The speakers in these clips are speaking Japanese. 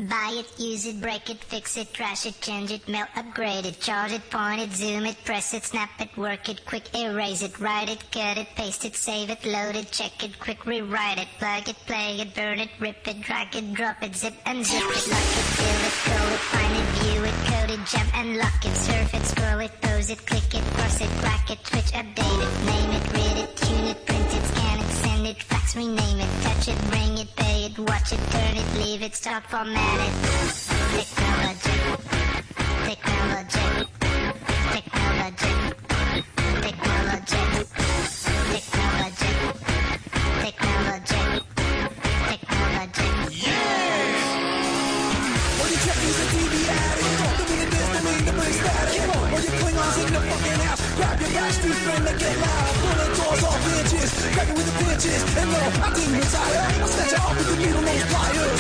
Buy it, use it, break it, fix it, trash it, change it, melt, upgrade it, charge it, point it, zoom it, press it, snap it, work it, quick erase it, write it, cut it, paste it, save it, load it, check it, quick rewrite it, plug it, play it, burn it, rip it, drag it, drop it, zip and zip it, lock it, fill it, call it, find it, view it, code it, jump and lock it, surf it, scroll it, pose it, click it, cross it, crack it, switch, update it, name it, read it, tune it, print it, scan it, send it, fax, rename it, touch it, bring it, pay it, watch it, turn it, leave it, stop, format it. Technology, technology, technology, technology, technology, technology, technology. Yeah! All you Trekkies and TV addicts, don't mean this, don't mean to bring static. All you Klingons in the fucking house, grab your backstreet friend and get loud. Pulling doors off hinges, grab you with the pinches. And no, I didn't retire, I'll snatch you off with the needle nose pliers.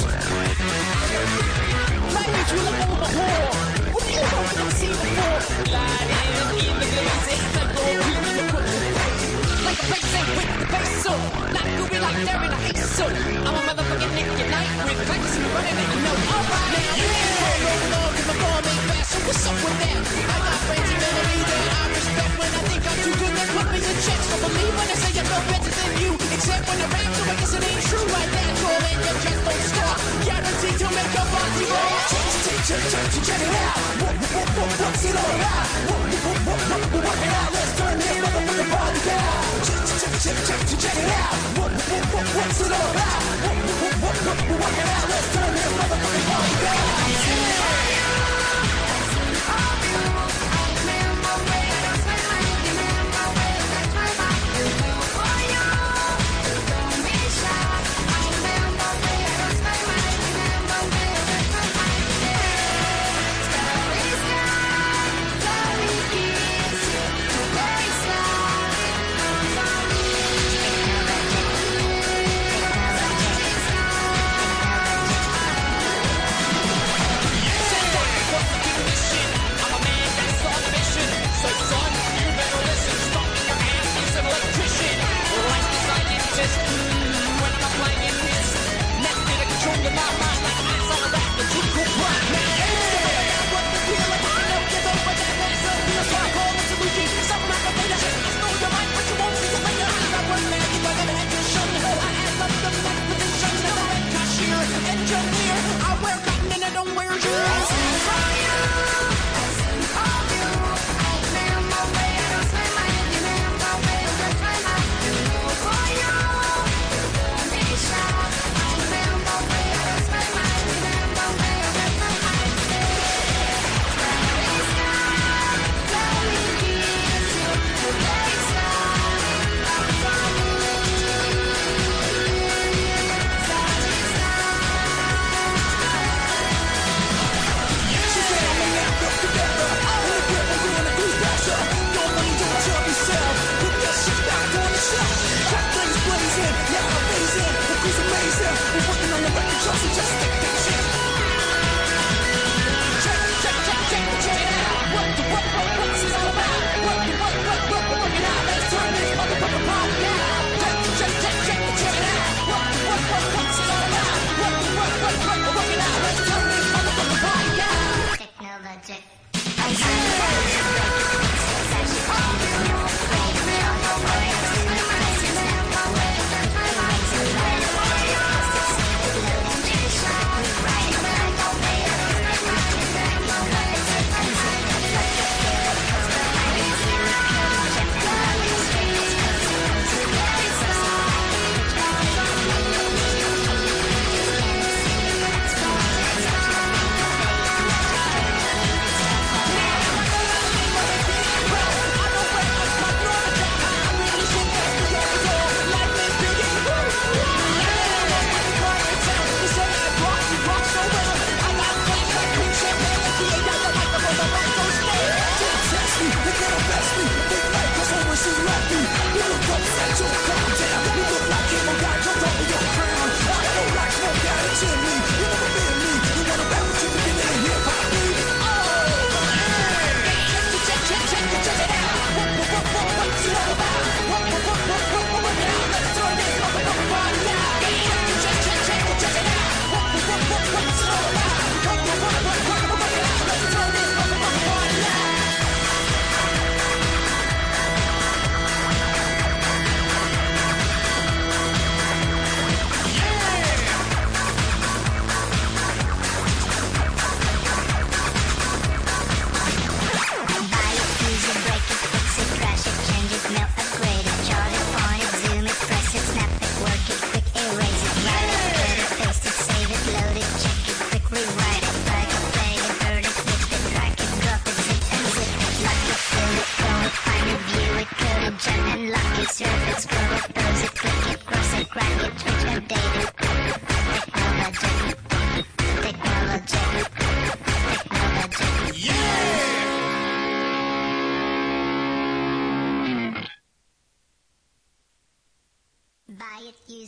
Language will overhaul. What do you hope to see before? Gliding in the glazing, like gold in the cool. Like a racing with the bass up, like Gooby, like they're in a haste up. I'm a motherfucking naked night with practice and running and you know. Alright, now yeah, rolling on 'cause my ball ain't fast. So what's up with that? I got friends in memory that I respect when I think I'm too good. They put me in checks. Don't believe when I say I'm no better than you, except when I rap. So I guess it ain't true. Right natural and your chest don't stop. Guaranteed to make your body roll. Check it out. What's it all about? Work it out. Let's turn this motherfucking party down. Check it out. What's it all about? Work it out. Let's turn this motherfucking party down.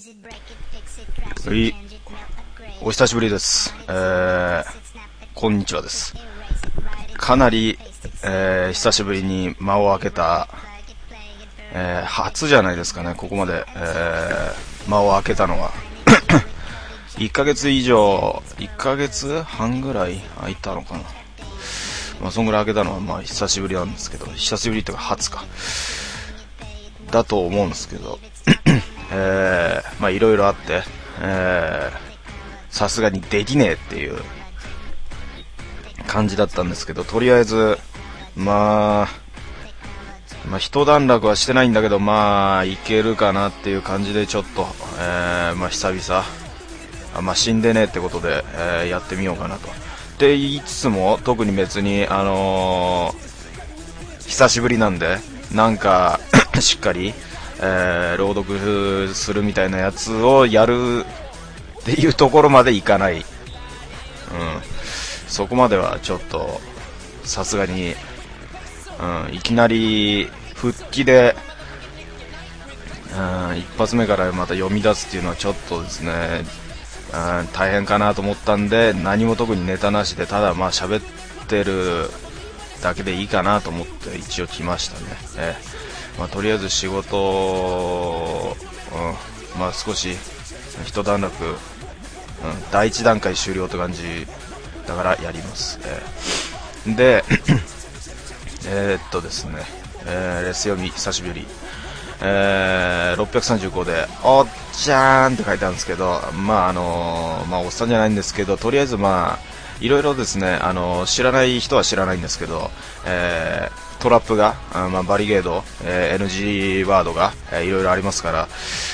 お久しぶりです。こんにちはです。かなり、久しぶりに間を空けた、初じゃないですかね、ここまで、間を空けたのは。1ヶ月以上、1ヶ月半ぐらい空いたのかな。まあ、そんぐらい空けたのは、まあ、久しぶりなんですけど、久しぶりというか、初か。だと思うんですけど、まあ、いろいろあって、さすがにできねえっていう感じだったんですけど、とりあえず、まあ、一段落はしてないんだけど、まあ、いけるかなっていう感じで、ちょっと、まあ、久々、まあ、死んでねえってことで、やってみようかなと。って言いつつも、特に別に、久しぶりなんで、なんか、しっかり、朗読するみたいなやつをやるっていうところまでいかない。そこまではちょっと、さすがに、いきなり復帰で、一発目からまた読み出すっていうのはちょっとですね、大変かなと思ったんで、何も特にネタなしで、ただまあ喋ってるだけでいいかなと思って一応来ましたね。まあ、とりあえず仕事、まあ、少し一段落、第一段階終了って感じだからやります。でですね、レス読み久しぶり、635でおっちゃーんって書いてあるんですけど、まあまあ、おっさんじゃないんですけど、とりあえずまあいろいろですね、知らない人は知らないんですけど、トラップが、まあ、バリゲード、NG ワードが、いろいろありますから、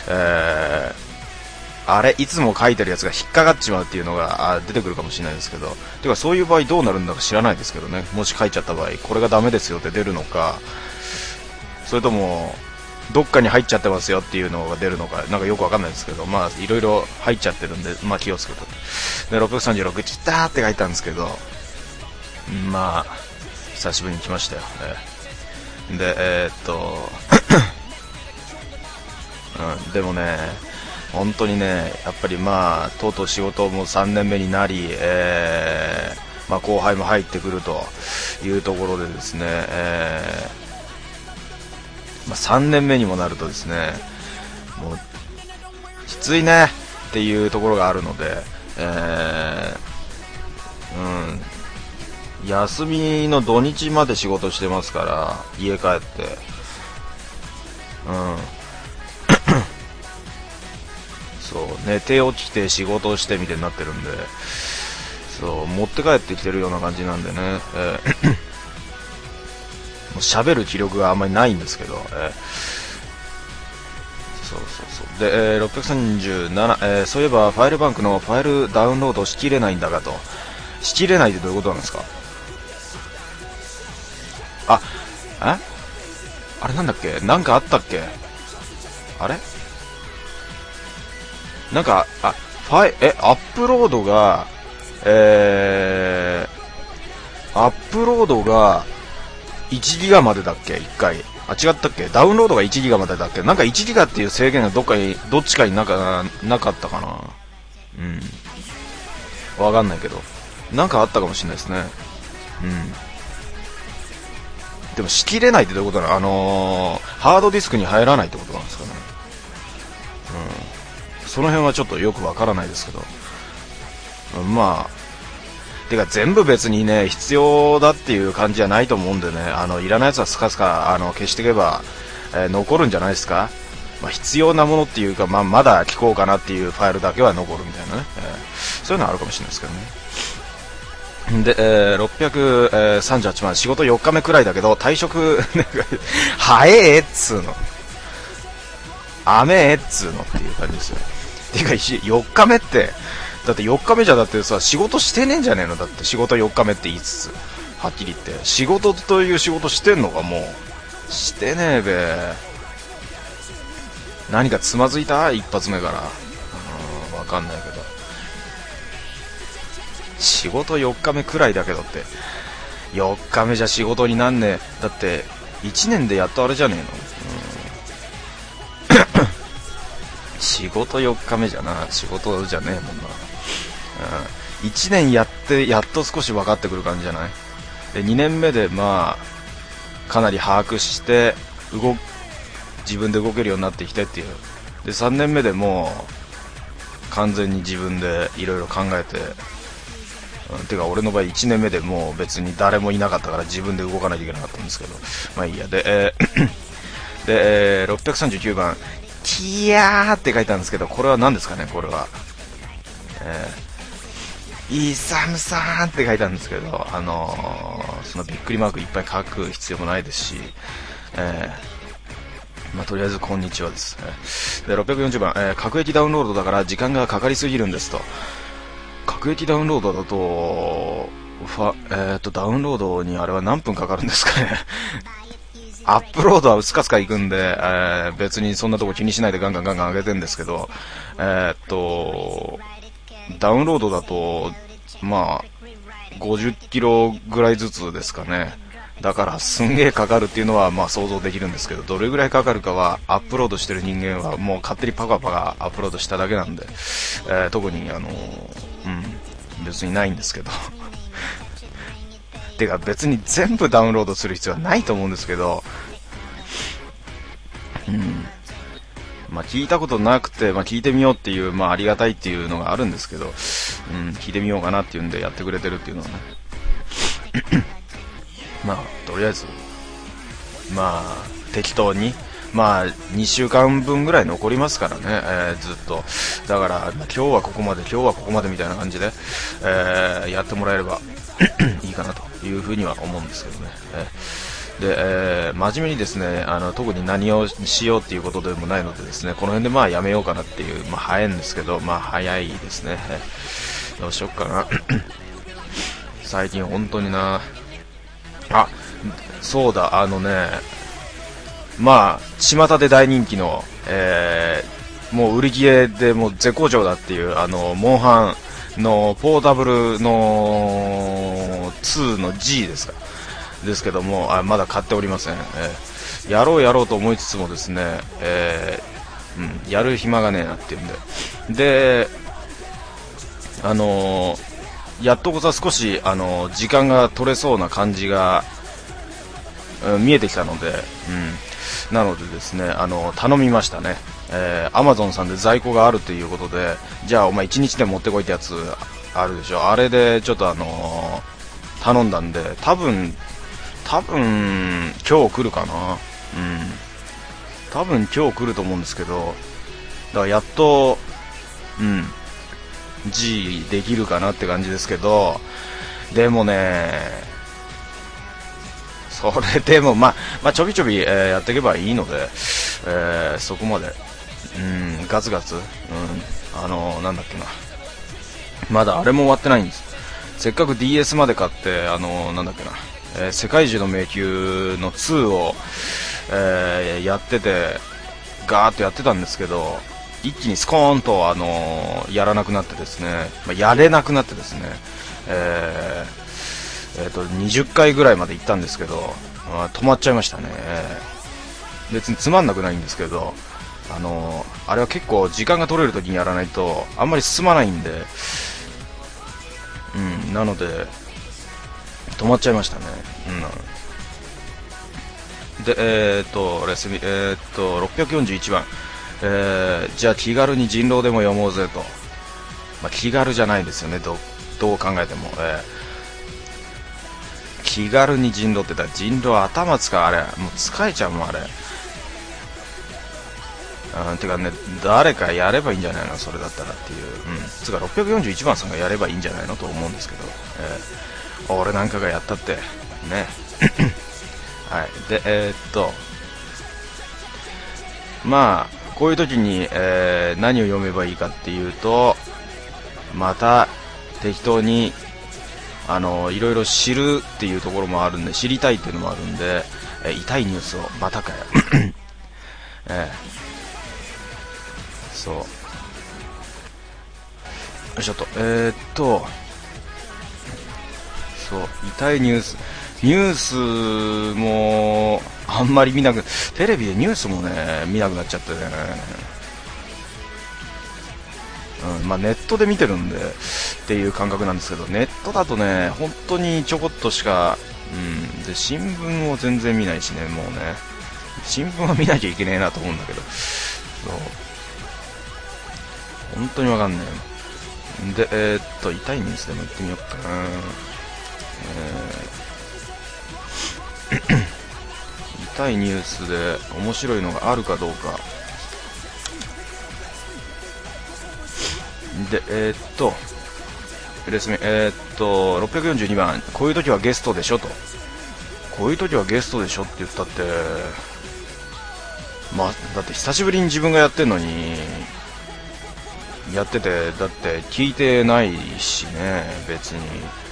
あれいつも書いてるやつが引っかかっちまうっていうのが出てくるかもしれないですけど、てかそういう場合どうなるんだか知らないですけどね、もし書いちゃった場合これがダメですよって出るのか、それともどっかに入っちゃってますよっていうのが出るのか、なんかよくわかんないですけど、まあいろいろ入っちゃってるんで、まあ気をつけて。で636来たーって書いたんですけど、まあ久しぶりに来ましたよ。ででもね、本当にね、やっぱりまあとうとう仕事も3年目になり、まあ、後輩も入ってくるというところでですね、まあ、3年目にもなるとですね、もうきついねっていうところがあるので、休みの土日まで仕事してますから、家帰って、そう寝て起きて仕事をしてみたいになってるんで、そう持って帰ってきてるような感じなんでね、もう喋る気力があんまりないんですけど、そうで、637、そういえばファイルバンクのファイルダウンロードしきれないんだがと。しきれないってどういうことなんですか？あれなんだっけ、なんかあったっけ、あれなんかアップロードがアップロードが1ギガまでだっけ、1回。違ったっけ、ダウンロードが1ギガまでだっけ、なんか1ギガっていう制限がどっちかになかったかな。わかんないけど、なんかあったかもしれないですね。でもしきれないってどういうことなの？ハードディスクに入らないってことなんですかね。その辺はちょっとよくわからないですけど、まあてか全部別にね必要だっていう感じじゃないと思うんでね、いらないやつはスカスカ消していけば、残るんじゃないですか。まあ、必要なものっていうか、まだ聞こうかなっていうファイルだけは残るみたいなね、そういうのはあるかもしれないですけどね。で、638万、仕事4日目くらいだけど退職早えっつうの、甘えっつうのっていう感じですよ。てか4日目って、だって4日目じゃだってさ、仕事してねえんじゃねえの。だって仕事4日目って言いつつ、はっきり言って仕事という仕事してんのか、もうしてねえべ。何かつまずいた一発目から、わかんないけど、仕事4日目くらいだけどって、4日目じゃ仕事になんねえ。だって1年でやっとあれじゃねえの、 仕事4日目じゃな、仕事じゃねえもんな。1年やってやっと少し分かってくる感じじゃない。で2年目でまあかなり把握して自分で動けるようになってきてっていう。で3年目でもう完全に自分でいろいろ考えて、てか俺の場合1年目でもう別に誰もいなかったから自分で動かないといけなかったんですけど、まあいいや。で、639番キヤーって書いてあるんですけど、これは何ですかね。これはイサムさんって書いてあるんですけど、そのびっくりマークいっぱい書く必要もないですし、まあ、とりあえずこんにちはです。で640番、各駅ダウンロードだから時間がかかりすぎるんですと。各駅ダウンロードだとダウンロードにあれは何分かかるんですかね。アップロードはスカスカ行くんで、別にそんなとこ気にしないでガンガン上げてるんですけど、ダウンロードだとまあ50キロぐらいずつですかね。だからすんげーかかるっていうのはまあ想像できるんですけど、どれぐらいかかるかはアップロードしてる人間はもう勝手にパカパカアップロードしただけなんで、特に別にないんですけどてか別に全部ダウンロードする必要はないと思うんですけど、まあ聞いたことなくて、まあ聞いてみようっていう、まあありがたいっていうのがあるんですけど、聞いてみようかなっていうんでやってくれてるっていうのはねまあとりあえずまあ適当にまあ2週間分ぐらい残りますからね、ずっとだから今日はここまでみたいな感じで、やってもらえればいいかなというふうには思うんですけどね。で、真面目にですね、特に何をしようっていうことでもないのでですね、この辺でまあやめようかなっていう、まあ早いんですけど、まあ早いですね。どうしよっかな最近本当になあ、そうだ、まあ巷で大人気の、もう売り切れでもう絶好調だっていうモンハンのポータブルの2の G ですけども、まだ買っておりません。やろうと思いつつもですね、やる暇がねえなっていうんで、やっとこそ少し時間が取れそうな感じが、見えてきたので、なのでですね、頼みましたね。Amazon さんで在庫があるということで、じゃあお前1日で持ってこいってやつあるでしょ。あれでちょっと頼んだんで、多分今日来るかな。多分今日来ると思うんですけど、だからやっとG できるかなって感じですけど、でもね、それでもまあちょびちょび、やっていけばいいので、そこまでガツガツ、なんだっけな、まだあれも終わってないんです。せっかく DS まで買ってなんだっけな、世界中の迷宮の2を、やっててガーッとやってたんですけど、一気にスコーンとやらなくなってですね、やれなくなってですね、20回ぐらいまで行ったんですけど、止まっちゃいましたね。別につまんなくないんですけど、あれは結構時間が取れる時にやらないとあんまり進まないんで、なので止まっちゃいましたね。で641番、じゃあ気軽に人狼でも読もうぜと。気軽じゃないですよね、どう考えても、気軽に人狼って言ったら人狼頭使う、あれもう疲れちゃうもんあれ。てかね、誰かやればいいんじゃないのそれだったらっていう、つか641番さんがやればいいんじゃないのと思うんですけど、俺なんかがやったってねはい。でまあこういう時に、何を読めばいいかっていうと、また適当にいろいろ知るっていうところもあるんで、知りたいっていうのもあるんで、痛いニュースをまたかよそうよいしょとそう痛いニュースもあんまり見なく、テレビでニュースもね見なくなっちゃってね、 まあ、ネットで見てるんでっていう感覚なんですけど、ネットだとね本当にちょこっとしか、で新聞を全然見ないしね、もうね新聞は見なきゃいけねえなと思うんだけど、そう本当にわかんないで、痛いニュースでも言ってみようかな。痛いニュースで面白いのがあるかどうかで、ですね、642番、こういう時はゲストでしょと。こういう時はゲストでしょって言ったって、まあだって久しぶりに自分がやってんのにやってて、だって聞いてないしね、別に。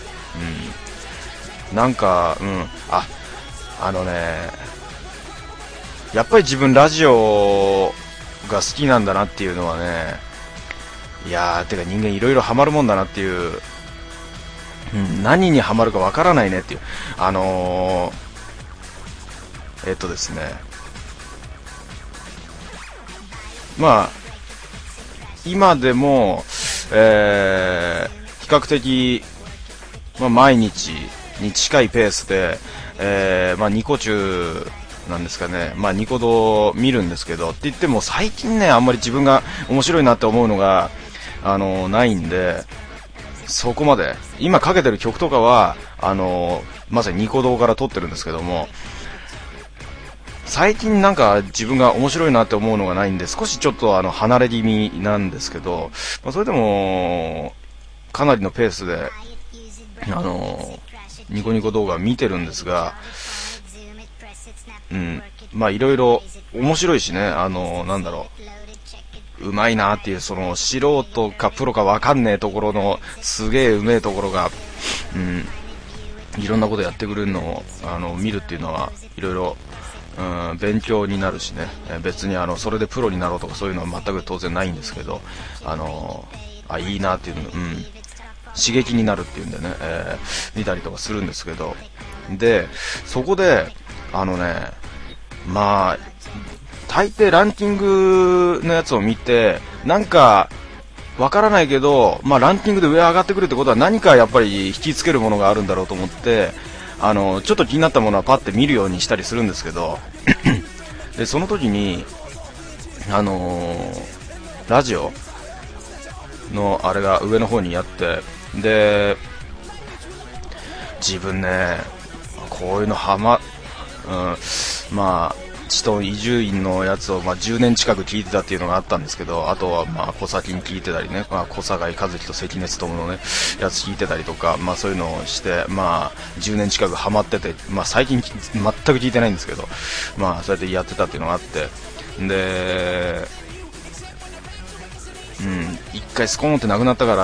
なんか、やっぱり自分ラジオが好きなんだなっていうのはね、いやー、てか人間いろいろハマるもんだなっていう、何にハマるかわからないねっていう、ですね、まあ今でも、比較的、毎日に近いペースで、ニコ中なんですかね、ニコ動見るんですけど、って言っても最近ねあんまり自分が面白いなって思うのがないんで、そこまで今かけてる曲とかはまさにニコ動から撮ってるんですけども、最近なんか自分が面白いなって思うのがないんで、少しちょっと離れ気味なんですけど、それでもかなりのペースでニコニコ動画見てるんですが、いろいろ面白いしね、なんだろう、うまいなっていう、その素人かプロかわかんねえところのすげえうめえところが、いろんなことやってくれるのを見るっていうのはいろいろ勉強になるしね、別にそれでプロになろうとかそういうのは全く当然ないんですけど、いいなっていうの、刺激になるっていうんでね、見たりとかするんですけど、でそこで大抵ランキングのやつを見て、なんかわからないけど、ランキングで上上がってくるってことは何かやっぱり引きつけるものがあるんだろうと思って、ちょっと気になったものはパッて見るようにしたりするんですけどでその時にラジオのあれが上の方にあって、で自分ねこういうの地頭移住院のやつを10年近く聞いてたっていうのがあったんですけど、あとは小崎に聞いてたりね、小坂井和樹と関根勤のねやつ聞いてたりとか、そういうのをして10年近くハマってて、最近全く聞いてないんですけど、そうやってやってたっていうのがあって、で一回スコーンってなくなったから、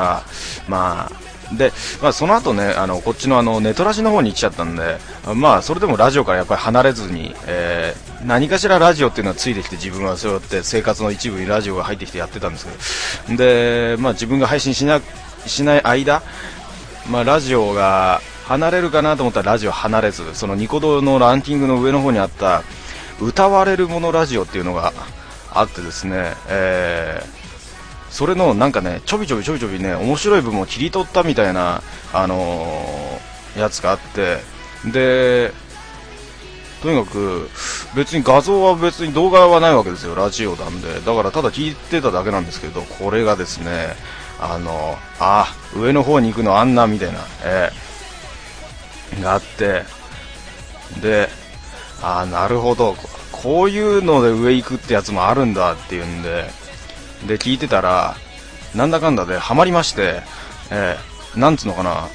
でその後ねこっちのネトラジの方に来ちゃったんで、それでもラジオからやっぱり離れずに、何かしらラジオっていうのはついてきて、自分はそうやって生活の一部にラジオが入ってきてやってたんですけど、で自分が配信しない間、ラジオが離れるかなと思ったらラジオ離れず、そのニコ動のランキングの上の方にあった歌われるものラジオっていうのがあってですね、それのなんかねちょびちょびね面白い部分を切り取ったみたいなやつがあって、でとにかく別に画像は別に動画はないわけですよ、ラジオなんで。だからただ聞いてただけなんですけど、これがですね上の方に行くのあんなみたいな、があって、でなるほど、こういうので上行くってやつもあるんだっていうんで聞いてたら、なんだかんだでハマりまして、なんつうのかな、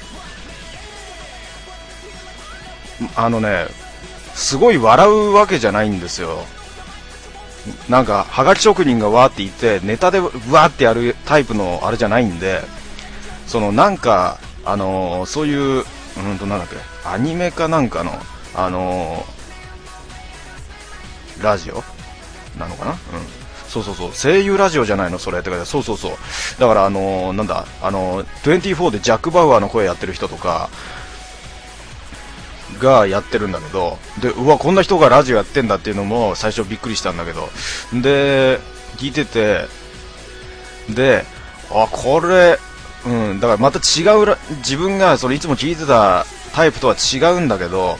すごい笑うわけじゃないんですよ。なんかはがき職人がわーって言ってネタでわーってやるタイプのあれじゃないんで、そのなんかそういうなんだっけ、アニメかなんかのラジオなのかな、そう声優ラジオじゃないのそれって書いて、そうだからなんだ24でジャック・バウアーの声やってる人とかがやってるんだけど、でうわこんな人がラジオやってんだっていうのも最初びっくりしたんだけど、で聞いてて、でこれ、だからまた違う自分がそれいつも聞いてたタイプとは違うんだけど、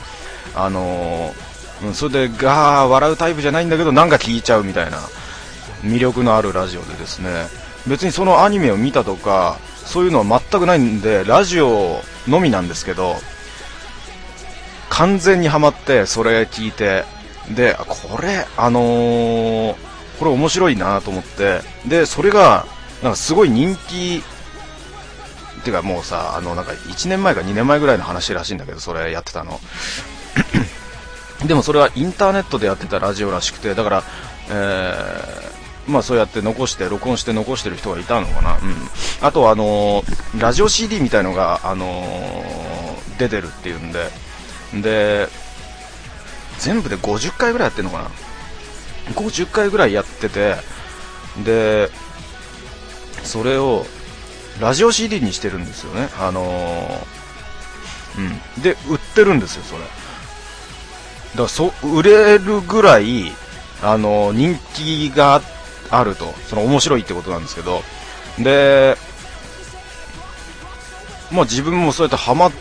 それでガー笑うタイプじゃないんだけどなんか聞いちゃうみたいな魅力のあるラジオでですね、別にそのアニメを見たとかそういうのは全くないんで、ラジオのみなんですけど、完全にハマってそれ聞いて、でこれこれ面白いなと思って、でそれがなんかすごい人気っていうか、もうさなんか1年前か2年前ぐらいの話らしいんだけど、それやってたのでもそれはインターネットでやってたラジオらしくて、だから、まあそうやって録音して残してる人がいたのかな、あとラジオ CD みたいのが、出てるっていうんで全部で50回ぐらいやってるのかな、50回ぐらいやってて、でそれをラジオ CD にしてるんですよね、で売ってるんですよ、それだから売れるぐらい人気があると、その面白いってことなんですけど、でまあ自分もそうやってハマって、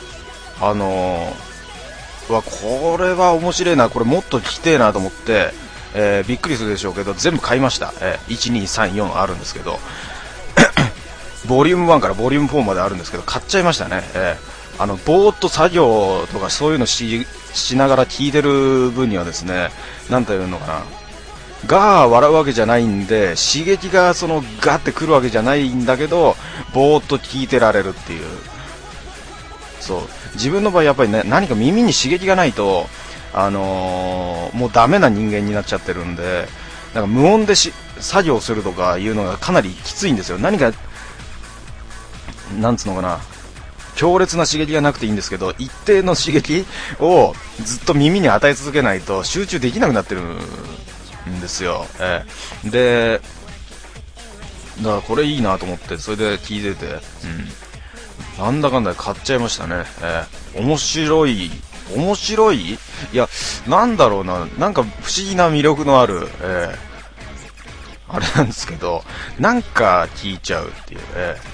これは面白いな、これもっと聞きてえなと思って、びっくりするでしょうけど全部買いました。1234あるんですけどボリューム1からボリューム4まであるんですけど買っちゃいましたね。ぼーっと作業とかそういうのしながら聞いてる分にはですね、なんていうのかな、ガー笑うわけじゃないんで、刺激がそのガーってくるわけじゃないんだけど、ぼーっと聞いてられるっていう。そう自分の場合やっぱりね、何か耳に刺激がないともうダメな人間になっちゃってるんで、なんか無音で作業するとかいうのがかなりきついんですよ。何かなんつうのかな、強烈な刺激がなくていいんですけど、一定の刺激をずっと耳に与え続けないと集中できなくなってるんですよ。でだからこれいいなと思ってそれで聞いてて、なんだかんだ買っちゃいましたね。面白いいや、なんだろうな、なんか不思議な魅力のある、あれなんですけど、なんか聞いちゃうっていう、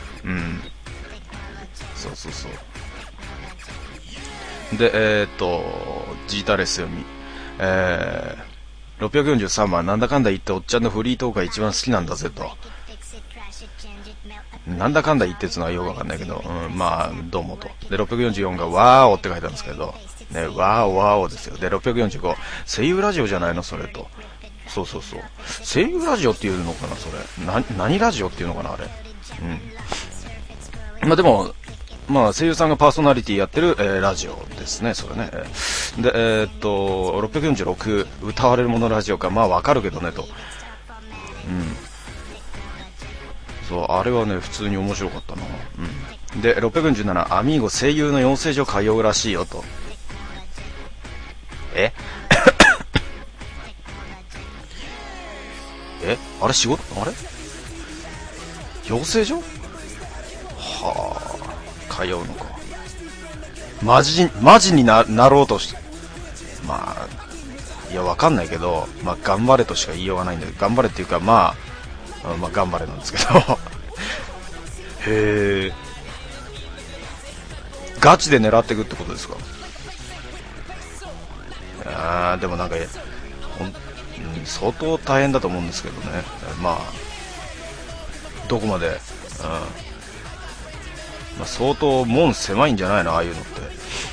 そうでジータレス読み、643番、なんだかんだ言っておっちゃんのフリートークが一番好きなんだぜと。なんだかんだ言ってつのはよくわかんないけど、まあどうもと。で644がワーオって書いたんですけどね、ワーオですよ。で645、声優ラジオじゃないのそれと。そう声優ラジオっていうのかな、それ何ラジオっていうのかな、あれ。まあでもまあ声優さんがパーソナリティやってる、ラジオですね、それね。で646、歌われるものラジオか、まあわかるけどねと。そうあれはね普通に面白かったな。で647、アミーゴ声優の養成所通うらしいよと。あれ仕事、あれ養成所はあ、通うのか。マジに なろうとして、まあいやわかんないけど、まあ頑張れとしか言いようがないんだけど、頑張れっていうかまあ頑張れなんですけどへえ、ガチで狙っていくってことですか。でもなんか相当大変だと思うんですけどね。まあどこまで、まあ、相当門狭いんじゃないの、ああいうのって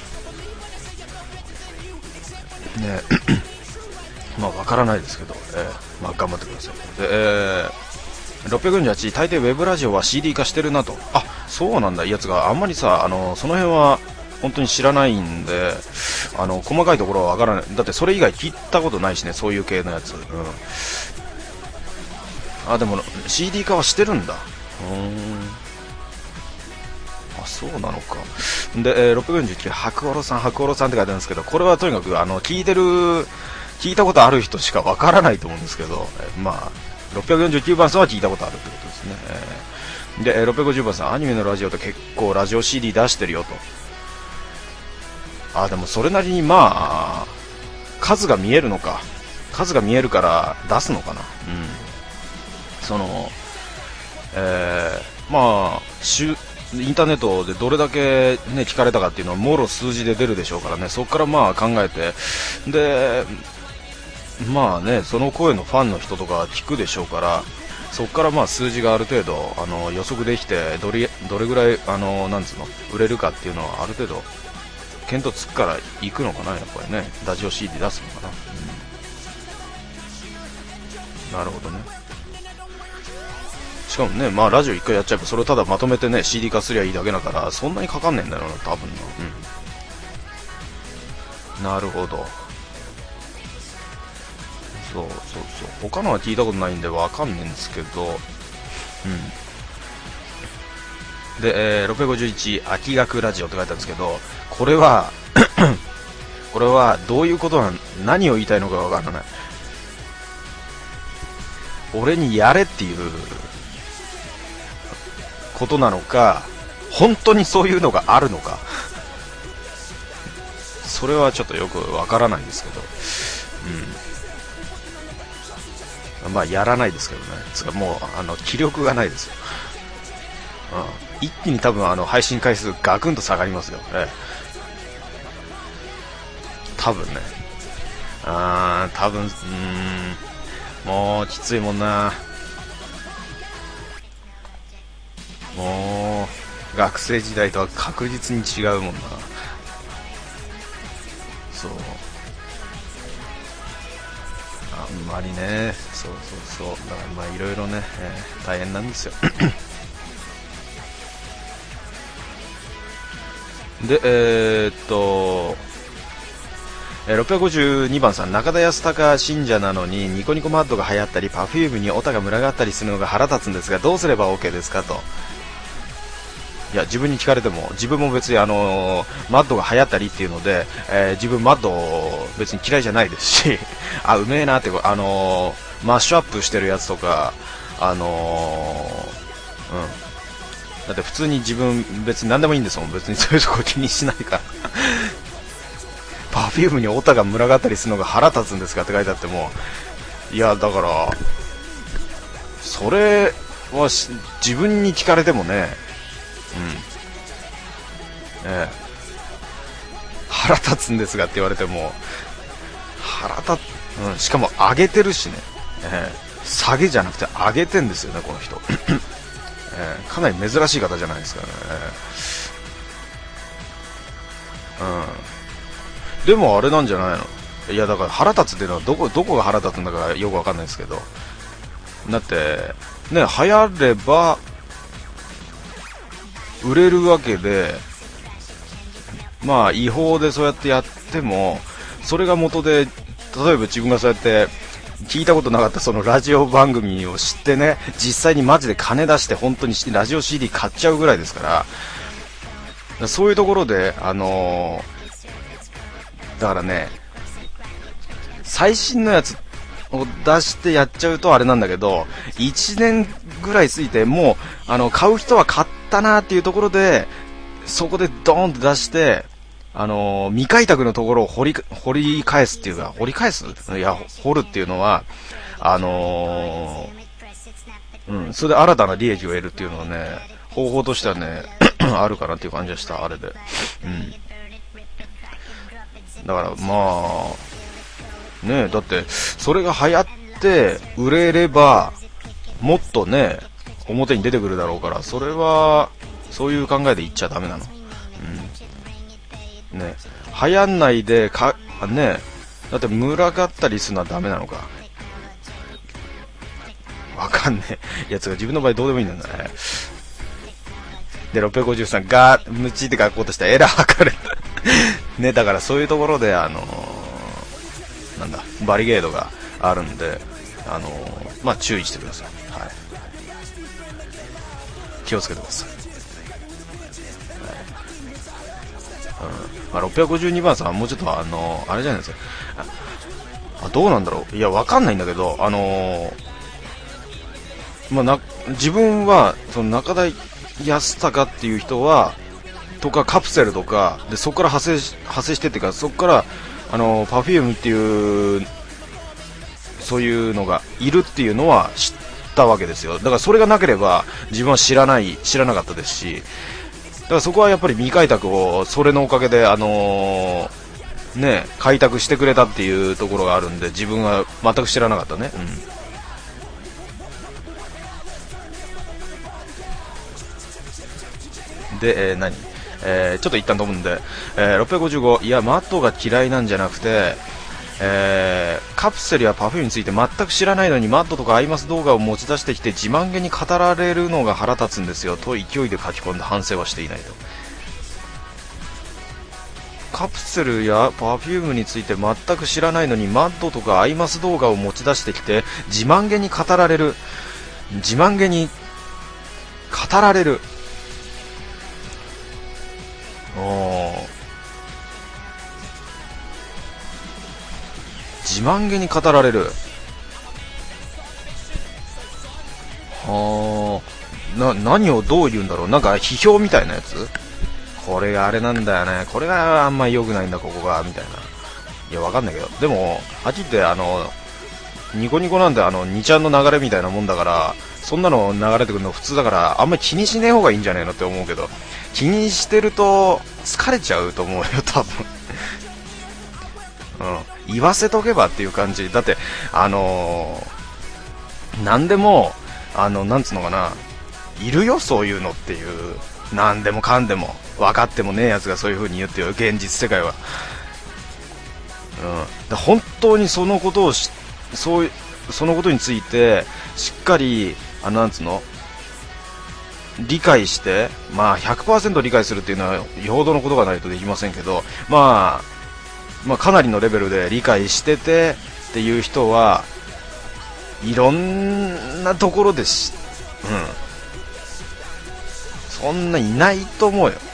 ねまあわからないですけど、まあ頑張ってください。で、648、大抵ウェブラジオは CD 化してるなと。あ、そうなんだ。やつがあんまりさ、その辺は本当に知らないんで、細かいところはわからない。だってそれ以外聞いたことないしね、そういう系のやつ。でも CD 化はしてるんだ。そうなのか。で、649、白オロさんって書いてあるんですけど、これはとにかく聞いたことある人しかわからないと思うんですけど、まあ649番さんは聞いたことあるってことですね。で650番さん、アニメのラジオって結構ラジオ CD 出してるよと。でもそれなりにまあ数が見えるから出すのかな。 まあインターネットでどれだけ、ね、聞かれたかっていうのはもろ数字で出るでしょうからね、そこからまあ考えて、でまあね、その声のファンの人とか聞くでしょうから、そこからまあ数字がある程度予測できて、どれぐらいなんつうの売れるかっていうのはある程度見当つくから行くのかな、やっぱりね、ラジオ CD 出すのかな、なるほどね。しかもね、まあラジオ1回やっちゃえばそれをただまとめてね CD 化すりゃいいだけだから、そんなにかかんねえんだよな、多分な。なるほど。そう他のは聞いたことないんでわかんねえんですけど、で、651秋学ラジオって書いてあるんですけど、これはこれはどういうこと何を言いたいのかわからない。俺にやれっていうことなのか、本当にそういうのがあるのかそれはちょっとよくわからないんですけど、まあやらないですけどね。つかもう気力がないですよ。一気に多分配信回数ガクンと下がりますよ。多分ね。多分もうきついもんな。もう学生時代とは確実に違うもんな。そう。あんまりね、そうだからまあいろいろね、大変なんですよ。で652番さん、中田泰孝信者なのにニコニコマッドが流行ったり Perfume にオタが群がったりするのが腹立つんですが、どうすれば OK ですかと。いや、自分に聞かれても、自分も別にマッドが流行ったりっていうので、自分マッド別に嫌いじゃないですしあ、うめえなってマッシュアップしてるやつとかだって普通に自分別に何でもいいんですもん。別にそういうとこ気にしないからPerfume にオタが群がったりするのが腹立つんですかって書いてあっても、いやだからそれは自分に聞かれてもね、腹立つんですがって言われてもしかも上げてるしね、下げじゃなくて上げてんですよね、この人かなり珍しい方じゃないですかね。でもあれなんじゃないの。いやだから腹立つっていうのはどこが腹立つんだかよくわかんないですけど、だってね、流行れば売れるわけで、まあ違法でそうやってやっても、それが元で、例えば自分がそうやって聞いたことなかったそのラジオ番組を知ってね、実際にマジで金出して本当にラジオ CD 買っちゃうぐらいですから、そういうところでだからね、最新のやつを出してやっちゃうとあれなんだけど、1年ぐらい過ぎてもう買う人は買ったなっていうところで、そこでドーンと出して未開拓のところを掘り返すっていうか、掘り返す、いや掘るっていうのはそれで新たな利益を得るっていうのはね、方法としてはねあるかなっていう感じがしたあれで、だからまあね、だってそれが流行って売れればもっとね表に出てくるだろうから、それはそういう考えで言っちゃダメなの。ね、流行んないでね、だって群がったりするのはダメなのか。わかんねえやつが自分の場合どうでもいいんだね。で653がムチって書こうとしたらエラー測れね、だからそういうところでなんだバリゲードがあるんでまあ注意してください。はい、気をつけてください。まあ、652番さんはもうちょっとあれじゃないですか。どうなんだろう。いやわかんないんだけどまあ、自分はその中田泰孝っていう人はとかカプセルとかで、そこから派生してっていうか、そこからPerfumeっていうそういうのがいるっていうのは知っったわけですよ。だからそれがなければ自分は知らなかったですし、だからそこはやっぱり未開拓をそれのおかげで開拓してくれたっていうところがあるんで、自分は全く知らなかったね。で、ちょっと一旦飛ぶんで、655、いやマットが嫌いなんじゃなくて、カプセルやパフュームについて全く知らないのにマットとかアイマス動画を持ち出してきて自慢げに語られるのが腹立つんですよと勢いで書き込んで反省はしていないと。カプセルやパフュームについて全く知らないのにマットとかアイマス動画を持ち出してきて自慢げに語られる、自慢げに語られる、自慢げに語られる。何をどう言うんだろう。なんか批評みたいなやつ。これがあれなんだよね。これがあんまり良くないんだここがみたいな。いやわかんないけど。でもはっきり言ってニコニコなんで2ちゃんの流れみたいなもんだから、そんなの流れてくるの普通だからあんまり気にしねえ方がいいんじゃねえのって思うけど、気にしてると疲れちゃうと思うよ多分。言わせとけばっていう感じだって、何でもなんつうのかな、いるよそういうのっていう、何でもかんでも分かってもねえやつがそういう風に言ってよ、現実世界は。本当にそのことをそのことについてしっかりなんつうの理解して、100% 理解するっていうのはよほどのことがないとできませんけど、かなりのレベルで理解しててっていう人はいろんなところでそんないないと思うよ。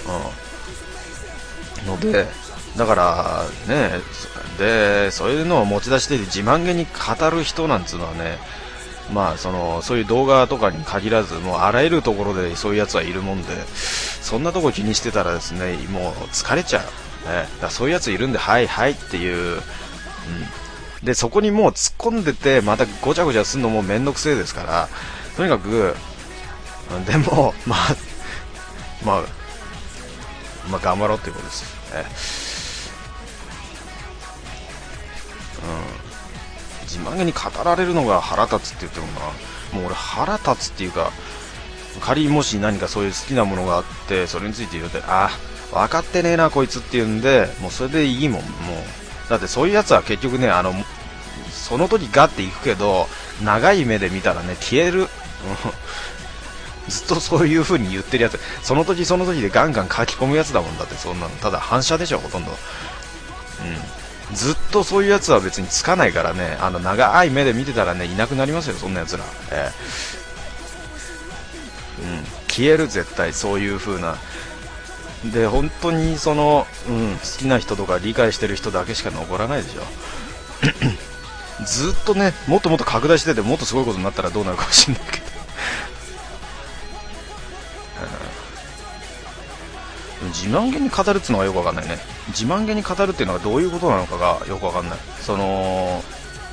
のでだからね、でそういうのを持ち出して自慢げに語る人なんつうのはね、そういう動画とかに限らずもうあらゆるところでそういうやつはいるもんで、そんなとこ気にしてたらですね、もう疲れちゃう。だからそういうやついるんではいはいっていう、でそこにもう突っ込んでてまたごちゃごちゃするのもめんどくせえですから、とにかくでも頑張ろうっていうことです、自慢げに語られるのが腹立つって言ってももう俺腹立つっていうか、仮にもし何かそういう好きなものがあってそれについて言うと分かってねえなこいつっていうんで、もうそれでいいもん。もうだってそういうやつは結局ね、その時ガッていくけど長い目で見たらね消える。ずっとそういう風に言ってるやつ、その時その時でガンガン書き込むやつだもん。だってそんなのただ反射でしょほとんど。ずっとそういうやつは別につかないからね、長い目で見てたらねいなくなりますよそんなやつら。消える絶対そういう風な。で本当に好きな人とか理解してる人だけしか残らないでしょ。ずっとねもっともっと拡大しててもっとすごいことになったらどうなるかもしれないけど、自慢げに語るっていうのがよくわかんないね。自慢げに語るっていうのはどういうことなのかがよくわかんない。こ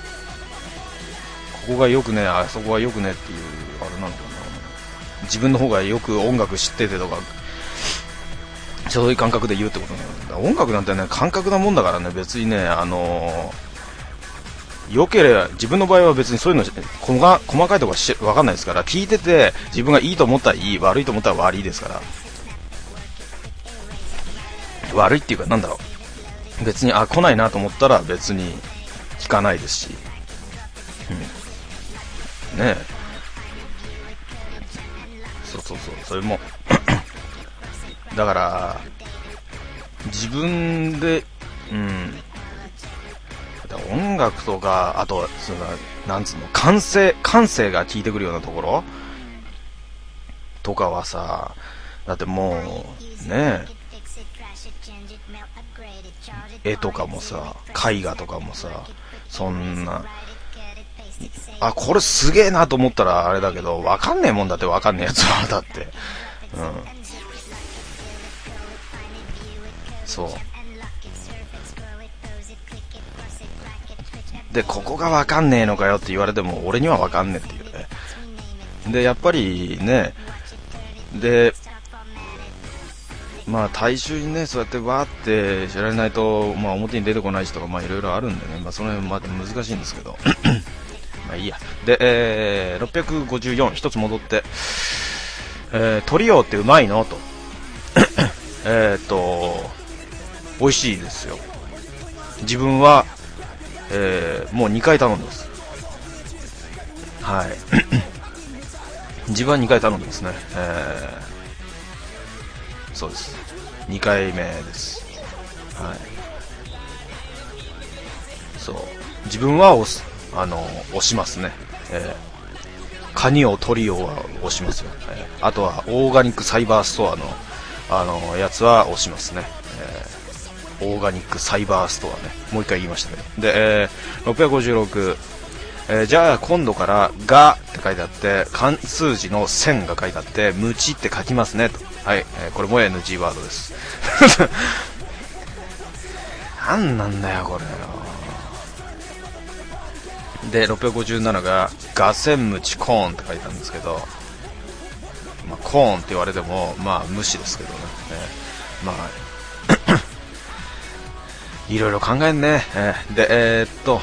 こがよくねあそこがよくねっていうあれなんだよな。自分の方がよく音楽知っててとかそういう感覚で言うってことなんだ。音楽なんてね感覚なもんだからね、別にねよければ自分の場合は別にそういうの細かいところわかんないですから、聞いてて自分がいいと思ったらいい、悪いと思ったら悪いですから。悪いっていうかなんだろう、別に来ないなと思ったら別に聞かないですし、ねえ、そうそれもだから自分で音楽とかあとなんつうの感性が効いてくるようなところとかはさ、だってもうね絵とかもさ絵画とかもさ、そんなこれすげえなと思ったらあれだけど分かんねえもんだって、分かんねえやつはだってそうでここが分かんねえのかよって言われても俺には分かんねえっていうね。 でやっぱりね、でまあ大衆にねそうやってわーって知られないと、まあ、表に出てこない人がまあいろいろあるんでね、まあ、その辺まで難しいんですけどまあいいや。で、654一つ戻って、トリオってうまいのと美味しいですよ。自分は、もう2回頼んでます。はい自分は2回頼んでますね。そうです、2回目です。はい、そう、自分は押しますね。カニをトリオは押しますよ。あとはオーガニックサイバーストアのやつは押しますね。オーガニックサイバーストアね、もう一回言いましたけど。で、656、じゃあ今度からがって書いてあって漢数字の線が書いてあってムチって書きますねと。はい、これも NG ワードですなんなんだよこれよ。で657がガセンムチコーンって書いてあるんですけど、まあ、コーンって言われてもまあ無視ですけどね、まあいろいろ考えんね。で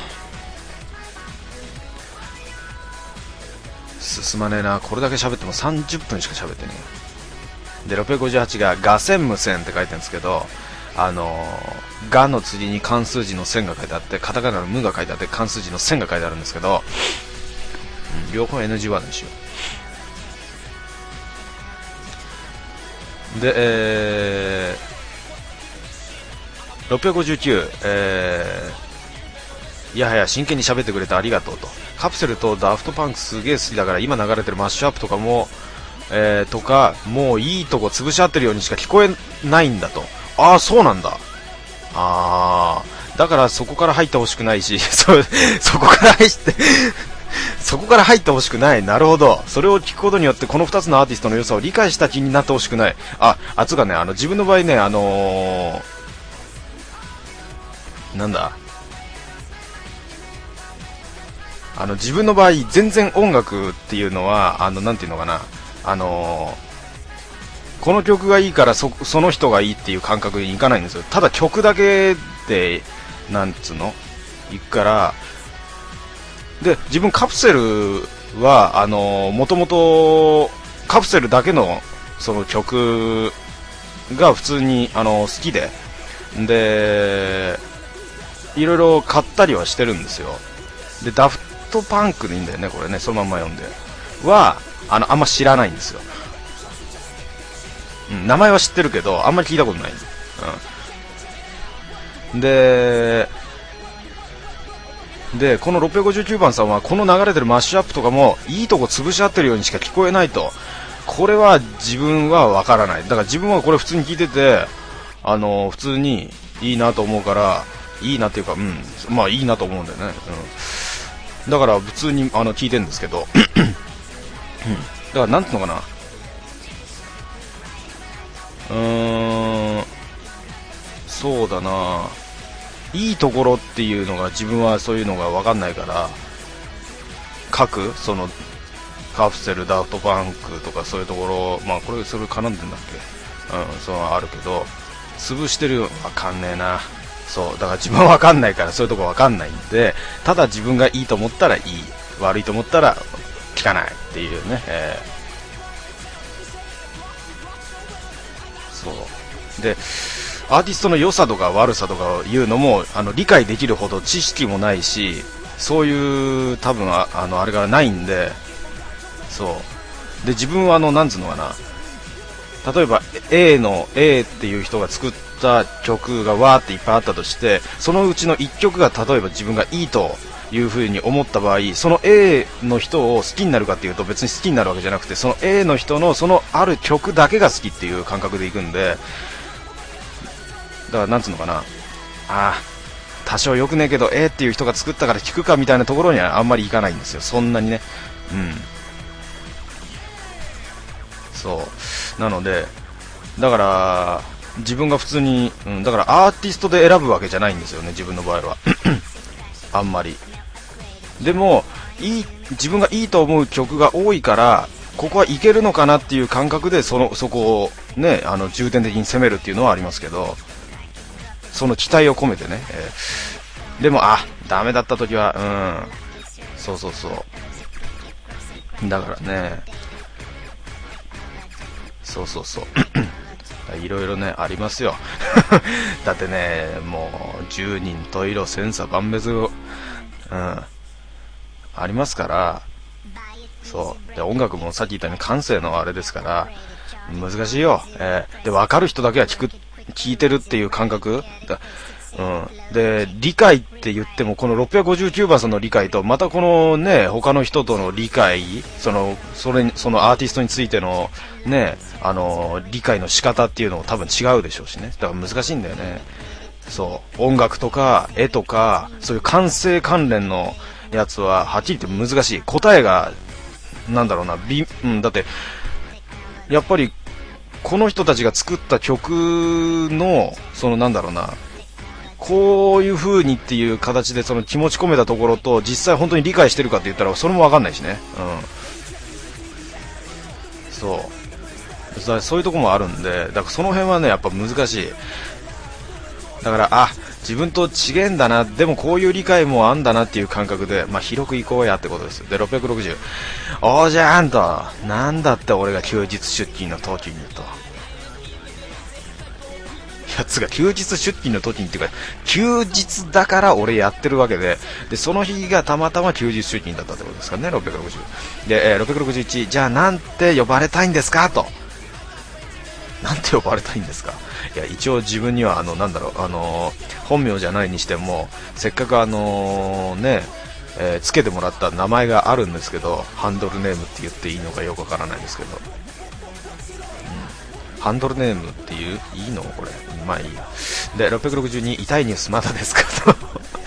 進まねえな、これだけ喋っても30分しか喋ってねえ。で658がガセンムセンって書いてるんですけど、ガの次に漢数字の線が書いてあって、カタカナのムが書いてあって漢数字の線が書いてあるんですけど、両方 NG ワードにしよう。で、659、いやはや真剣に喋ってくれてありがとうと。カプセルとダフトパンクすげえ好きだから今流れてるマッシュアップとかも、とかもういいとこ潰し合ってるようにしか聞こえないんだと。ああそうなんだ。ああだからそこから入ってほしくないしそこから入ってほしくない。なるほど。それを聞くことによってこの2つのアーティストの良さを理解した気になってほしくない。つうかね、自分の場合ね、なんだ、自分の場合全然音楽っていうのはなんていうのかな、この曲がいいからその人がいいっていう感覚にいかないんですよ。ただ曲だけでなんつうのいくから。で自分カプセルはもともとカプセルだけのその曲が普通に好きでいろいろ買ったりはしてるんですよ。でダフトパンクでいいんだよねこれね、そのまんま読んではあんま知らないんですよ。名前は知ってるけどあんまり聞いたことない。でこの659番さんはこの流れてるマッシュアップとかもいいとこ潰し合ってるようにしか聞こえないと。これは自分はわからない。だから自分はこれ普通に聞いてて普通にいいなと思うから、いいなっていうかまあいいなと思うんだよね。だから普通に聞いてるんですけどだからなんていうのかな、そうだな、いいところっていうのが自分はそういうのが分かんないから、各そのカプセルダフトパンクとかそういうところ、まあこれそれ絡んでんだっけ、そうあるけど潰してるよ、分かんねえな。そうだから自分は分かんないからそういうとこ分かんないんで、ただ自分がいいと思ったらいい、悪いと思ったら聞かないっていうね、そうでアーティストの良さとか悪さとかいうのも理解できるほど知識もないし、そういう多分あれがないんで、そうで自分はなんつうのかな、例えば A っていう人が作った曲がわーっていっぱいあったとして、そのうちの1曲が例えば自分がいいという風に思った場合、その A の人を好きになるかっていうと別に好きになるわけじゃなくて、その A の人のそのある曲だけが好きっていう感覚でいくんで、だからなんつうのかな、多少よくねえけど A っていう人が作ったから聴くかみたいなところにはあんまりいかないんですよ、そんなにね。そうなので、だから自分が普通に、だからアーティストで選ぶわけじゃないんですよね、自分の場合はあんまり。でも自分がいいと思う曲が多いからここはいけるのかなっていう感覚でそこをね重点的に攻めるっていうのはありますけど、その期待を込めてね、でもダメだった時はそうだからね、そういろいろねありますよだってね、もう10人十色千差万別ありますから。そうで、音楽もさっき言ったように感性のあれですから難しいよ。で分かる人だけは聞いてるっていう感覚だ。で理解って言ってもこの659番さんの理解とまたこのね他の人との理解、そのアーティストについてのね理解の仕方っていうのも多分違うでしょうしね。だから難しいんだよね。そう音楽とか絵とかそういう感性関連のやつははっきり言って難しい。答えがなんだろうな、だってやっぱりこの人たちが作った曲のそのなんだろうな、こういう風にっていう形でその気持ち込めたところと実際本当に理解してるかって言ったらそれも分かんないしね。そういうとこもあるんで、だからその辺はねやっぱ難しい。だから自分と違えんだな、でもこういう理解もあんだなっていう感覚で、広く行こうやってことです。で660、おーじゃーんと、なんだって俺が休日出勤の時にと、やつが休日出勤の時にっていうか休日だから俺やってるわけで、その日がたまたま休日出勤だったってことですからね。660で、661、じゃあなんて呼ばれたいんですかと。なんて呼ばれたいんですか。いや一応自分には本名じゃないにしてもせっかくつけてもらった名前があるんですけど、ハンドルネームって言っていいのかよくわからないですけど、ハンドルネームっていいのこれ、まあいいや。で662、痛いニュースまだですかと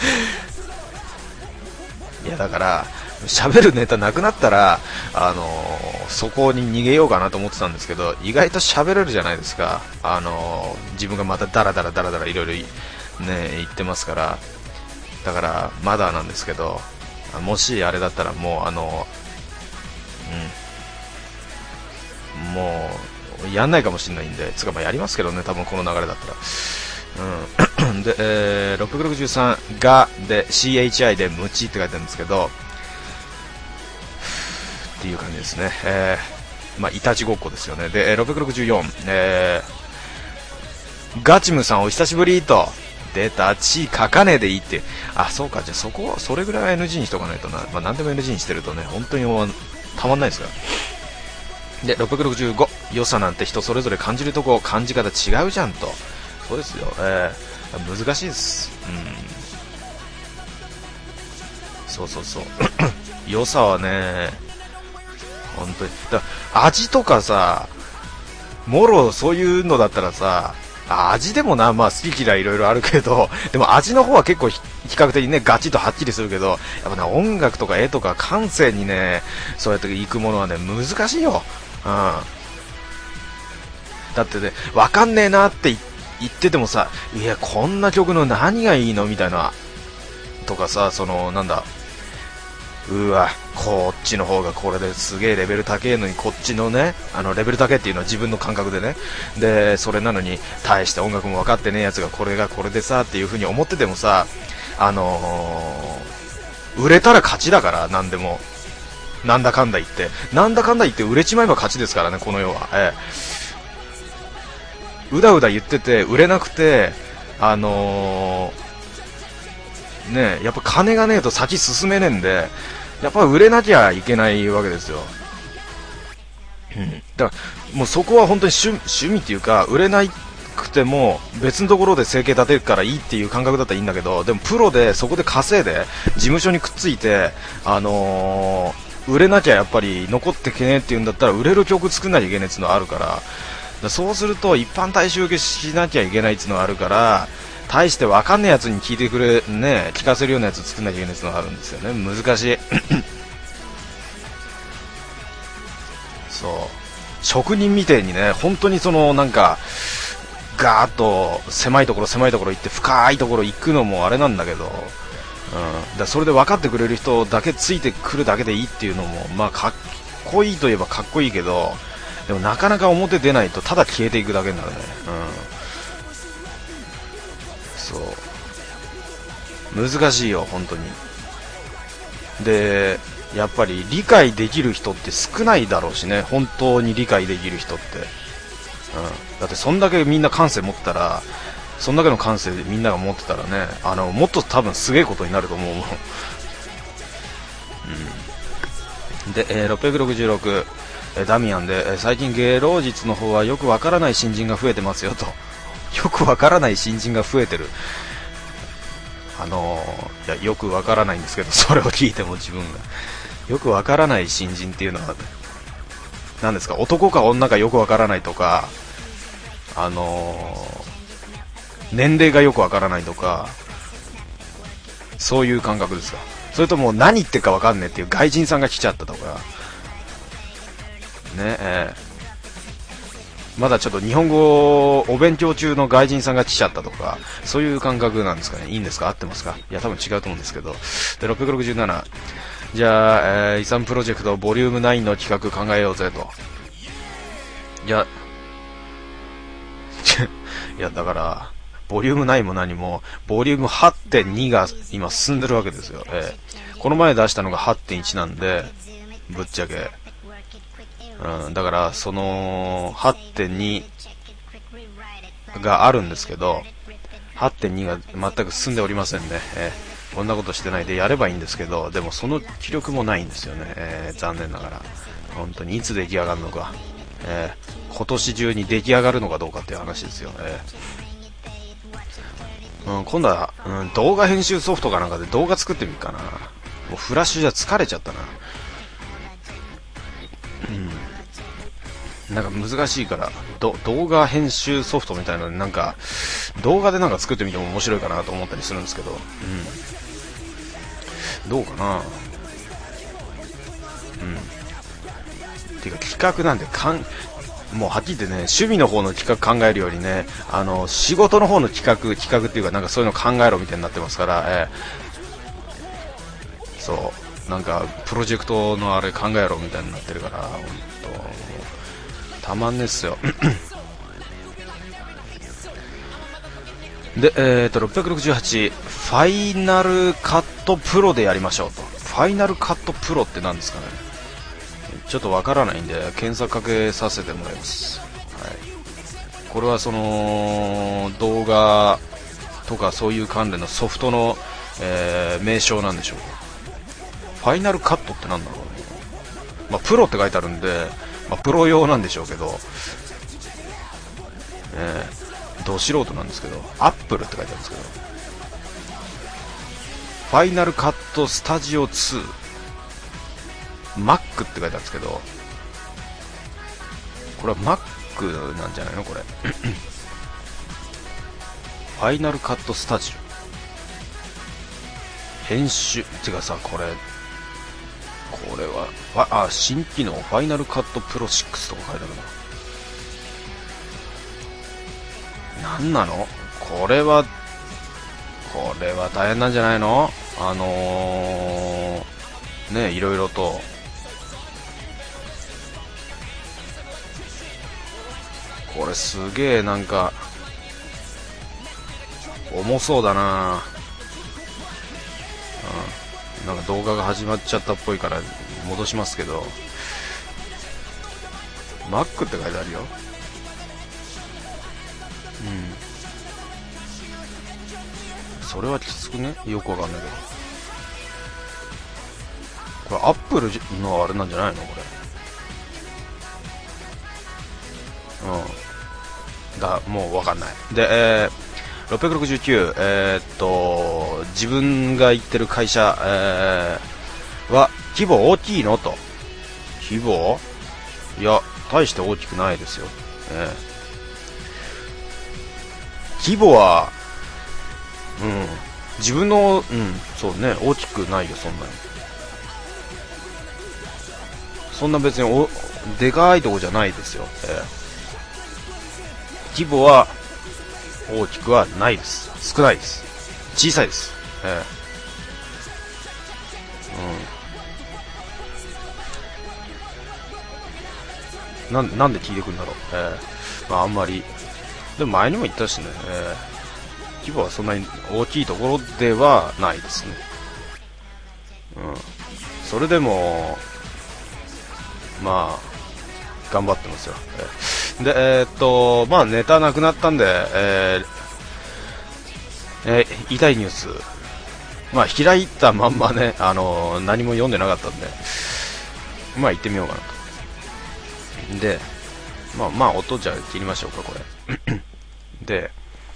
いやだから喋るネタなくなったらそこに逃げようかなと思ってたんですけど、意外と喋れるじゃないですか。自分がまたダラダラいろいろね言ってますから、だからまだなんですけど、もしあれだったらもうもうやんないかもしれないんで、やりますけどね多分この流れだったら。で、663がで CHI でムチって書いてあるんですけどっていう感じですね。いたちごっこですよね。で、664、ガチムさんお久しぶりと、出た、ち書かねえでいいって。そうか、じゃあそれぐらいは NG にしとかないとな。何でも NG にしてるとね本当にたまんないですから。で665、良さなんて人それぞれ感じるとこ感じ方違うじゃんと。そうですよ、難しいです。そう良さはね本当に味とかさ、もろそういうのだったらさ、味でもな、好き嫌いいろいろあるけど、でも味の方は結構比較的ねガチッとはっきりするけど、やっぱ音楽とか絵とか感性にねそうやっていくものはね難しいよ。だってね分かんねえなって言っててもさ、いやこんな曲の何がいいのみたいなとかさ、こっちの方がこれですげえレベル高えのに、こっちのねレベル高えっていうのは自分の感覚でね、でそれなのに大して音楽も分かってねえやつがこれでさっていう風に思っててもさ、売れたら勝ちだから。なんでもなんだかんだ言って売れちまえば勝ちですからねこの世は。うだうだ言ってて売れなくてやっぱ金がねえと先進めねえんで、やっぱ売れなきゃいけないわけですよ。だからもうそこは本当に趣味っていうか、売れなくても別のところで生計立てるからいいっていう感覚だったらいいんだけど、でもプロでそこで稼いで事務所にくっついて売れなきゃやっぱり残ってけねえっていうんだったら、売れる曲作んなきゃいけねえっていうのはあるから、そうすると一般大衆受けしなきゃいけないっていうのがあるから、大して分かんねえやつに聞かせるようなやつ作んなきゃいけないっていうのがあるんですよね。難しいそう職人みたいにね本当になんかガーッと狭いところ行って深いところ行くのもあれなんだけど、だそれで分かってくれる人だけついてくるだけでいいっていうのもこいいといえばかっこいいけど、でもなかなか表出ないとただ消えていくだけになるね。そう難しいよ本当に。でやっぱり理解できる人って少ないだろうしね、本当に理解できる人って、だってそんだけみんな感性持ってたら、そんだけの感性みんなが持ってたらね、もっと多分すげえことになると思うもん。で、666、ダミアンで、最近芸能術の方はよくわからない新人が増えてますよと。よくわからない新人が増えてる。いやよくわからないんですけど、それを聞いても自分がよくわからない新人っていうのは何ですか？男か女かよくわからないとか、年齢がよくわからないとか、そういう感覚ですか？それとも何言ってるかわかんねえっていう外人さんが来ちゃったとかね、まだちょっと日本語をお勉強中の外人さんが来ちゃったとか、そういう感覚なんですかね。いいんですか？合ってますか？いや多分違うと思うんですけど。で667、じゃあ、遺産プロジェクトボリューム9の企画考えようぜと。いやいやだからボリューム9も何もボリューム 8.2 が今進んでるわけですよ。この前出したのが 8.1 なんで、ぶっちゃけだからその 8.2 があるんですけど、 8.2 が全く進んでおりませんね。こんなことしてないでやればいいんですけど、でもその気力もないんですよね。残念ながら本当にいつ出来上がるのか、今年中に出来上がるのかどうかっていう話ですよ。今度は、動画編集ソフトかなんかで動画作ってみるかな。もうフラッシュじゃ疲れちゃったな。なんか難しいから動画編集ソフトみたいなので、なんか動画でなんか作ってみても面白いかなと思ったりするんですけど、どうかな。ていうか企画なんでもうはっきり言ってね、趣味の方の企画考えるよりね、仕事の方の企画っていうか、なんかそういうの考えろみたいになってますから、そうなんかプロジェクトのあれ考えろみたいになってるから、本当たまんねっすよ。で、668、ファイナルカットプロでやりましょうと。ファイナルカットプロって何ですかね。ちょっとわからないんで検索かけさせてもらいます。これはその動画とかそういう関連のソフトの、名称なんでしょうか。ファイナルカットってなんだろうね。プロって書いてあるんで、プロ用なんでしょうけど、ど素人なんですけど、アップルって書いてあるんですけど、ファイナルカットスタジオ2 Mac って書いてあるんですけど、これは Mac なんじゃないのこれ。ファイナルカットスタジオ編集ってかさ、これは新機能ファイナルカットプロ6とか書いてあるな。なんなのこれは大変なんじゃないの。ね、いろいろとこれすげえなんか重そうだな。なんか動画が始まっちゃったっぽいから戻しますけど、 Mac って書いてあるよ。それはきつくね。よくわかんないけど、これアップルのあれなんじゃないのこれ。もうわかんない。で、669、自分が行ってる会社、は規模大きいのと。規模？いや大して大きくないですよ。規模は自分のそうね、大きくないよ。そんな別にでかいとこじゃないですよ。規模は大きくはないです。少ないです。小さいです。 なんで聞いてくんだろう。まああんまり、でも前にも言ったしね、規模はそんなに大きいところではないですね。それでもまあ頑張ってますよ。でまあネタなくなったんで、痛いニュース、まあ開いたまんまね、何も読んでなかったんで、まあ行ってみようかなと。で、まあ音じゃ切りましょうかこれ。で、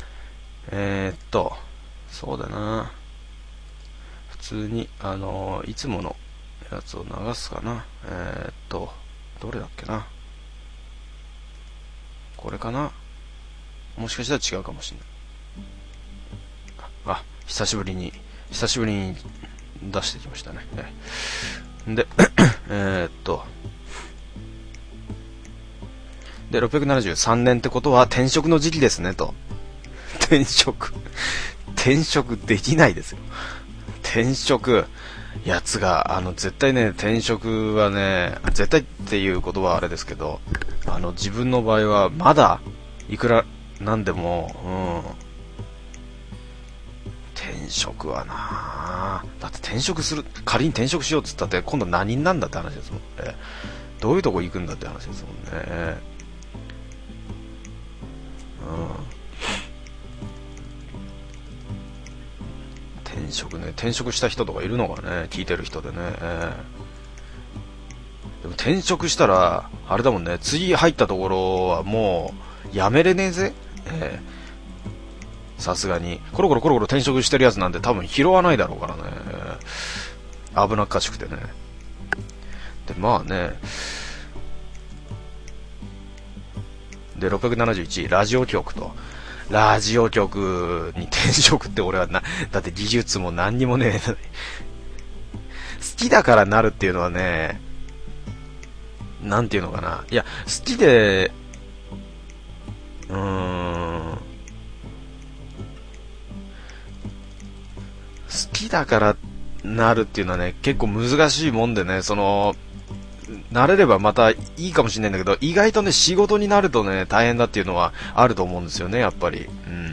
そうだな、普通にいつものやつを流すかな。どれだっけな、これかな、もしかしたら違うかもしれない。久しぶりに出してきましたね。でで673年ってことは転職の時期ですねと。転職できないですよ。転職やつが絶対ね、転職はね、絶対っていう言葉はあれですけど、自分の場合はまだいくらなんでも、転職はな、だって仮に転職しようっつったって今度何になんだって話ですもんね。どういうとこ行くんだって話ですもんね。転職した人とかいるのかね、聞いてる人でね。でも転職したらあれだもんね、次入ったところはもうやめれねえぜ。さすがにコロコロ転職してるやつなんて多分拾わないだろうからね、危なっかしくてね。でまあね、で671ラジオ局と、ラジオ局に転職って俺はだって技術も何にもね好きだからなるっていうのはね、なんていうのかな、いや好きで好きだからなるっていうのはね、結構難しいもんでね、慣れればまたいいかもしれないんだけど、意外とね仕事になるとね大変だっていうのはあると思うんですよね、やっぱり。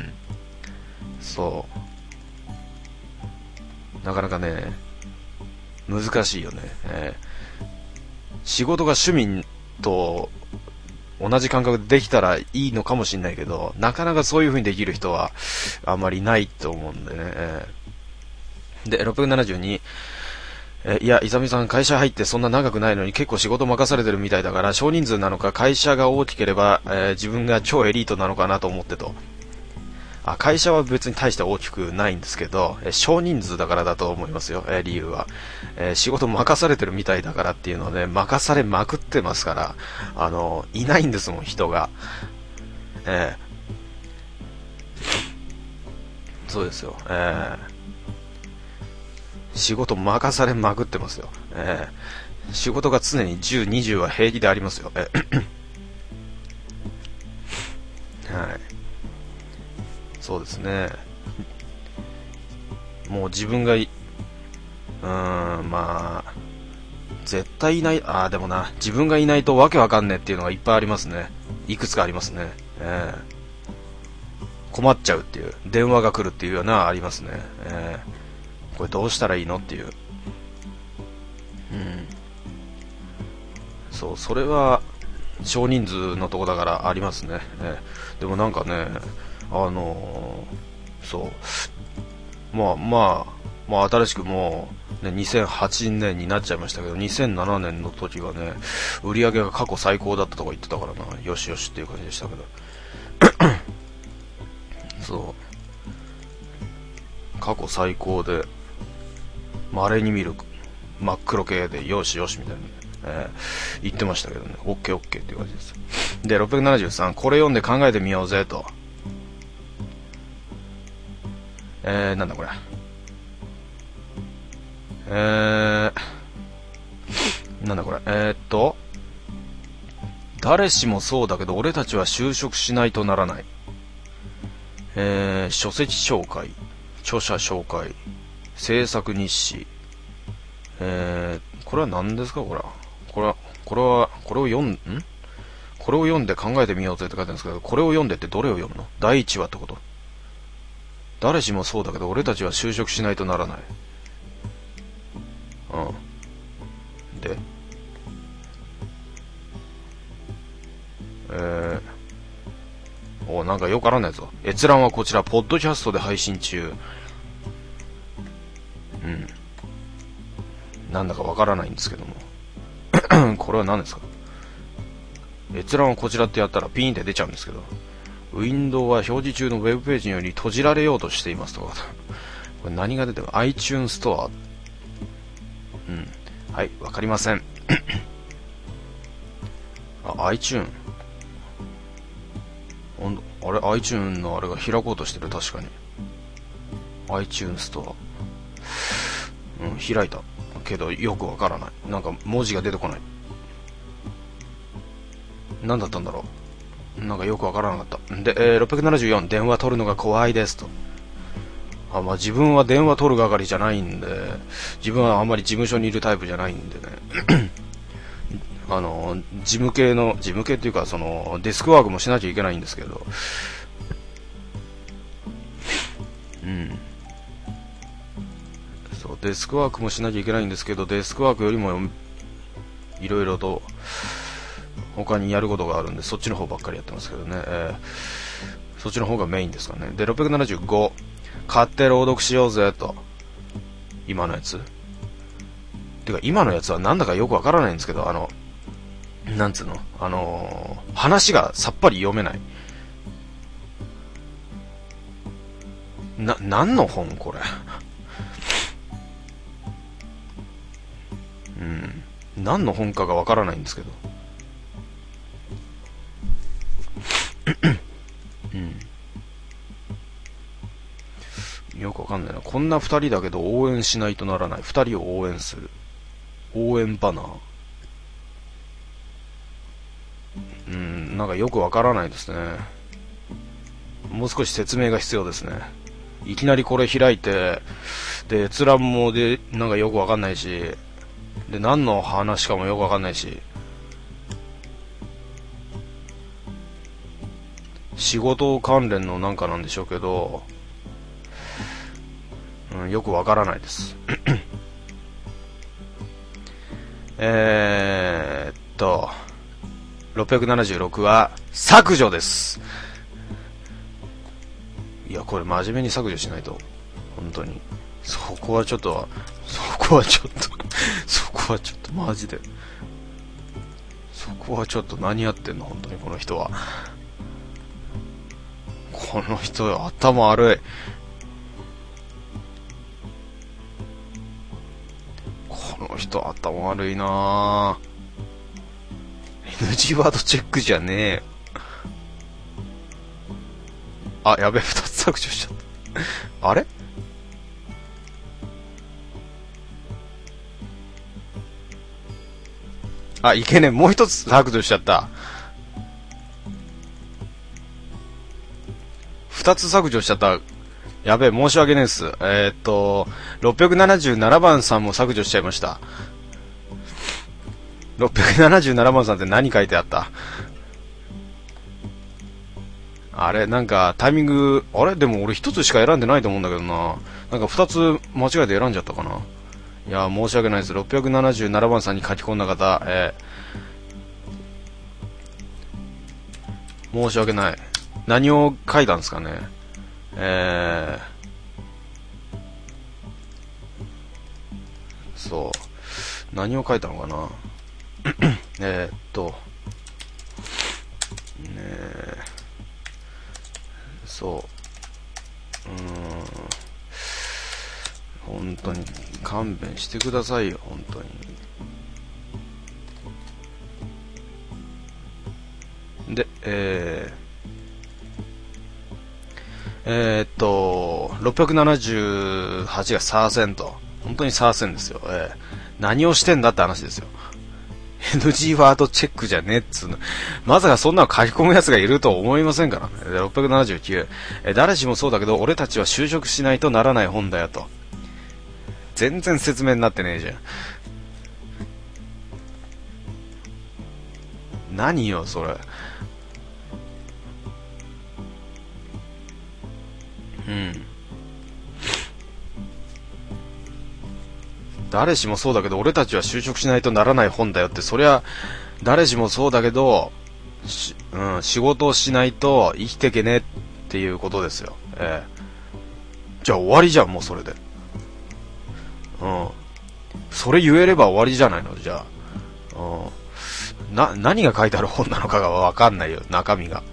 そうなかなかね難しいよね。仕事が趣味と同じ感覚でできたらいいのかもしれないけど、なかなかそういう風にできる人はあんまりいないと思うんでね。で672、いや、イザミさん会社入ってそんな長くないのに結構仕事任されてるみたいだから、少人数なのか会社が大きければ、自分が超エリートなのかなと思ってと。会社は別に大して大きくないんですけど、少人数だからだと思いますよ、理由は。仕事任されてるみたいだからっていうのはね、任されまくってますから、いないんですもん、人が。そうですよ。仕事任されまくってますよ。仕事が常に10、20は平気でありますよ。はい。そうですね。もう自分がまあ絶対いない。でもな、自分がいないとわけわかんねえっていうのがいっぱいありますね。いくつかありますね。困っちゃうっていう、電話が来るっていうようなありますね。これどうしたらいいのっていう。そう、それは少人数のとこだからありますね。でもなんかね、そうまあ新しくもう、ね、2008年になっちゃいましたけど、2007年の時はね売り上げが過去最高だったとか言ってたからな、よしよしっていう感じでしたけどそう過去最高で稀に見る真っ黒系でよしよしみたいな、言ってましたけどね、オッケーオッケーっていう感じです。で673、これ読んで考えてみようぜと。なんだこれ、なんだこれ、誰しもそうだけど俺たちは就職しないとならない。書籍紹介、著者紹介、制作日誌、これは何ですか、これをこれを読んで考えてみようぜって書いてあるんですけど、これを読んでってどれを読むの？第1話ってこと？誰しもそうだけど俺たちは就職しないとならない。で、なんかよくわからないぞ。閲覧はこちらポッドキャストで配信中。なんだかわからないんですけどもこれは何ですか？閲覧はこちらってやったらピーンって出ちゃうんですけど、ウィンドウは表示中のウェブページにより閉じられようとしていますとかこれ何が出てる？ iTunes ストア。はい、わかりませんiTunes。あれ iTunes のあれが開こうとしてる。確かに iTunes ストア。開いたけどよくわからない。なんか文字が出てこない。何だったんだろう。なんかよくわからなかった。で、674、電話取るのが怖いですと。自分は電話取る係じゃないんで、自分はあんまり事務所にいるタイプじゃないんでね事務系っていうか、そのデスクワークもしなきゃいけないんですけど、そうデスクワークもしなきゃいけないんですけど、デスクワークよりもいろいろと他にやることがあるんで、そっちの方ばっかりやってますけどね、そっちの方がメインですかね。で、675、買って朗読しようぜと。今のやつてか今のやつはなんだかよくわからないんですけど、なんつうの、話がさっぱり読めない。何の本これ何の本かがわからないんですけどよくわかんないな。こんな二人だけど応援しないとならない。二人を応援する。応援バナー。なんかよくわからないですね。もう少し説明が必要ですね。いきなりこれ開いて、で、閲覧もで、なんかよくわかんないし、で、何の話かもよくわかんないし、仕事関連のなんかなんでしょうけど、よくわからないです676は削除です。いや、これ真面目に削除しないと、本当にそこはちょっとマジでそこはちょっと何やってんの本当に。この人頭悪い。この人頭悪いなぁ。NG ワードチェックじゃねえよ。やべえ、2つ削除しちゃったあれいけねえ、もう一つ削除しちゃった。2つ削除しちゃった。やべえ、申し訳ねえっす。677番さんも削除しちゃいました。677番さんって何書いてあった？あれ、なんかタイミング、でも俺一つしか選んでないと思うんだけどな。なんか二つ間違えて選んじゃったかな。いや、申し訳ないです。677番さんに書き込んだ方、申し訳ない。何を書いたんですかね。そう。何を書いたのかな。そう。本当に勘弁してくださいよ、本当に。で、678がサーセンと。本当にサーセンですよ。何をしてんだって話ですよ。NG ワードチェックじゃねえっつうの。まさかそんなの書き込むやつがいると思いませんからね。679、誰しもそうだけど俺たちは就職しないとならない本だよと。全然説明になってねえじゃん。何よそれ。 誰しもそうだけど、俺たちは就職しないとならない本だよって、そりゃ誰しもそうだけど、仕事をしないと生きてけねっていうことですよ。じゃあ終わりじゃん、もうそれで。それ言えれば終わりじゃないの、じゃあ。何が書いてある本なのかがわかんないよ、中身が。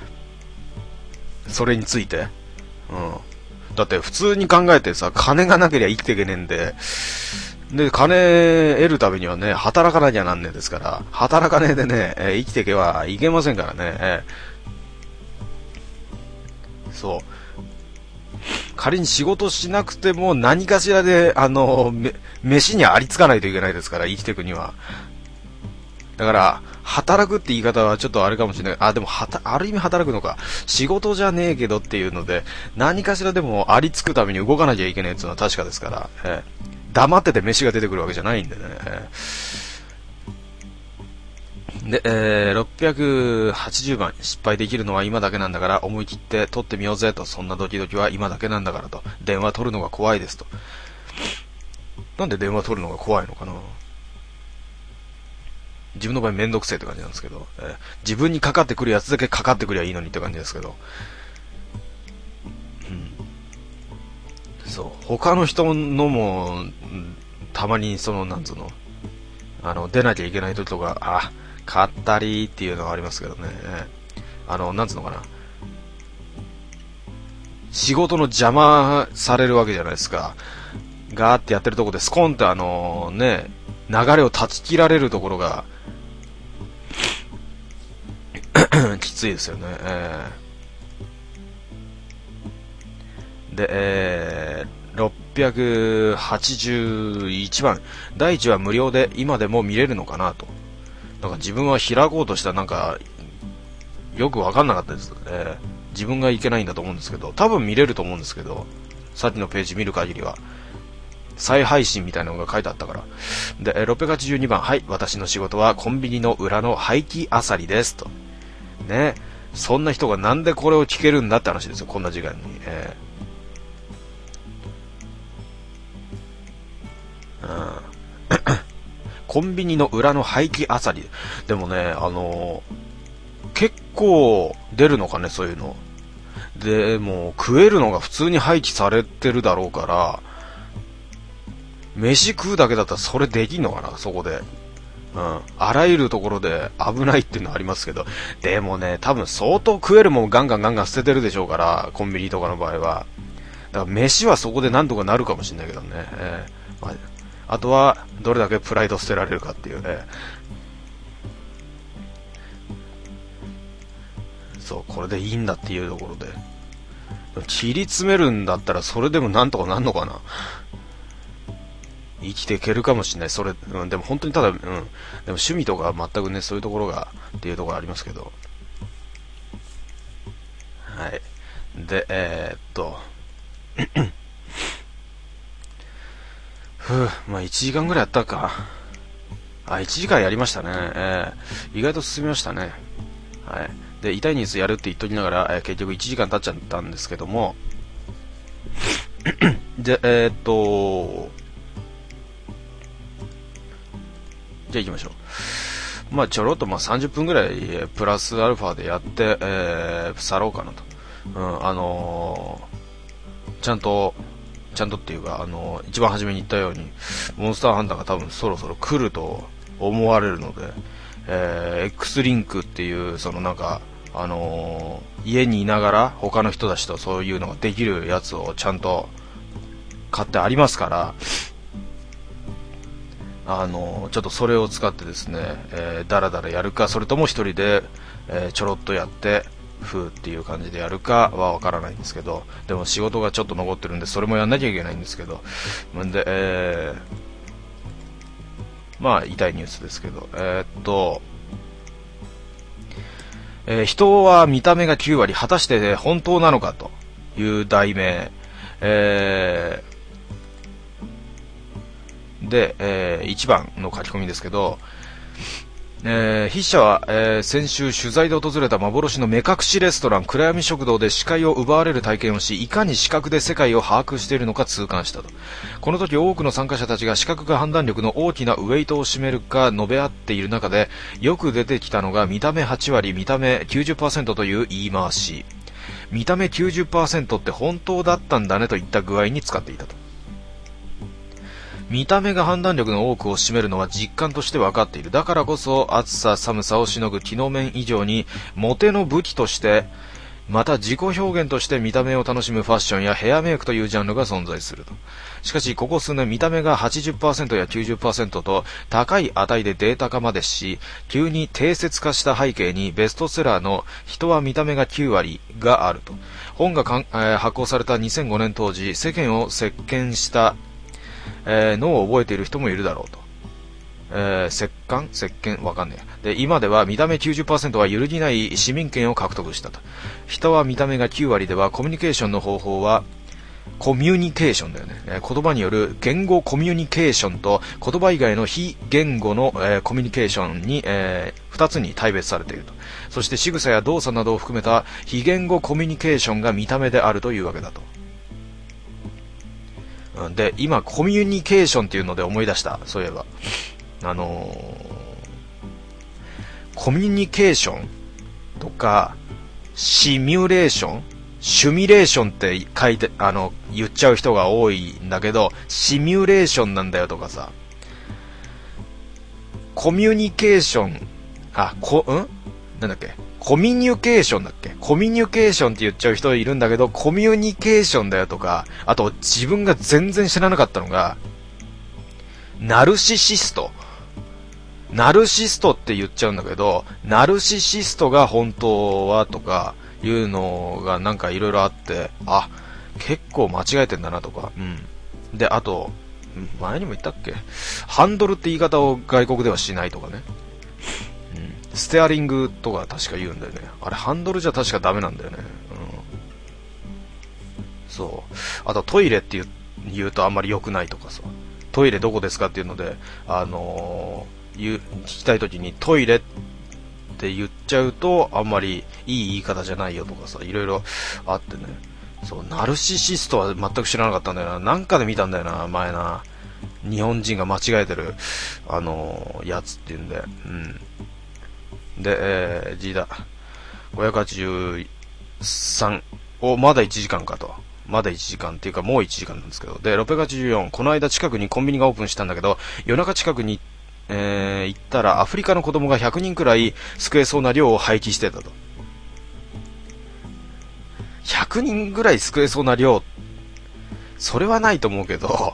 それについて。だって普通に考えてさ、金がなければ生きていけねえんで、金得るためにはね、働かなきゃなんねえですから、働かねえでね、生きていけばいけませんからね。そう。仮に仕事しなくても何かしらで、飯にありつかないといけないですから、生きていくには。だから、働くって言い方はちょっとあれかもしれない。でもある意味働くのか。仕事じゃねえけどっていうので、何かしらでもありつくために動かなきゃいけないっていうのは確かですから、黙ってて飯が出てくるわけじゃないんでね。で、680番、失敗できるのは今だけなんだから思い切って取ってみようぜと、そんなドキドキは今だけなんだからと、電話取るのが怖いですと。なんで電話取るのが怖いのかな。自分の場合めんどくせえって感じなんですけど、自分にかかってくるやつだけかかってくりゃいいのにって感じですけど、そう、他の人のも、たまになんつうの、出なきゃいけない時とか、買ったりっていうのはありますけどね、なんつうのかな、仕事の邪魔されるわけじゃないですか。ガーってやってるとこでスコンって流れを断ち切られるところがきついですよね。で、681番、第一は無料で今でも見れるのかなと。なんか自分は開こうとしたなんかよく分かんなかったです。自分がいけないんだと思うんですけど、多分見れると思うんですけど、さっきのページ見る限りは再配信みたいなのが書いてあったから。で、682番、はい、私の仕事はコンビニの裏の廃棄あさりですと。ね、そんな人がなんでこれを聞けるんだって話ですよ、こんな時間に。コンビニの裏の廃棄あさり。でもね、結構出るのかね、そういうの。で、もう食えるのが普通に廃棄されてるだろうから、飯食うだけだったらそれできんのかな、そこで。あらゆるところで危ないっていうのはありますけど、でもね、多分相当食えるもんガンガン捨ててるでしょうから、コンビニとかの場合は。だから飯はそこでなんとかなるかもしれないけどね。あとはどれだけプライド捨てられるかっていうね。そう、これでいいんだっていうところで。切り詰めるんだったらそれでもなんとかなんのかな。生きていけるかもしれない。それ、でも本当にただ、でも趣味とか全くね、そういうところがっていうところありますけど。はい。で、まあ1時間ぐらいやったか。1時間やりましたね。意外と進みましたね。はい。で、痛いニュースやるって言っときながら、結局1時間経っちゃったんですけども、で、じゃあ行きましょう。まあちょろっと30分ぐらいプラスアルファでやって、去ろうかなと。ちゃんとっていうか、一番初めに言ったように、モンスターハンターが多分そろそろ来ると思われるので、X リンクっていう、家にいながら他の人たちとそういうのができるやつをちゃんと買ってありますから、ちょっとそれを使ってですね、だらだらやるか、それとも一人で、ちょろっとやってっていう感じでやるかはわからないんですけど、でも仕事がちょっと残ってるんでそれもやんなきゃいけないんですけど、んで、まあ痛いニュースですけど、人は見た目が9割、果たして本当なのかという題名、で、1番の書き込みですけど、 筆者は、先週取材で訪れた幻の目隠しレストラン暗闇食堂で視界を奪われる体験をし、いかに視覚で世界を把握しているのか痛感したと。この時多くの参加者たちが視覚が判断力の大きなウェイトを占めるか述べ合っている中で、よく出てきたのが見た目8割見た目 90% という言い回し。見た目 90% って本当だったんだねといった具合に使っていたと。見た目が判断力の多くを占めるのは実感として分かっている。だからこそ暑さ寒さをしのぐ機能面以上にモテの武器として、また自己表現として見た目を楽しむファッションやヘアメイクというジャンルが存在すると。しかしここ数年見た目が 80% や 90% と高い値でデータ化までし、急に定説化した背景にベストセラーの人は見た目が9割があると。本が発行された2005年当時、世間を席巻したのを覚えている人もいるだろうと。石鹸わかんねえ。で、今では見た目 90% は揺るぎない市民権を獲得したと。人は見た目が9割ではコミュニケーションの方法はコミュニケーションだよね。言葉による言語コミュニケーションと言葉以外の非言語の、コミュニケーションに、2つに大別されていると。そして仕草や動作などを含めた非言語コミュニケーションが見た目であるというわけだと。で、今コミュニケーションっていうので思い出した。そういえばコミュニケーションとかシミュレーション、シュミレーションって書いて言っちゃう人が多いんだけど、シミュレーションなんだよとかさ、コミュニケーション、なんだっけ、コミュニケーションだっけ、コミュニケーションって言っちゃう人いるんだけど、コミュニケーションだよとか、あと自分が全然知らなかったのがナルシシストって言っちゃうんだけど、ナルシシストが本当はとかいうのがなんかいろいろあって、あ、結構間違えてんだなとか、で、あと前にも言ったっけ、ハンドルって言い方を外国ではしないとかね、ステアリングとか確か言うんだよね。あれハンドルじゃ確かダメなんだよね。そう。あとトイレって言うとあんまり良くないとかさ。トイレどこですかっていうので、聞きたいときにトイレって言っちゃうとあんまりいい言い方じゃないよとかさ、いろいろあってね。そう、ナルシシストは全く知らなかったんだよな。なんかで見たんだよな、前な。日本人が間違えてる、やつっていうんで。で、G だ。583をまだ1時間かと。まだ1時間っていうかもう1時間なんですけど。で、684。この間近くにコンビニがオープンしたんだけど、夜中近くに、行ったらアフリカの子供が100人くらい救えそうな量を廃棄してたと。100人ぐらい救えそうな量。それはないと思うけど。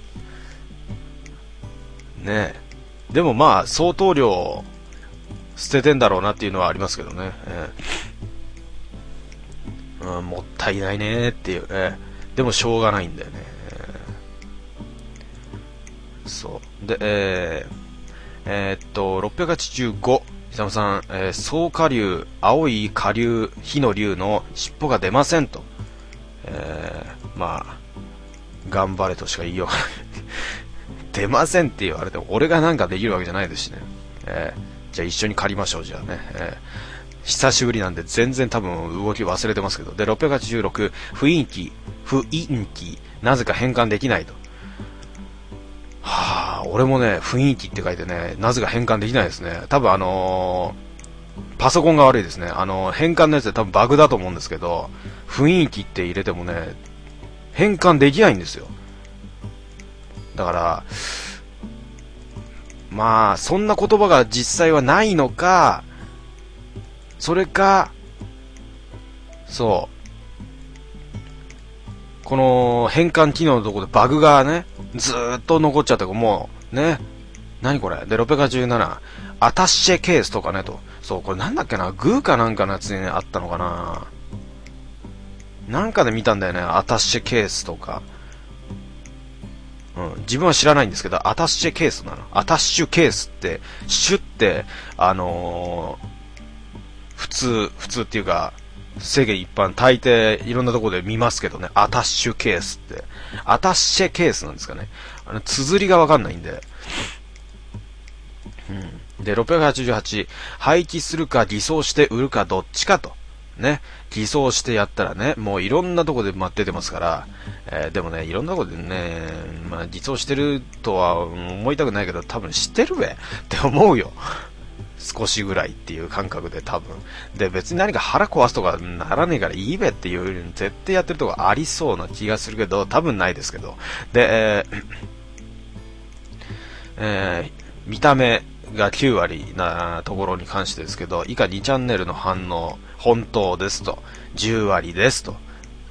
ねえ。でもまあ、相当量、捨ててんだろうなっていうのはありますけどね。もったいないねっていう、でもしょうがないんだよね。そう。で、685、イサムさん、総下流、青い下流、火の竜の尻尾が出ませんと。まあ、頑張れとしか言いようがない。出ませんって言われても、俺がなんかできるわけじゃないですしね。じゃあ一緒に借りましょう、じゃあね。久しぶりなんで全然多分動き忘れてますけど。で、686、雰囲気、なぜか変換できないと。はぁ、俺もね、雰囲気って書いてね、なぜか変換できないですね。多分パソコンが悪いですね。変換のやつで多分バグだと思うんですけど、雰囲気って入れてもね、変換できないんですよ。だから、まあ、そんな言葉が実際はないのか、それか、そう、この変換機能のところでバグがね、ずーっと残っちゃってもう、ね、何これで、687、アタッシェケースとかねと。そう、これなんだっけな、グーかなんかのやつに、ね、あったのかな、なんかで見たんだよね、アタッシェケースとか。自分は知らないんですけど、アタッシェケースなの。アタッシュケースって、シュって、普通っていうか、世間一般、大抵いろんなところで見ますけどね、アタッシュケースって。アタッシェケースなんですかね。綴りがわかんないんで。 で、688、廃棄するか偽装して売るかどっちかと。ね。偽装してやったらね、もういろんなとこで出てますから、でもね、いろんなとこでね、まあ偽装してるとは思いたくないけど、多分知ってるべって思うよ。少しぐらいっていう感覚で多分。で、別に何か腹壊すとかならねえからいいべっていう、絶対やってるとこありそうな気がするけど、多分ないですけど。で、見た目が9割なところに関してですけど、以下2チャンネルの反応、本当ですと、10割ですと。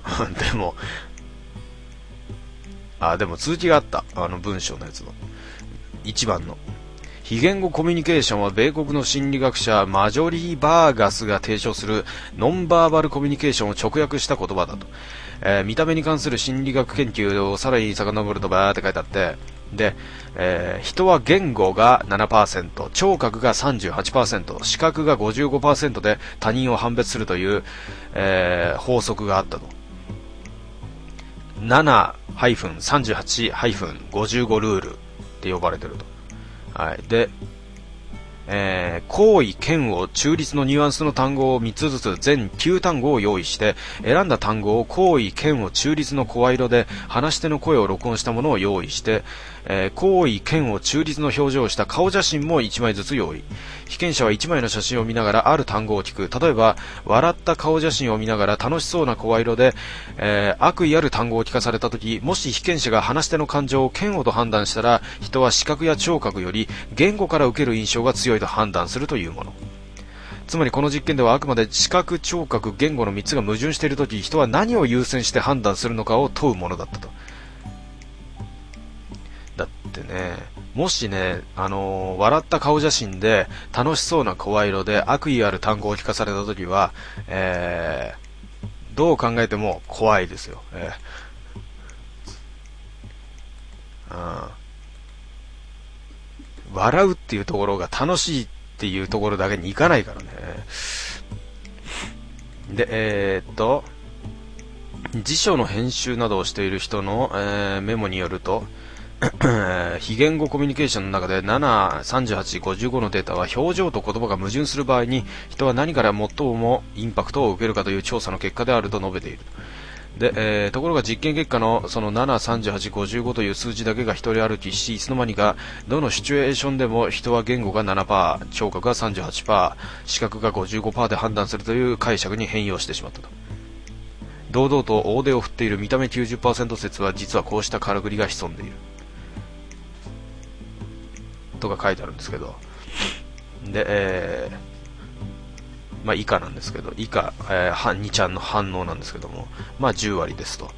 でも通知があった。文章のやつの。1番の。非言語コミュニケーションは米国の心理学者マジョリー・バーガスが提唱するノンバーバルコミュニケーションを直訳した言葉だと。見た目に関する心理学研究をさらに遡るとバーって書いてあって、で、人は言語が 7%、聴覚が 38%、視覚が 55% で他人を判別するという、法則があったと。7-38-55 ルールって呼ばれてると。はい。で、行為、嫌悪、中立のニュアンスの単語を3つずつ全9単語を用意して、選んだ単語を行為、嫌悪、中立の声色で話し手の声を録音したものを用意して、行為、嫌悪、中立の表情をした顔写真も1枚ずつ用意。被験者は1枚の写真を見ながらある単語を聞く。例えば、笑った顔写真を見ながら楽しそうな声色で、悪意ある単語を聞かされたとき、もし被験者が話し手の感情を嫌悪と判断したら、人は視覚や聴覚より言語から受ける印象が強いと判断するというもの。つまりこの実験ではあくまで視覚、聴覚、言語の3つが矛盾しているとき、人は何を優先して判断するのかを問うものだったと。だってね、もしね、笑った顔写真で楽しそうな声色で悪意ある単語を聞かされたときは、どう考えても怖いですよ。笑うっていうところが楽しいっていうところだけにいかないからね。で、辞書の編集などをしている人の、メモによると、非言語コミュニケーションの中で7、38、55のデータは表情と言葉が矛盾する場合に人は何から最もインパクトを受けるかという調査の結果であると述べている。で、ところが実験結果のその7、38、55という数字だけが一人歩きし、いつの間にかどのシチュエーションでも人は言語が 7%、聴覚が 38%、視覚が 55% で判断するという解釈に変容してしまったと。堂々と大手を振っている見た目 90% 説は実はこうしたからくりが潜んでいる。とか書いてあるんですけど。で、以下なんですけど、以下、2ちゃんの反応なんですけども、10割ですと。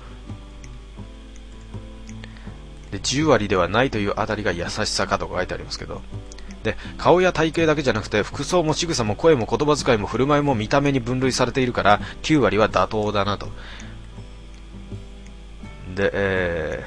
で、10割ではないというあたりが優しさかとか書いてありますけど。で、顔や体型だけじゃなくて、服装も仕草も声も言葉遣いも振る舞いも見た目に分類されているから、9割は妥当だなと。で、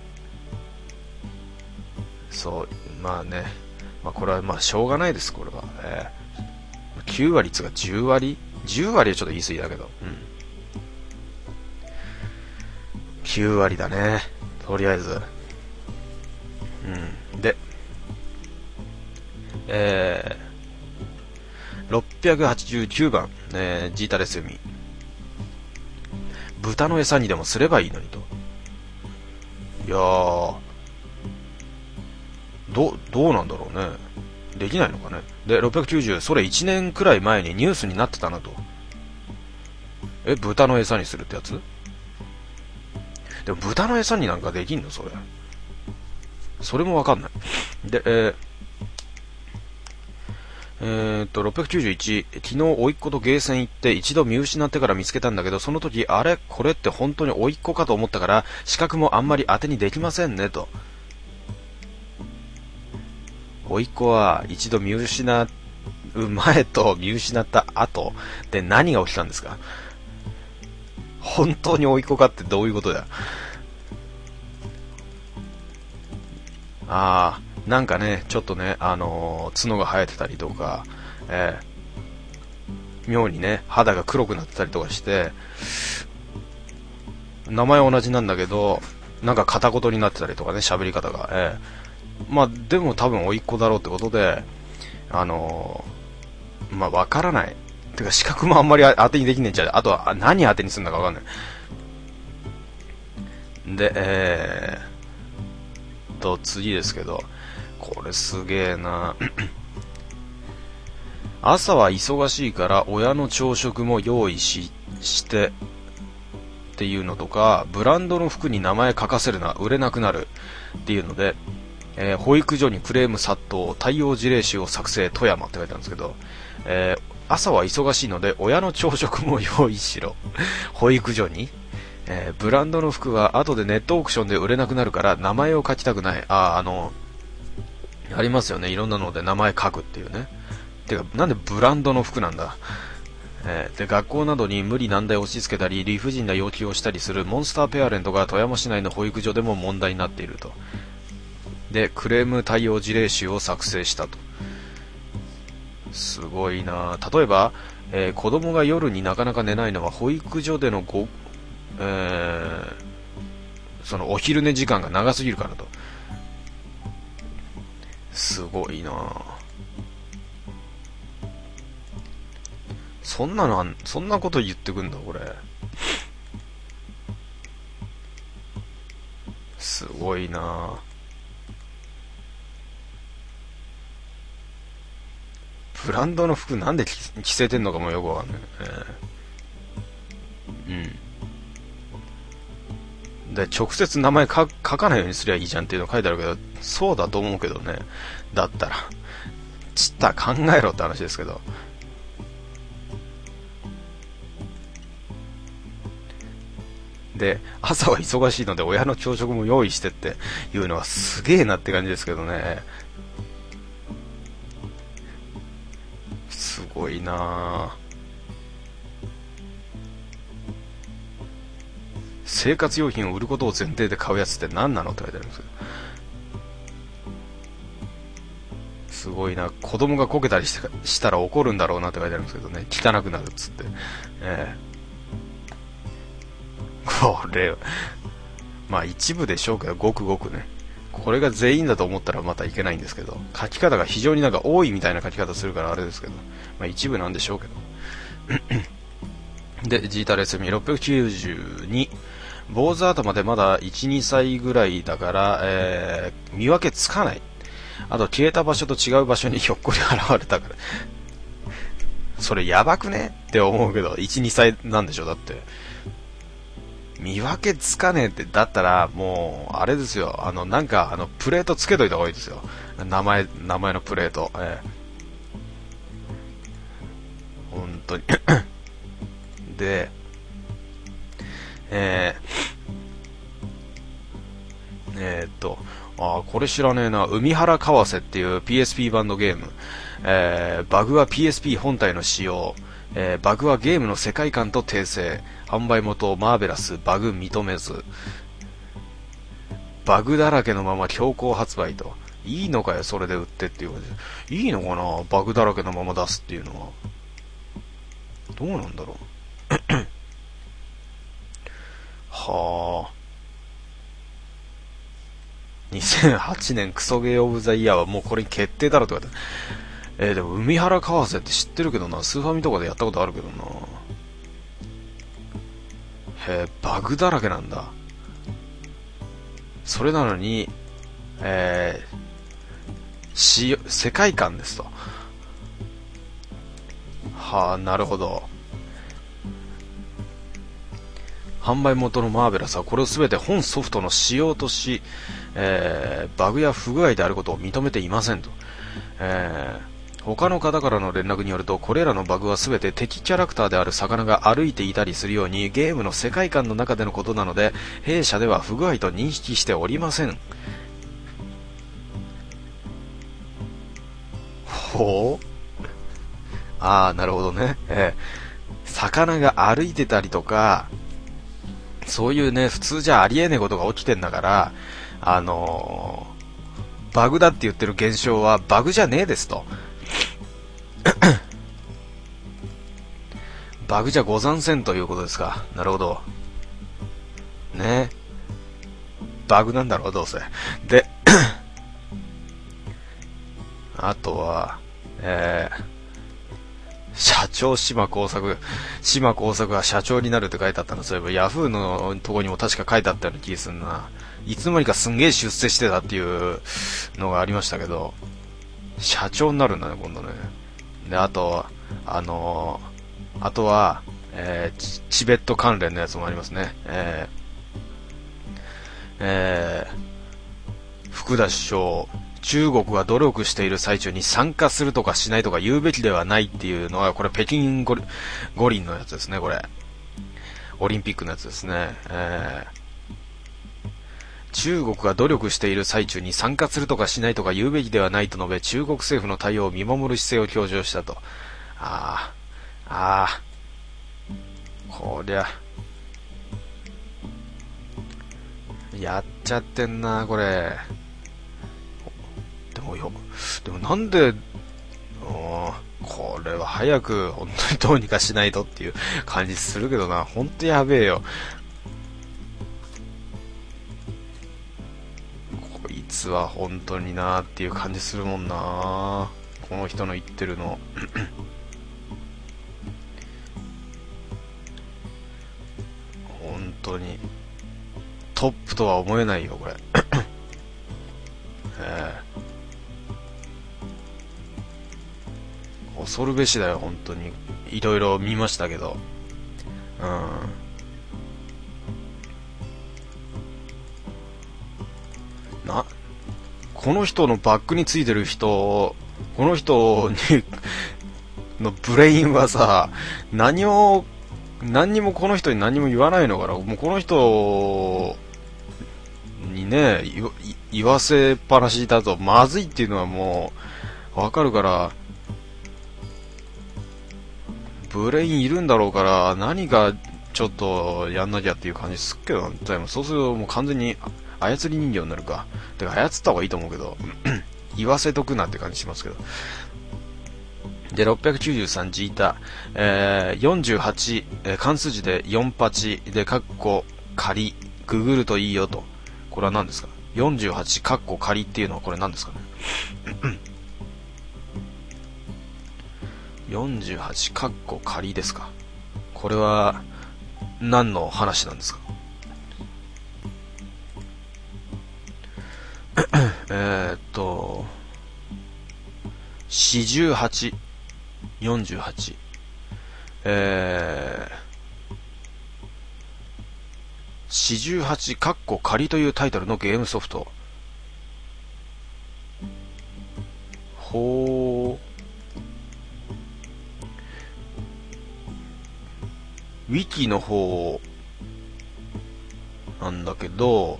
そう、これはしょうがないです、これは。9割つが10割 ?10 割はちょっと言い過ぎだけど。9割だね。とりあえず。で、689番、ジータレス読み。豚の餌にでもすればいいのにと。いやー、どうなんだろうね。できないのかね。で、690、それ1年くらい前にニュースになってたなと。豚の餌にするってやつ？でも豚の餌になんかできんのそれ。それもわかんない。で、691、昨日甥っ子とゲーセン行って一度見失ってから見つけたんだけど、その時、あれこれって本当に甥っ子かと思ったから、視覚もあんまり当てにできませんねと。甥っ子は一度見失う前と見失った後で何が起きたんですか？本当に甥っ子かってどういうことだ？なんかね、ちょっとね、角が生えてたりとか、妙にね、肌が黒くなってたりとかして、名前同じなんだけど、なんか片言になってたりとかね、喋り方が。でも多分甥っ子だろうってことで、 わからない。てか、資格もあんまり当てにできねえんじゃん。あとは、何当てにするんだかわかんない。で、次ですけど、これすげえな。朝は忙しいから親の朝食も用意してっていうのとか、ブランドの服に名前書かせるな、売れなくなるっていうので、保育所にクレーム殺到、対応事例集を作成、富山って書いてあるんですけど、朝は忙しいので親の朝食も用意しろ。保育所に、ブランドの服は後でネットオークションで売れなくなるから名前を書きたくない。ありますよね、いろんなので名前書くっていうね。てか、なんでブランドの服なんだ。で、学校などに無理難題を押し付けたり理不尽な要求をしたりするモンスターペアレントが富山市内の保育所でも問題になっていると。で、クレーム対応事例集を作成したと。すごいな。例えば、子供が夜になかなか寝ないのは保育所でのそのお昼寝時間が長すぎるからと。すごいな。そんなこと言ってくんだ、これ。すごいな。ブランドの服なんで着せてんのかもよくわかんない。で、直接名前書かないようにすりゃいいじゃんっていうの書いてあるけど、そうだと思うけどね。だったら。ちった考えろって話ですけど。で、朝は忙しいので親の朝食も用意してっていうのはすげえなって感じですけどね。すごいなぁ。生活用品を売ることを前提で買うやつって何なのって書いてあるんですけど、すごいな。子供がこけたりしたら怒るんだろうなって書いてあるんですけどね。汚くなるっつって、これまあ一部でしょうけど、ごくごくね。これが全員だと思ったらまたいけないんですけど、書き方が非常になんか多いみたいな書き方するからあれですけど、まあ一部なんでしょうけどで、ジータレスミ692、坊主頭でまだ 1,2 歳ぐらいだから、見分けつかない。あと消えた場所と違う場所にひょっこり現れたからそれやばくねって思うけど、 1,2 歳なんでしょ。だって見分けつかねえって、だったらもうあれですよ、なんかプレートつけといた方がいいですよ。名前のプレート、本当にで、これ知らねえな。海原為替っていう PSP 版のゲーム、バグは PSP 本体の仕様、バグはゲームの世界観と訂正、販売元マーベラス、バグ認めず、バグだらけのまま強行発売と。いいのかよそれで売ってっていう感じ。いいのかな、バグだらけのまま出すっていうのは。どうなんだろうはあ。2008年クソゲーオブザイヤーはもうこれに決定だろとかでも海原為替って知ってるけどな、スーファミとかでやったことあるけどな。バグだらけなんだ。それなのに、世界観ですと。はあ、なるほど。販売元のマーベラスはこれを全て本ソフトの仕様とし、バグや不具合であることを認めていませんと。他の方からの連絡によると、これらのバグは全て敵キャラクターである魚が歩いていたりするようにゲームの世界観の中でのことなので、弊社では不具合と認識しておりません。ほう、ああ、なるほどね。魚が歩いてたりとか、そういうね、普通じゃありえねえことが起きてんだから、バグだって言ってる現象はバグじゃねえですと。バグじゃござんせんということですか。なるほど。ね。バグなんだろう、どうせ。で、あとは、 社長島耕作が社長になるって書いてあったの。そういえばヤフーのとこにも確か書いてあったような気がするな。いつの間にかすんげえ出世してたっていうのがありましたけど、社長になるんだね今度ね。で、あとは、チベット関連のやつもありますね。福田首相、中国が努力している最中に参加するとかしないとか言うべきではないっていうのは、これ北京五輪のやつですね。これオリンピックのやつですね。中国が努力している最中に参加するとかしないとか言うべきではないと述べ、中国政府の対応を見守る姿勢を強調したと。こりゃやっちゃってんなこれ。でもなんで、これは早く本当にどうにかしないとっていう感じするけどな。本当やべえよこいつは。本当になっていう感じするもんな、この人の言ってるの本当にトップとは思えないよこれ恐るべしだよ本当に。いろいろ見ましたけど、この人のバックについてる人、この人にのブレインはさ、何にもこの人に何も言わないのから、もうこの人にね言わせっぱなしだとまずいっていうのはもうわかるから、ブレインいるんだろうから何かちょっとやんなきゃっていう感じすっけど、でもそうするともう完全に操り人形になるか。てか操った方がいいと思うけど言わせとくなって感じしますけど。で、693ジータ、48、関数字で48でカッコ仮、ググるといいよと。これは何ですか。48カッコ仮っていうのはこれ何ですかね48カッコ仮ですか。これは何の話なんですか48、48、48カッコ仮というタイトルのゲームソフト。ほー。ウィキの方なんだけど、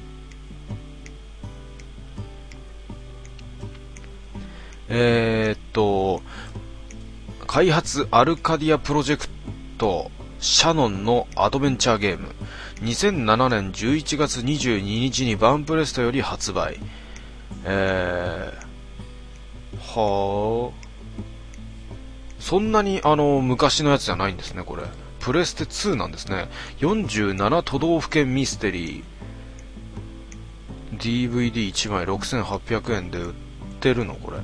開発アルカディアプロジェクトシャノンのアドベンチャーゲーム、2007年11月22日にバンプレストより発売。そんなに昔のやつじゃないんですね。これプレステ2なんですね。47都道府県ミステリー DVD1 枚6800円で売ってるのこれ。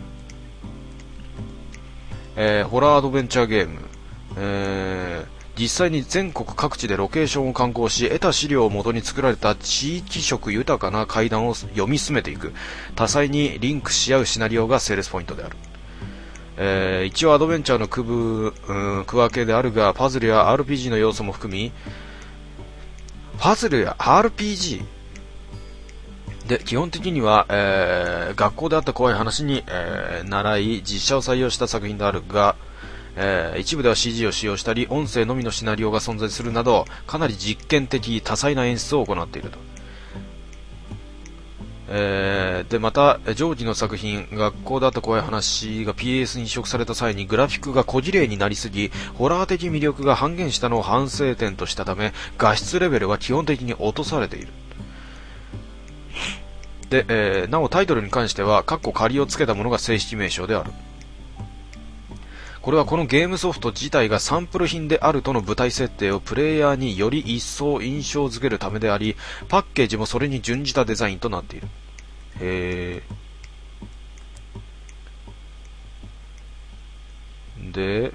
ホラーアドベンチャーゲーム、実際に全国各地でロケーションを観光し、得た資料をもとに作られた地域色豊かな怪談を読み進めていく。多彩にリンクし合うシナリオがセールスポイントである。一応アドベンチャーの区分けであるが、パズルや RPG の要素も含み、パズルや RPGで、基本的には、学校であった怖い話に、習い実写を採用した作品であるが、一部では CG を使用したり音声のみのシナリオが存在するなど、かなり実験的多彩な演出を行っていると。でまた上記の作品、学校であった怖い話が PS に移植された際にグラフィックが小綺麗になりすぎ、ホラー的魅力が半減したのを反省点としたため、画質レベルは基本的に落とされている。で、なおタイトルに関してはカッコ仮をつけたものが正式名称である。これはこのゲームソフト自体がサンプル品であるとの舞台設定をプレイヤーにより一層印象づけるためであり、パッケージもそれに準じたデザインとなっている。 で、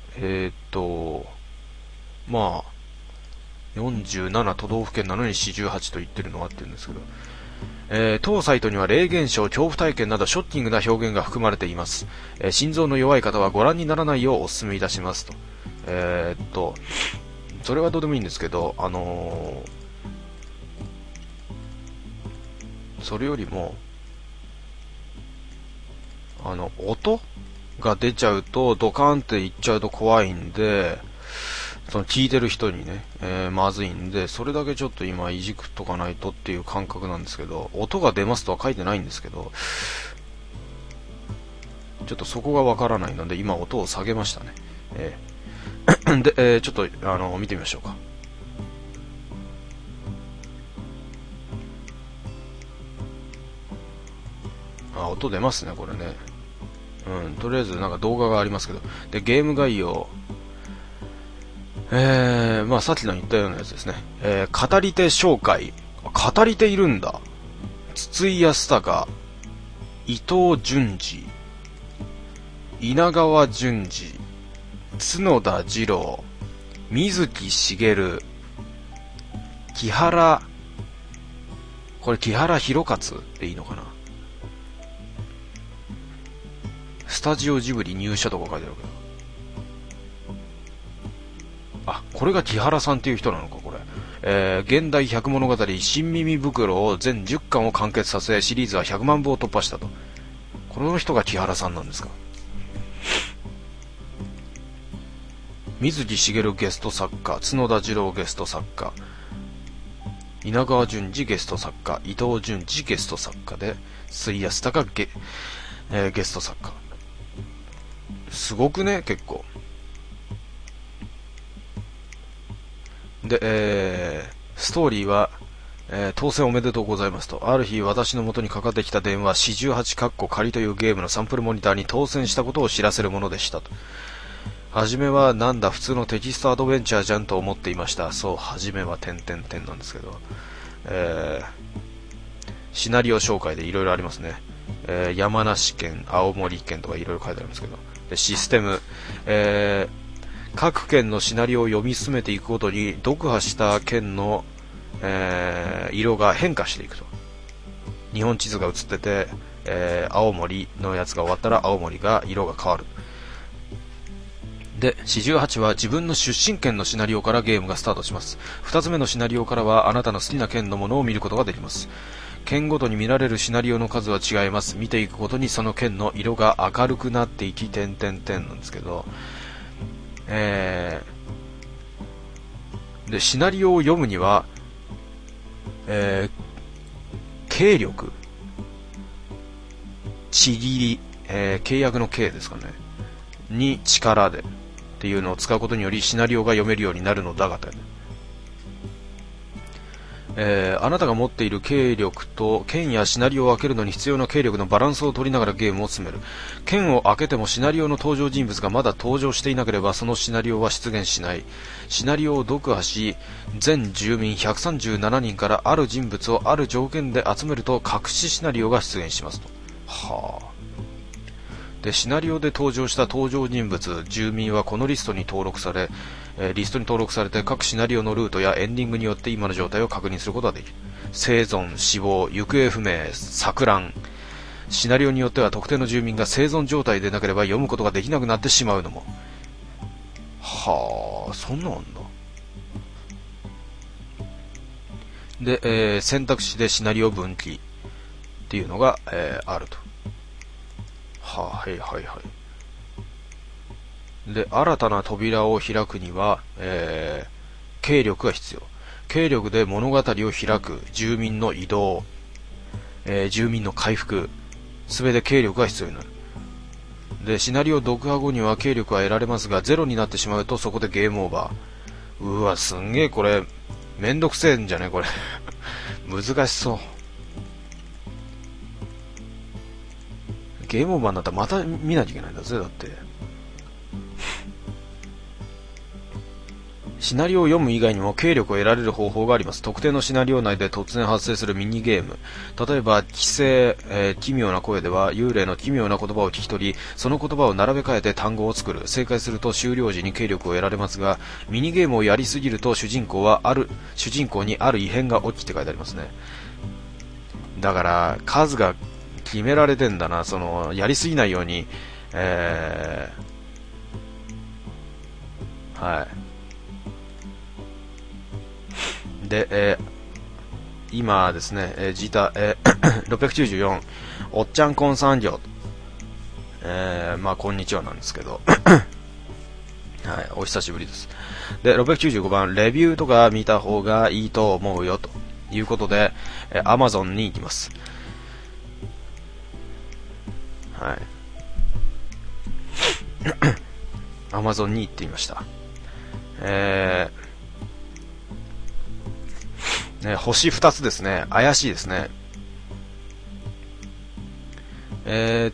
まあ、47都道府県なのに48と言ってるのはって言うんですけど、当サイトには霊現象、恐怖体験などショッキングな表現が含まれています。心臓の弱い方はご覧にならないようお勧めいたしますと。それはどうでもいいんですけど、それよりも、音が出ちゃうと、ドカーンっていっちゃうと怖いんで、その聞いてる人にね、まずいんで、それだけちょっと今いじくとかないとっていう感覚なんですけど、音が出ますとは書いてないんですけど、ちょっとそこがわからないので、今音を下げましたね。で、ちょっと見てみましょうか。音出ますね、これね。とりあえずなんか動画がありますけど。で、ゲーム概要。まあさっきの言ったようなやつですね。語り手紹介。語り手いるんだ。筒井康隆、伊藤淳二、稲川淳二、角田二郎、水木しげる、木原、これ木原弘勝でいいのかな。スタジオジブリ入社とか書いてあるけど。これが木原さんっていう人なのか、これ。現代百物語新耳袋を全10巻を完結させ、シリーズは100万部を突破したと。この人が木原さんなんですか。水木しげるゲスト作家、角田二郎ゲスト作家、稲川淳二ゲスト作家、伊藤淳二ゲスト作家で、水安隆ゲスト作家。すごくね、結構。で、ストーリーは、当選おめでとうございますと。ある日、私の元にかかってきた電話、48仮というゲームのサンプルモニターに当選したことを知らせるものでしたと。はじめはなんだ普通のテキストアドベンチャーじゃんと思っていました。そう、はじめは点なんですけど、シナリオ紹介でいろいろありますね。山梨県、青森県とかいろいろ書いてありますけど、でシステム、各県のシナリオを読み進めていくごとに読破した県の、色が変化していくと。日本地図が映ってて、青森のやつが終わったら青森が色が変わる。で、48は自分の出身県のシナリオからゲームがスタートします。2つ目のシナリオからはあなたの好きな県のものを見ることができます。県ごとに見られるシナリオの数は違います。見ていくごとにその県の色が明るくなっていき、なんですけど、で、シナリオを読むには、経力、ちぎり、契約の契ですかね、に力でっていうのを使うことによりシナリオが読めるようになるのだがと。あなたが持っている経力と剣やシナリオを開けるのに必要な経力のバランスを取りながらゲームを進める。剣を開けてもシナリオの登場人物がまだ登場していなければそのシナリオは出現しない。シナリオを読破し、全住民137人からある人物をある条件で集めると隠しシナリオが出現しますと。で、シナリオで登場した登場人物、住民はこのリストに登録され、各シナリオのルートやエンディングによって今の状態を確認することができる。生存、死亡、行方不明、錯乱。シナリオによっては特定の住民が生存状態でなければ読むことができなくなってしまうのも。そんなのあんだ。で、選択肢でシナリオ分岐っていうのが、あると。で、新たな扉を開くには、経力が必要。経力で物語を開く、住民の移動、住民の回復、すべて経力が必要になる。で、シナリオ読破後には経力は得られますが、ゼロになってしまうとそこでゲームオーバー。うわ、すんげえこれ、めんどくせえんじゃねこれ。難しそう。ゲームオーバーになったらまた見なきゃいけないんだぜ、だって。 シナリオを読む以外にも経力を得られる方法があります。特定のシナリオ内で突然発生するミニゲーム。例えば、奇声、奇妙な声では幽霊の奇妙な言葉を聞き取り、その言葉を並べ替えて単語を作る。正解すると終了時に経力を得られますが、ミニゲームをやりすぎると主人公にある異変が起きって書いてありますね。だから、数が決められてんだな。やりすぎないように、はい。で、今ですね、ジータ、694、おっちゃんコンサン業、まあ、こんにちはなんですけど、はい、お久しぶりです。で、695番、レビューとか見た方がいいと思うよ、ということで、Amazon に行きます。はい。Amazon に行ってみました。ね、星2つですね。怪しいですね。行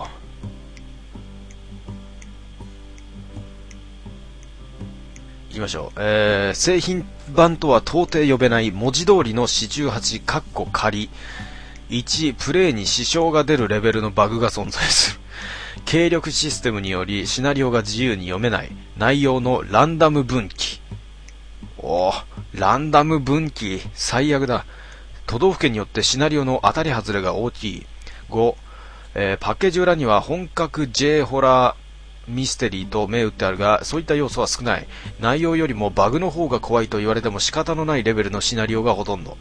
きましょう。製品版とは到底呼べない文字通りの四十八（仮）1、プレイに支障が出るレベルのバグが存在する。経力システムによりシナリオが自由に読めない。内容のランダム分岐。ランダム分岐最悪だ。都道府県によってシナリオの当たり外れが大きい。5、パッケージ裏には本格 J ホラーミステリーと銘打ってあるが、そういった要素は少ない。内容よりもバグの方が怖いと言われても仕方のないレベルのシナリオがほとんど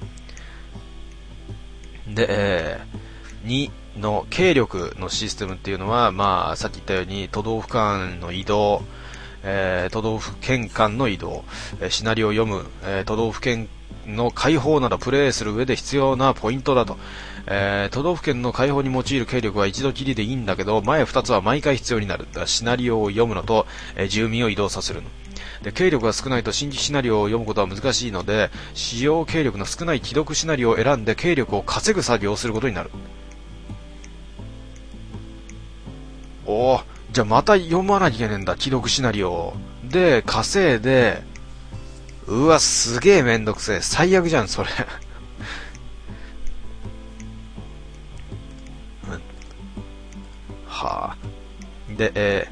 で、2の経力のシステムっていうのは、まあ、さっき言ったように都道府間の移動、都道府県間の移動、シナリオを読む、都道府県の解放などプレイする上で必要なポイントだと。都道府県の解放に用いる経力は一度きりでいいんだけど、前2つは毎回必要になる。だからシナリオを読むのと、住民を移動させるの。で、経力が少ないと新規シナリオを読むことは難しいので、使用経力の少ない既読シナリオを選んで経力を稼ぐ作業をすることになる。じゃあまた読まなきゃいけねえんだ、既読シナリオを。で、稼いで、うわ、すげえめんどくせえ。最悪じゃん、それ。はあ。で、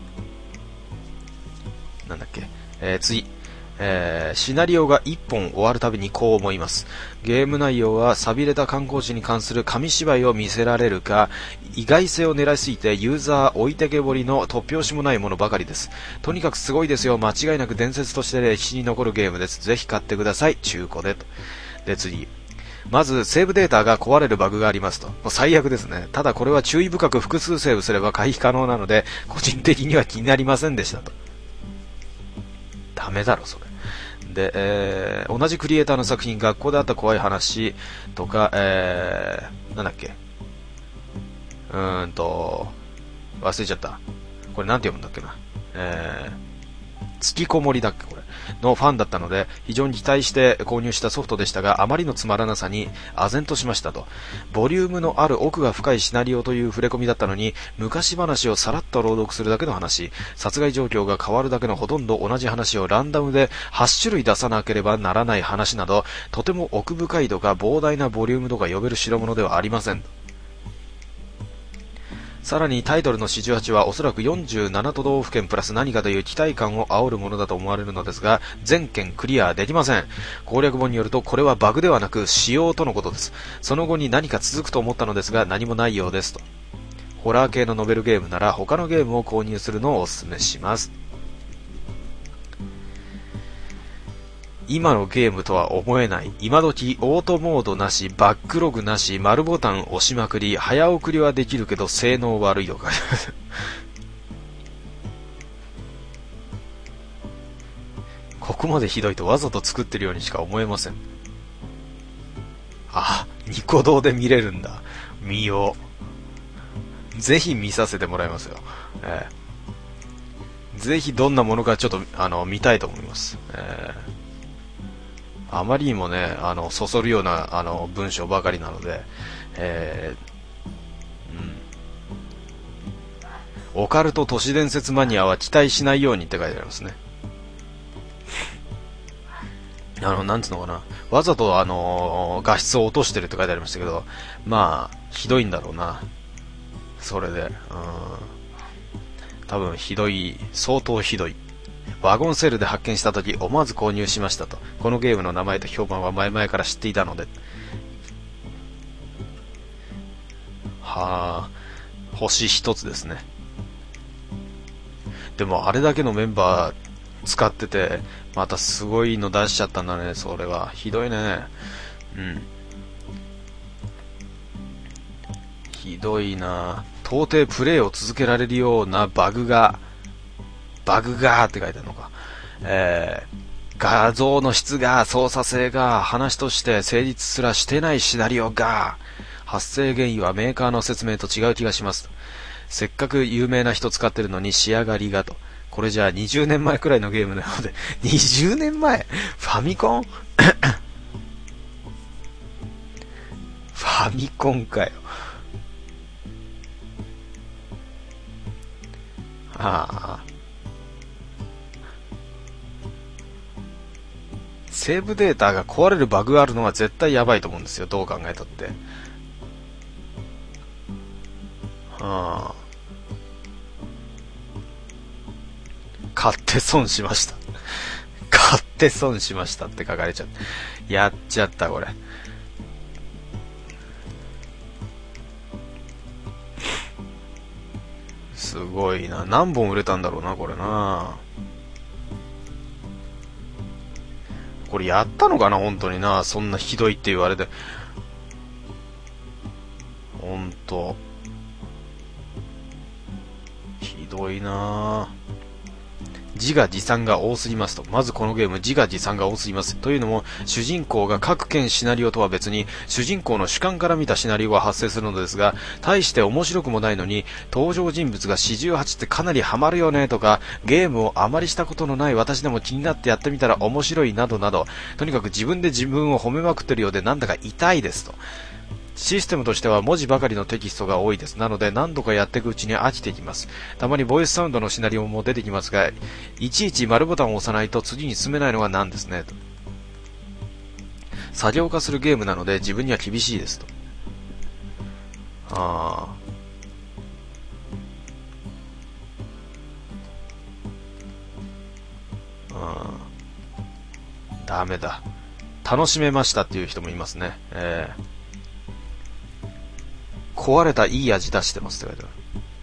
なんだっけ。次。シナリオが1本終わるたびにこう思います。ゲーム内容は寂れた観光地に関する紙芝居を見せられるか、意外性を狙いすぎてユーザー置いてけぼりの突拍子もないものばかりです。とにかくすごいですよ。間違いなく伝説として歴史に残るゲームです。ぜひ買ってください。中古でと。で、次。まず、セーブデータが壊れるバグがありますと。もう最悪ですね。ただこれは注意深く複数セーブすれば回避可能なので、個人的には気になりませんでしたと。ダメだろ、それ。で、同じクリエイターの作品、学校であった怖い話とか、なんだっけ。忘れちゃった。これなんて読むんだっけな。月こもりだっけこれのファンだったので非常に期待して購入したソフトでしたが、あまりのつまらなさに唖然としましたと。ボリュームのある奥が深いシナリオという触れ込みだったのに、昔話をさらっと朗読するだけの話、殺害状況が変わるだけのほとんど同じ話をランダムで8種類出さなければならない話など、とても奥深いとか膨大なボリュームとか呼べる代物ではありません。さらにタイトルの48はおそらく47都道府県プラス何かという期待感を煽るものだと思われるのですが、全県クリアできません。攻略本によるとこれはバグではなく仕様とのことです。その後に何か続くと思ったのですが何もないようですと。ホラー系のノベルゲームなら他のゲームを購入するのをお勧めします。今のゲームとは思えない。今時オートモードなし、バックログなし、丸ボタン押しまくり、早送りはできるけど性能悪いとかここまでひどいとわざと作ってるようにしか思えません。あ、ニコ動で見れるんだ。見よう。ぜひ見させてもらいますよ。ぜひどんなものかちょっと見たいと思います。あまりにもね、そそるような文章ばかりなので、オカルト都市伝説マニアは期待しないようにって書いてありますね。 なんつうのかな、わざと画質を落としてるって書いてありましたけど、まあ、ひどいんだろうな。それで、多分ひどい、相当ひどい。ワゴンセールで発見したとき、思わず購入しましたと。このゲームの名前と評判は前々から知っていたので。はあ、星一つですね。でもあれだけのメンバー使ってて、またすごいの出しちゃったんだね、それは。ひどいね。うん。ひどいな。到底プレイを続けられるようなバグがって書いてあるのか。画像の質が、操作性が、話として成立すらしてないシナリオが、発生原因はメーカーの説明と違う気がします。せっかく有名な人使ってるのに仕上がりがと。これじゃあ20年前くらいのゲームなので、20年前ファミコンファミコンかよ。ああ。セーブデータが壊れるバグがあるのは絶対やばいと思うんですよ、どう考えたって。はあ。買って損しました。買って損しましたって書かれちゃった。やっちゃった、これ。すごいな。何本売れたんだろうな、これな。これやったのかな、本当にな。そんなひどいって言われて。本当。ひどいな。自画自賛が多すぎますと。まずこのゲーム、自画自賛が多すぎます。というのも、主人公が各件シナリオとは別に、主人公の主観から見たシナリオが発生するのですが、大して面白くもないのに、登場人物が48ってかなりハマるよねとか、ゲームをあまりしたことのない私でも気になってやってみたら面白いなどなど、とにかく自分で自分を褒めまくってるようでなんだか痛いですと。システムとしては文字ばかりのテキストが多いです。なので何度かやっていくうちに飽きてきます。たまにボイスサウンドのシナリオも出てきますが、いちいち丸ボタンを押さないと次に進めないのがなんですねと。作業化するゲームなので自分には厳しいですと。ダメだ。楽しめましたっていう人もいますね。壊れたいい味出してますって書いてある。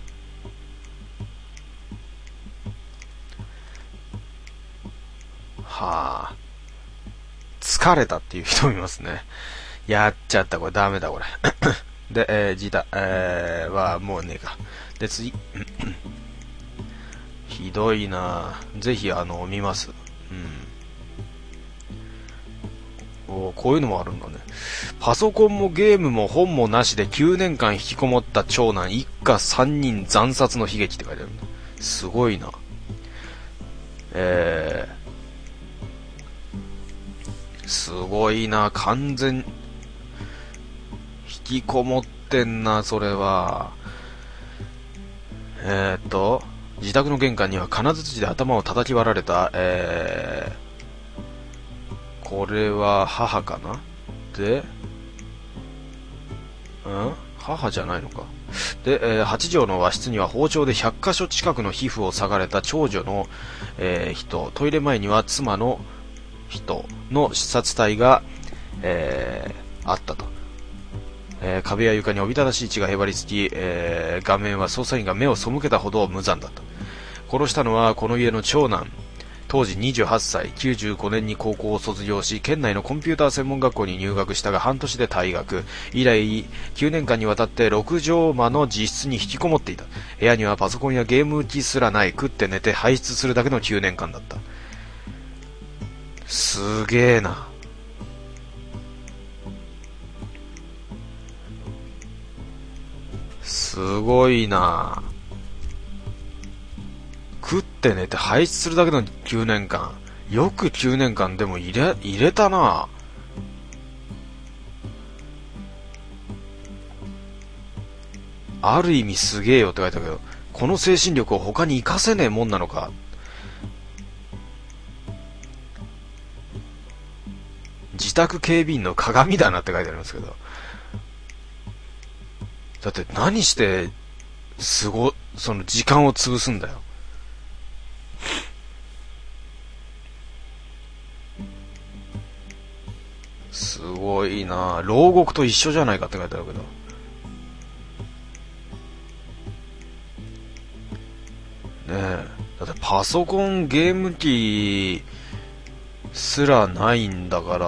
はあ。疲れたっていう人もいますね。やっちゃった、これダメだこれ。で、ジタ、はもうねえか。で、次。ひどいな。ぜひ見ます。こういうのもあるんだね。パソコンもゲームも本もなしで9年間引きこもった長男一家3人惨殺の悲劇って書いてあるんだ。すごいな。すごいな。完全引きこもってんな、それは。自宅の玄関には金槌で頭を叩き割られた、これは母かな。で、母じゃないのか。で、8畳の和室には包丁で100箇所近くの皮膚を裂かれた長女の、人、トイレ前には妻の人の刺殺体が、あったと。壁や床におびただしい血がへばりつき、画面は捜査員が目を背けたほど無残だった。殺したのはこの家の長男。当時28歳、95年に高校を卒業し、県内のコンピューター専門学校に入学したが半年で退学。以来、9年間にわたって6畳間の自室に引きこもっていた。部屋にはパソコンやゲーム機すらない。食って寝て排出するだけの9年間だった。すげえな。すごいな。食って寝て排出するだけの9年間。よく9年間でも入れたな。ある意味すげえよって書いてあるけど、この精神力を他に活かせねえもんなのか。 自宅警備員の鏡だなって書いてありますけど。だって何して、その時間を潰すんだよ。すごいな。牢獄と一緒じゃないかって書いてあるけど。ねえ。だってパソコン、ゲーム機すらないんだから。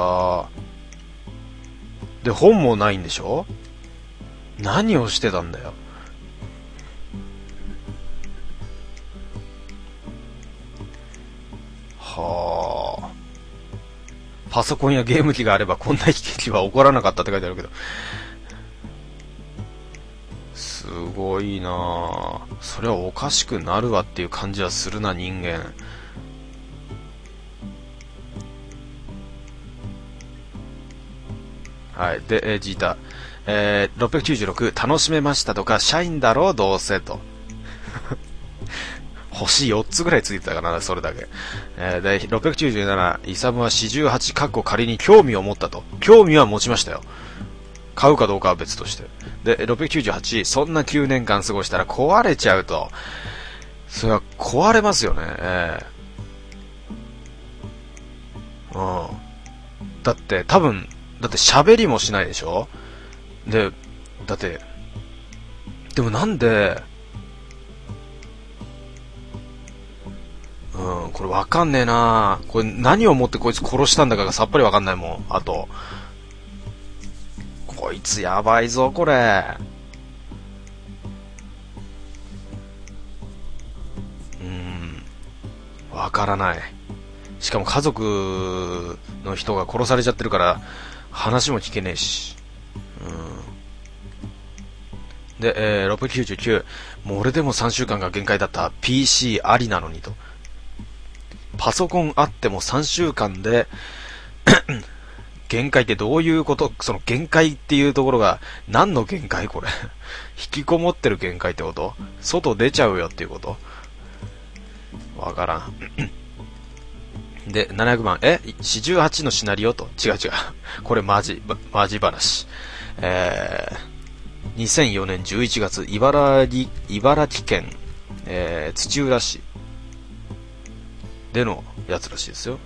で、本もないんでしょ？何をしてたんだよ。はあ。パソコンやゲーム機があればこんな悲劇は起こらなかったって書いてあるけど。すごいなぁ。それはおかしくなるわっていう感じはするな、人間。はい。で、ジータ。696、楽しめましたとか、社員だろう、どうせと。星4つぐらいついてたかな、それだけ。で、697、イサムは48、かっこ仮に興味を持ったと。興味は持ちましたよ。買うかどうかは別として。で、698、そんな9年間過ごしたら壊れちゃうと。それは壊れますよね。うん。だって喋りもしないでしょ？で、でもなんで、これわかんねえな。これ何をもってこいつ殺したんだかがさっぱりわかんないもん。あと、こいつやばいぞ、これ。わからない。しかも家族の人が殺されちゃってるから話も聞けねえし。で、699、もう俺でも3週間が限界だった。 PC ありなのにと。パソコンあっても3週間で限界ってどういうこと？その限界っていうところが何の限界これ引きこもってる限界ってこと？外出ちゃうよっていうこと？わからんで、700万、48のシナリオと。違う。これマジ話。2004年11月、茨城県、土浦市でのやつらしいですよ。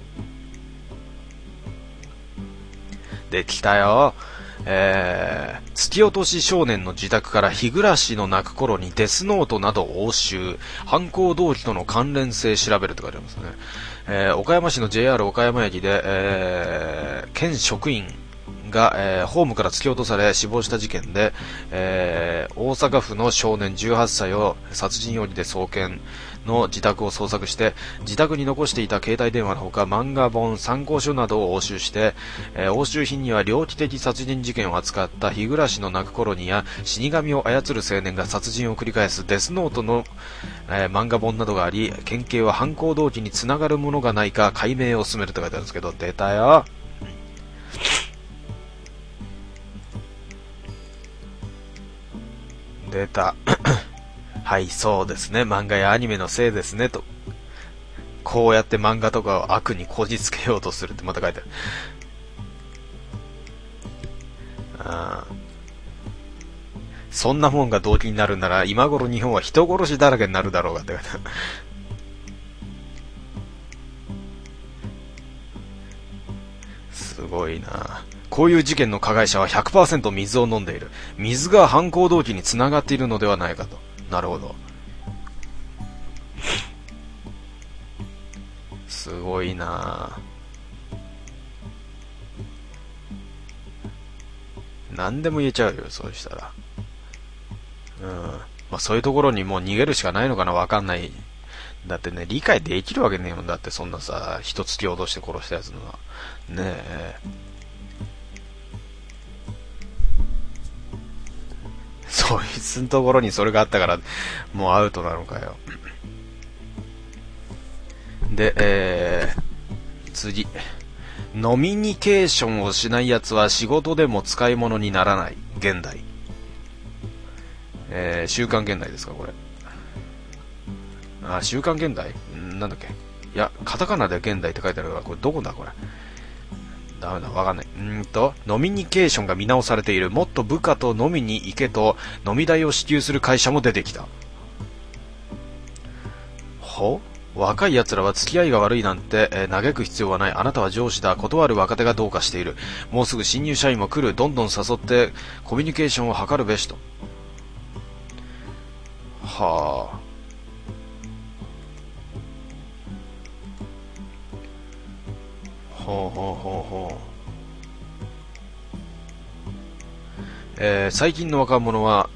で、来たよ。突き落とし少年の自宅から日暮の泣く頃にデスノートなどを押収、犯行動機との関連性調べると書いてありますね。岡山市の JR 岡山駅で、県職員が、ホームから突き落とされ死亡した事件で、大阪府の少年18歳を殺人容疑で送検の自宅を捜索して、自宅に残していた携帯電話のほか漫画本、参考書などを押収して、押収品には猟奇的殺人事件を扱った日暮の泣く頃にや死神を操る青年が殺人を繰り返すデスノートの、漫画本などがあり、県警は犯行動機につながるものがないか解明を進めると書いてあるんですけど、出たよ。出たはい、そうですね、漫画やアニメのせいですねと。こうやって漫画とかを悪にこじつけようとするってまた書いてある。そんなもんが動機になるなら今頃日本は人殺しだらけになるだろうがって書いてある。すごいな。こういう事件の加害者は 100% 水を飲んでいる。水が犯行動機につながっているのではないかと。なるほど。すごいな。何でも言えちゃうよ、そうしたら。まあそういうところにもう逃げるしかないのかな、わかんない。だってね、理解できるわけねえもんだって、そんなさ、人突き落として殺したやつのは。ねえ。そいつのところにそれがあったから、もうアウトなのかよ。で、次。ノミニケーションをしない奴は仕事でも使い物にならない。現代。週刊現代ですか、これ。週刊現代なんだっけ。いや、カタカナで現代って書いてあるから、これどこだ、これ。 ダメだ、わかんない。ノミニケーションが見直されている。もっと部下と飲みに行けと飲み代を支給する会社も出てきた。若い奴らは付き合いが悪いなんて、嘆く必要はない。あなたは上司だ。断る若手がどうかしている。もうすぐ新入社員も来る。どんどん誘ってコミュニケーションを図るべしと。はあ。最近の若者は、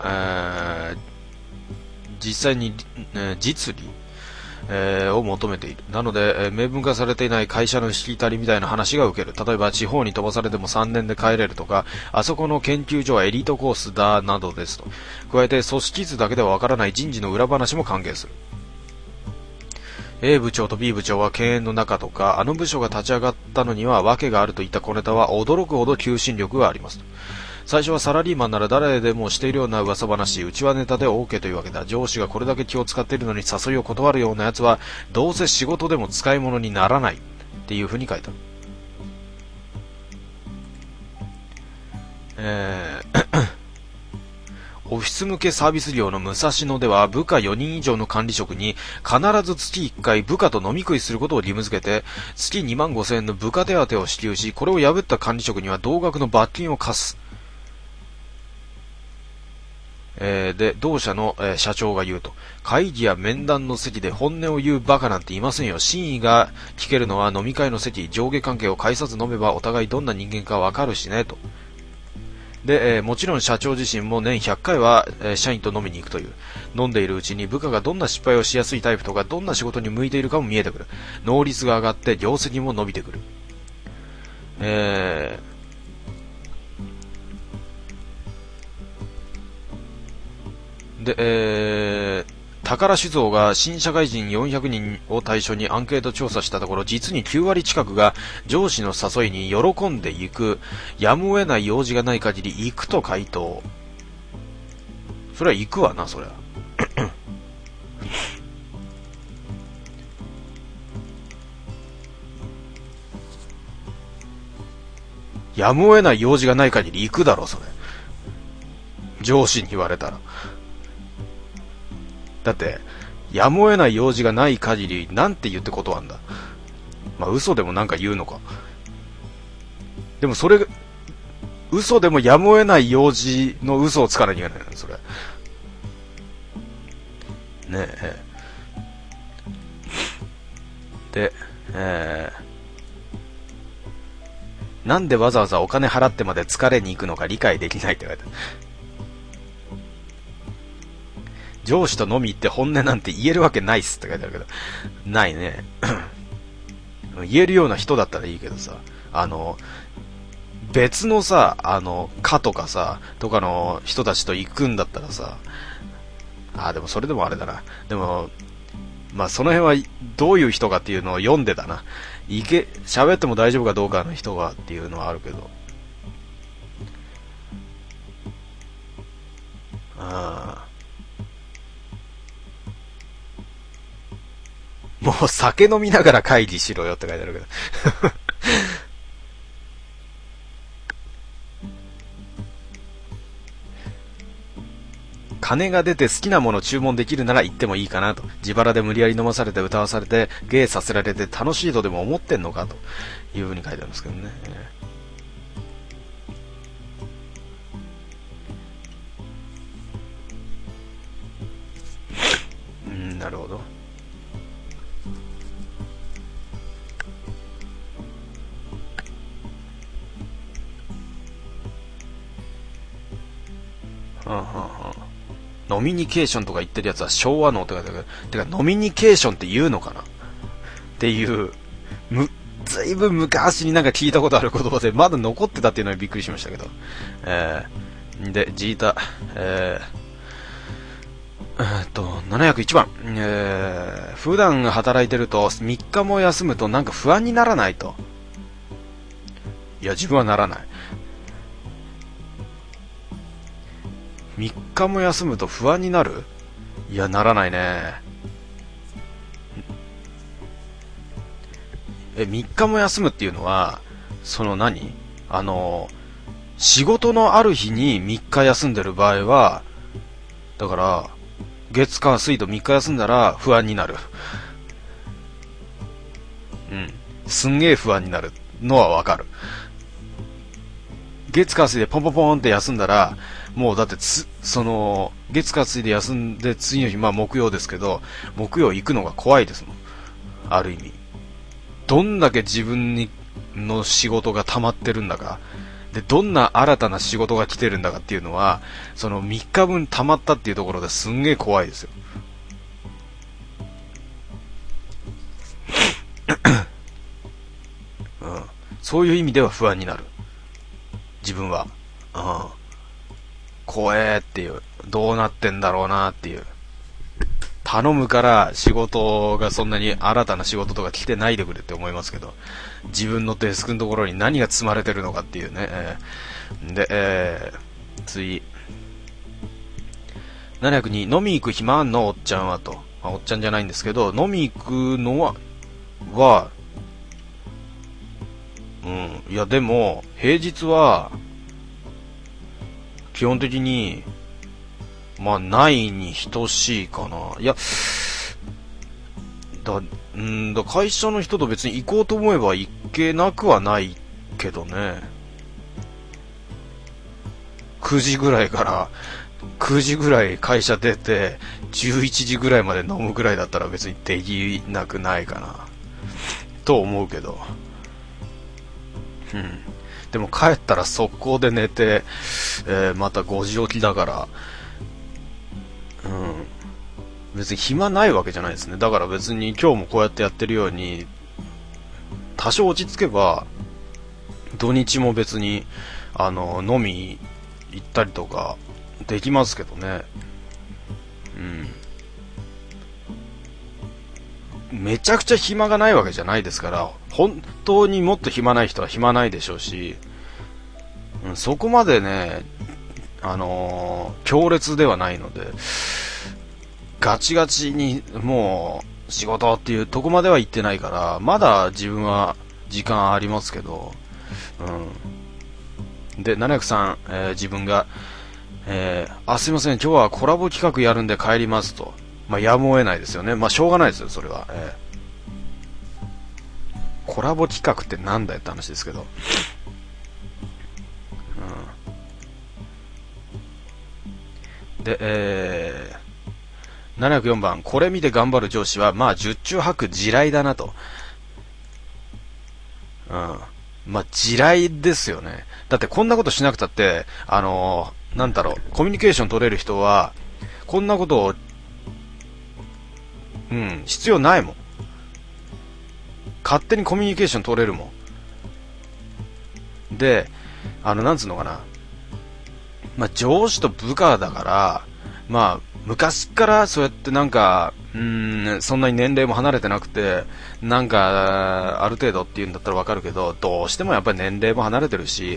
実際に、実利、を求めている。なので、明文化されていない会社のしきたりみたいな話が受ける。例えば地方に飛ばされても3年で帰れるとか、あそこの研究所はエリートコースだなどですと。加えて組織図だけではわからない人事の裏話も関係する。A 部長と B 部長は経営の中とか、あの部署が立ち上がったのには訳があるといった小ネタは驚くほど求心力がありますと。最初はサラリーマンなら誰でもしているような噂話、うちはネタで OK というわけだ。上司がこれだけ気を使っているのに誘いを断るような奴はどうせ仕事でも使い物にならないっていう風に書いてある。オフィス向けサービス業の武蔵野では部下4人以上の管理職に必ず月1回部下と飲み食いすることを義務付けて月25,000円の部下手当を支給し、これを破った管理職には同額の罰金を課す。で、同社の、社長が言うと、会議や面談の席で本音を言うバカなんていませんよ。真意が聞けるのは飲み会の席、上下関係を介さず飲めばお互いどんな人間かわかるしねと。で、もちろん社長自身も年100回は、社員と飲みに行くという。飲んでいるうちに部下がどんな失敗をしやすいタイプとか、どんな仕事に向いているかも見えてくる。能率が上がって業績も伸びてくる。で、宝酒造が新社会人400人を対象にアンケート調査したところ、実に9割近くが上司の誘いに喜んでいく、やむを得ない用事がない限り行くと回答。それは行くわな、それは。やむを得ない用事がない限り行くだろ、それ。上司に言われたら。だって、やむを得ない用事がない限り、なんて言って断るんだ。まあ、嘘でもなんか言うのか。でもそれ、嘘でもやむを得ない用事の嘘をつかなきゃいけないの、それ。ねえ。で、なんでわざわざお金払ってまで疲れに行くのか理解できないって書いてある。上司と飲み行って本音なんて言えるわけないっすって書いてあるけど。ないね。言えるような人だったらいいけどさ、別のさ、課とかさ、とかの人たちと行くんだったらさ、でもそれでもあれだな。でも、まあその辺はどういう人かっていうのを読んでたな。喋っても大丈夫かどうかの人がっていうのはあるけど。もう酒飲みながら会議しろよって書いてあるけど。金が出て好きなもの注文できるなら行ってもいいかなと。自腹で無理やり飲まされて歌わされて芸させられて楽しいとでも思ってんのかというふうに書いてあるんですけどね。なるほど。ノミニケーションとか言ってるやつは昭和のって書いてあるけど、てかノミニケーションって言うのかなっていう、ずいぶん昔になんか聞いたことある言葉でまだ残ってたっていうのにびっくりしましたけど。で、ジータ、701番、普段働いてると3日も休むとなんか不安にならないと。いや、自分はならない。3日も休むと不安になる？いや、ならないね。3日も休むっていうのは、 仕事のある日に3日休んでる場合は、だから、月火水と3日休んだら不安になる。すんげえ不安になるのはわかる。月火水でポンポンポンって休んだら、もうだって月火水で休んで次の日、木曜ですけど、木曜行くのが怖いですもん。ある意味。どんだけ自分の仕事が溜まってるんだか。で、どんな新たな仕事が来てるんだかっていうのは、その3日分溜まったっていうところですんげえ怖いですよ。そういう意味では不安になる。自分は。怖えっていう。どうなってんだろうなっていう。頼むから仕事がそんなに新たな仕事とか来てないでくれって思いますけど、自分のデスクのところに何が積まれてるのかっていうね。で、次。702、飲み行く暇あんのおっちゃんはと。おっちゃんじゃないんですけど、飲み行くのは、いやでも、平日は、基本的に、ないに等しいかな。いや、会社の人と別に行こうと思えば行けなくはないけどね。9時ぐらい会社出て、11時ぐらいまで飲むぐらいだったら別にできなくないかな。と思うけど。でも帰ったら速攻で寝て、また5時起きだから、別に暇ないわけじゃないですね。だから別に今日もこうやってやってるように、多少落ち着けば、土日も別に、飲み行ったりとか、できますけどね。めちゃくちゃ暇がないわけじゃないですから、本当にもっと暇ない人は暇ないでしょうし、そこまでね、強烈ではないので、ガチガチにもう仕事っていうとこまでは行ってないから、まだ自分は時間ありますけど、で、703、自分が、すいません、今日はコラボ企画やるんで帰りますと。やむを得ないですよね。しょうがないですよ、それは。コラボ企画ってなんだよって話ですけど。で、704番、これ見て頑張る上司は、十中八九地雷だなと。地雷ですよね。だってこんなことしなくたって、コミュニケーション取れる人は、こんなことを、必要ないもん。勝手にコミュニケーション取れるもん。で、なんつうのかな。上司と部下だから、昔からそうやってそんなに年齢も離れてなくて、ある程度っていうんだったらわかるけど、どうしてもやっぱり年齢も離れてるし、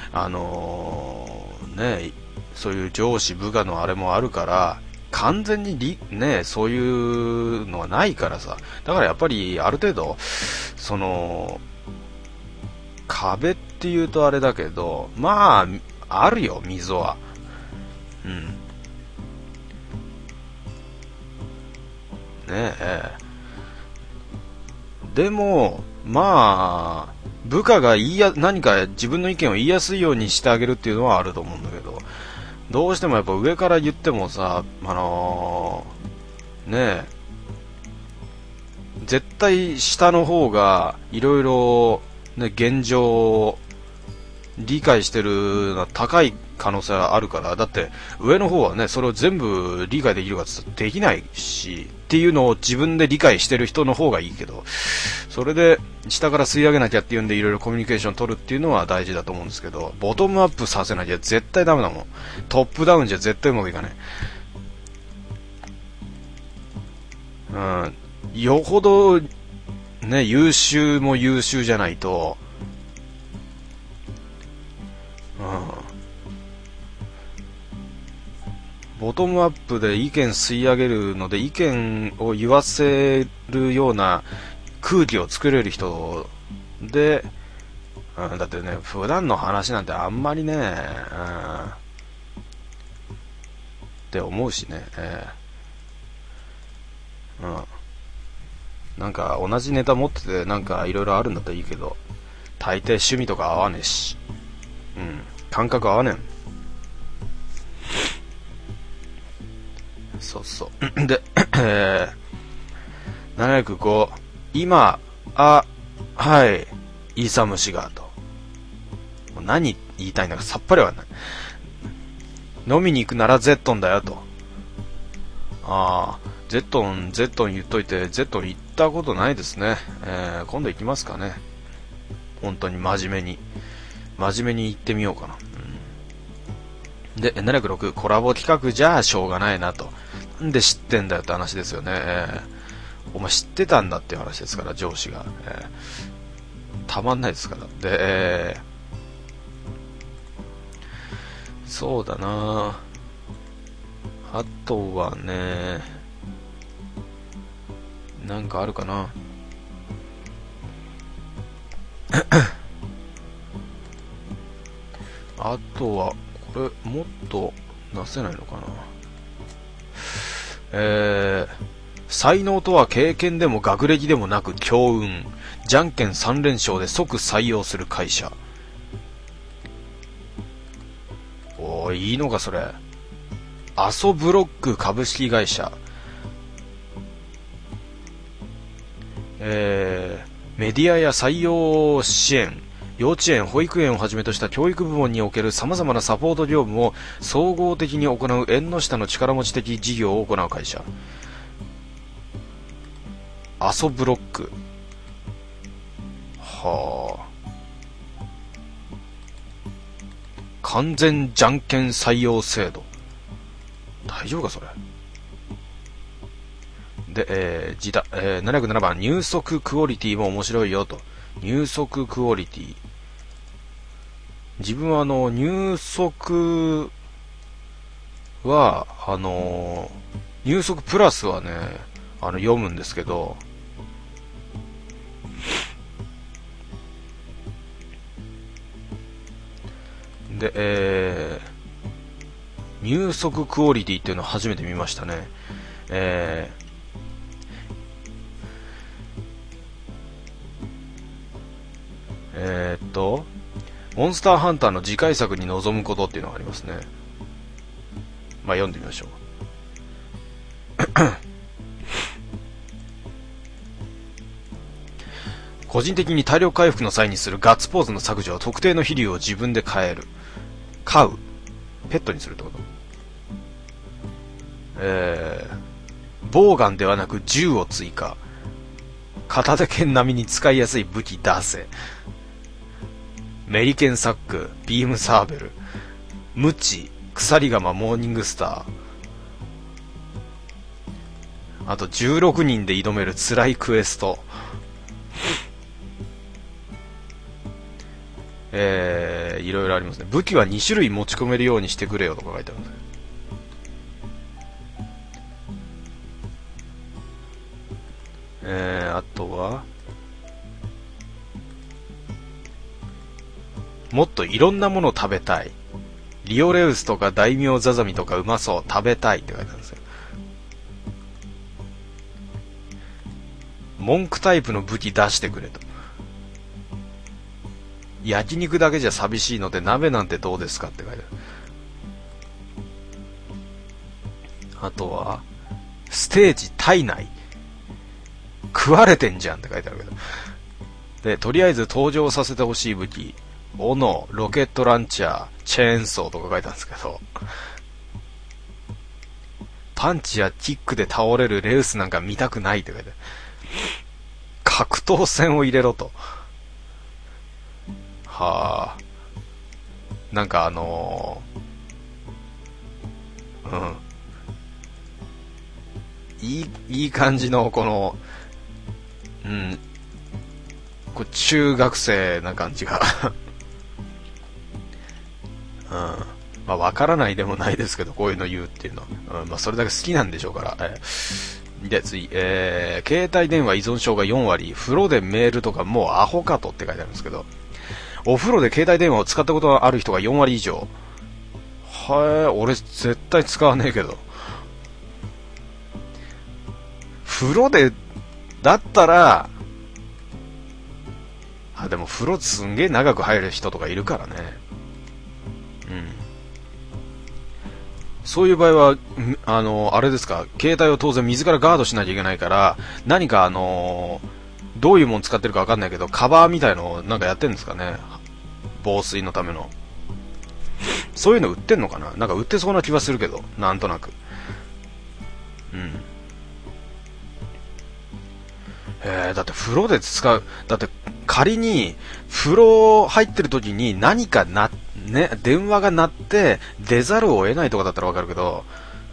そういう上司部下のあれもあるから、完全にそういうのはないからさ。だからやっぱりある程度、壁っていうとあれだけど、あるよ、溝は。でも、部下が何か自分の意見を言いやすいようにしてあげるっていうのはあると思うんだけど、どうしてもやっぱ上から言ってもさ、絶対下の方がいろいろ現状を理解してるのは高い可能性はあるから。だって上の方はね、それを全部理解できるかって言ったらできないし、っていうのを自分で理解してる人の方がいいけど、それで下から吸い上げなきゃっていうんでいろいろコミュニケーション取るっていうのは大事だと思うんですけど、ボトムアップさせなきゃ絶対ダメだもん。トップダウンじゃ絶対うまくいかない。よほど優秀も優秀じゃないと、ボトムアップで意見吸い上げるので意見を言わせるような空気を作れる人でだってね、普段の話なんてあんまりね、って思うしね、なんか同じネタ持っててなんかいろいろあるんだったらいいけど、大抵趣味とか合わねえし、感覚合わねえ。そうそうで、705、今はいイサムシがと、何言いたいんだかさっぱりはない。飲みに行くならゼットンだよと。ゼットン言っといて、ゼットン行ったことないですね。今度行きますかね。本当に真面目に行ってみようかな。で、706、コラボ企画じゃあしょうがないなと。なんで知ってんだよって話ですよね。お前知ってたんだっていう話ですから、上司が。たまんないですから。で、そうだなあとはね、なんかあるかな。あとはこれもっと出せないのかな。才能とは経験でも学歴でもなく強運。じゃんけん3連勝で即採用する会社。おー、いいのかそれ。アソブロック株式会社。メディアや採用支援、幼稚園、保育園をはじめとした教育部門における様々なサポート業務を総合的に行う縁の下の力持ち的事業を行う会社。アソブロック。はあ。完全じゃんけん採用制度。大丈夫かそれ。で、707番、入足クオリティも面白いよと。入足クオリティ。自分は入足は、入足プラスはね、読むんですけど、で、入足クオリティっていうのを初めて見ましたね。モンスターハンターの次回作に臨むことっていうのがありますね。まあ読んでみましょう。個人的に体力回復の際にするガッツポーズの削除は特定の飛竜を自分で飼う。ペットにするってこと。ボウガンではなく銃を追加。片手剣並みに使いやすい武器出せ。メリケンサック、ビームサーベル、ムチ、鎖鎌、モーニングスター。あと16人で挑める辛いクエスト。いろいろありますね。武器は2種類持ち込めるようにしてくれよとか書いてあるんです。あとはもっといろんなものを食べたい。リオレウスとか大名ザザミとかうまそう、食べたいって書いてあるんですよ。文句タイプの武器出してくれと。焼肉だけじゃ寂しいので鍋なんてどうですかって書いてある。あとはステージ体内食われてんじゃんって書いてあるけど。で、とりあえず登場させてほしい武器、斧、ロケットランチャー、チェーンソーとか書いてあるんですけど、パンチやキックで倒れるレウスなんか見たくないって書いてある。格闘戦を入れろと。はあ。なんかいい感じのこの、こう中学生な感じがまあわからないでもないですけど、こういうの言うっていうのは、まあそれだけ好きなんでしょうから。で次、携帯電話依存症が4割、風呂でメールとかもうアホかとって書いてあるんですけど、 お風呂で携帯電話を使ったことがある人が4割以上。俺絶対使わねえけど。風呂で、だったら、でも風呂すんげえ長く入る人とかいるからね。そういう場合は、あれですか、携帯を当然水からガードしなきゃいけないから、何かどういうもの使ってるかわかんないけど、カバーみたいのをなんかやってるんですかね。防水のための。そういうの売ってんのかな。なんか売ってそうな気はするけど、なんとなく。だって風呂で使う、だって仮に風呂入ってる時に何か電話が鳴って出ざるを得ないとかだったらわかるけど、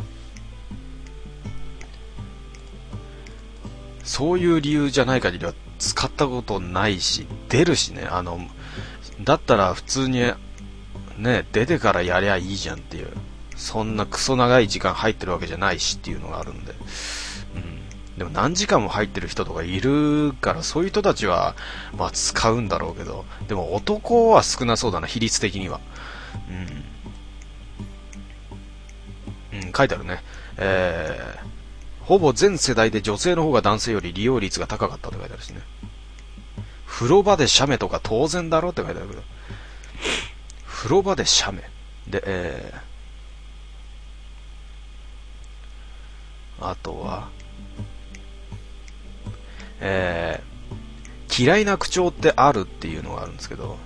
そういう理由じゃない限りは使ったことないし、出るしね、だったら普通にね、出てからやりゃいいじゃんっていう、そんなクソ長い時間入ってるわけじゃないしっていうのがあるんで、でも何時間も入ってる人とかいるから、そういう人たちはまあ使うんだろうけど、でも男は少なそうだな、比率的には。書いてあるね。ほぼ全世代で女性の方が男性より利用率が高かったって書いてあるしね。風呂場で写メとか当然だろって書いてあるけど、風呂場で写メで、あとは嫌いな口調ってあるっていうのがあるんですけど、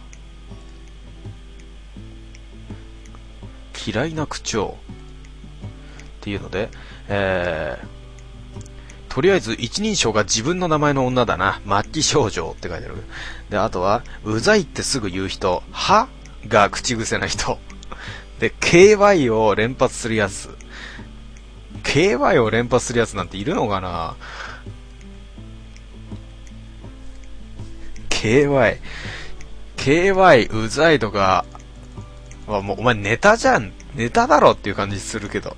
嫌いな口調っていうので、とりあえず一人称が自分の名前の女だな、末期症状って書いてある。で、あとはうざいってすぐ言う人、はが口癖な人で、KY を連発するやつ。KY を連発するやつなんているのかな。KY うざいとかはもうお前ネタじゃん、ネタだろっていう感じするけど、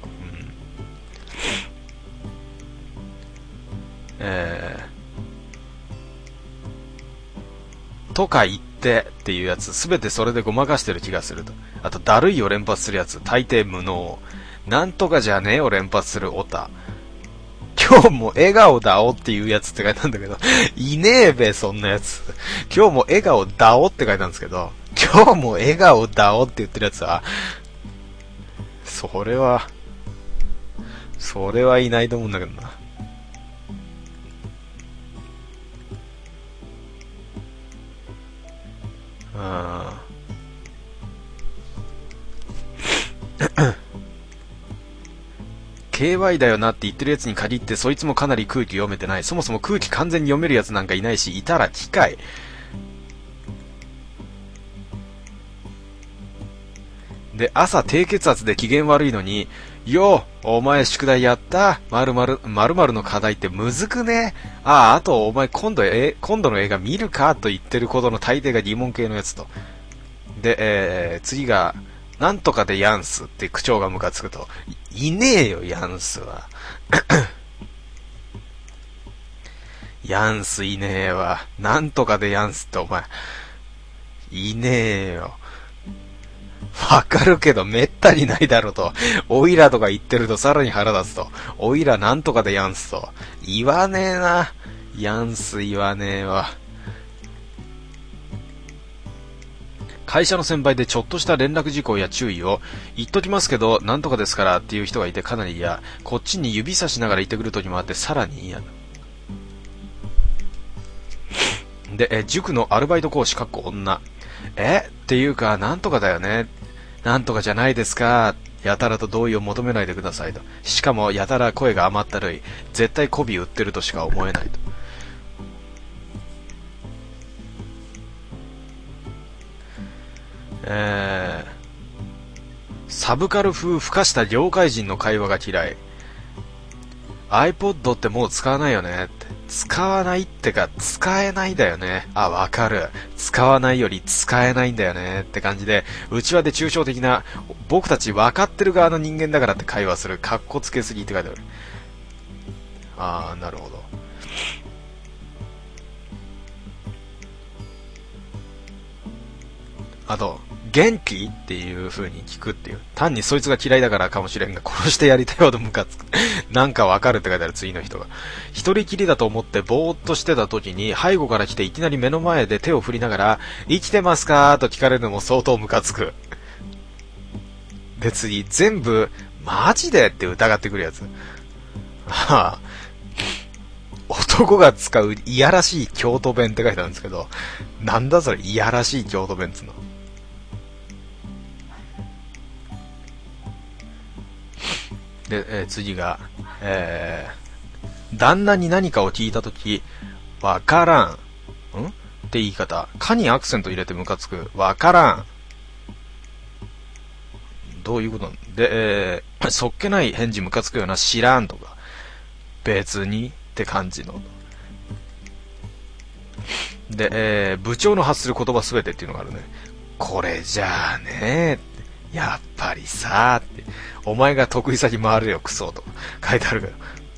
とか言ってっていうやつ、すべてそれでごまかしてる気がすると。あとだるいを連発するやつ、大抵無能。なんとかじゃねえを連発するオタ。今日も笑顔だおっていうやつって書いてあるんだけど、いねえべ、そんなやつ。今日も笑顔だおって書いてあるんですけど、今日も笑顔だおって言ってるやつは、それはいないと思うんだけどな。KY だよなって言ってるやつに限ってそいつもかなり空気読めてない。そもそも空気完全に読めるやつなんかいないし、いたら機械で、朝低血圧で機嫌悪いのに、よお前宿題やった〇〇の課題ってむずくね。あとお前今度の映画見るかと言ってることの大抵が疑問系のやつと。で、次がなんとかでヤンスって口調がムカつくと、いねえよヤンスはヤンスいねえわ。なんとかでヤンスってお前いねえよ。わかるけどめったにないだろと。おいらとか言ってるとさらに腹立つと。おいらなんとかでヤンスと言わねえな。ヤンス言わねえわ。会社の先輩でちょっとした連絡事項や注意を言っときますけどなんとかですからっていう人がいてかなり嫌。こっちに指差しながら言ってくる時もあってさらに嫌だ。で、塾のアルバイト講師かっこ女。っていうかなんとかだよね、なんとかじゃないですか、やたらと同意を求めないでくださいと。しかもやたら声が甘ったるい、絶対媚び売ってるとしか思えないと。サブカル風孵化した業界人の会話が嫌い。 iPod ってもう使わないよねって。使わないってか使えないだよね。わかる。使わないより使えないんだよねって感じで、内輪で抽象的な僕たち分かってる側の人間だからって会話する。かっこつけすぎって書いてある。なるほど。 あと、元気っていう風に聞くっていう。単にそいつが嫌いだからかもしれんが、殺してやりたいほどムカつく。なんかわかるって書いてある次の人が。一人きりだと思ってぼーっとしてた時に、背後から来ていきなり目の前で手を振りながら、生きてますかーと聞かれるのも相当ムカつく。で、次、全部、マジでって疑ってくるやつ。はあ、男が使ういやらしい京都弁って書いてあるんですけど、なんだそれ、いやらしい京都弁っつうの。で、次が、旦那に何かを聞いたとき、わからん。って言い方。かにアクセント入れてムカつく。わからん。どういうことなんで、そっけない返事ムカつくような、知らんとか。別にって感じの。で、部長の発する言葉すべてっていうのがあるね。これじゃあねやっぱりさーって、お前が得意先回るよクソとか書いてあるけど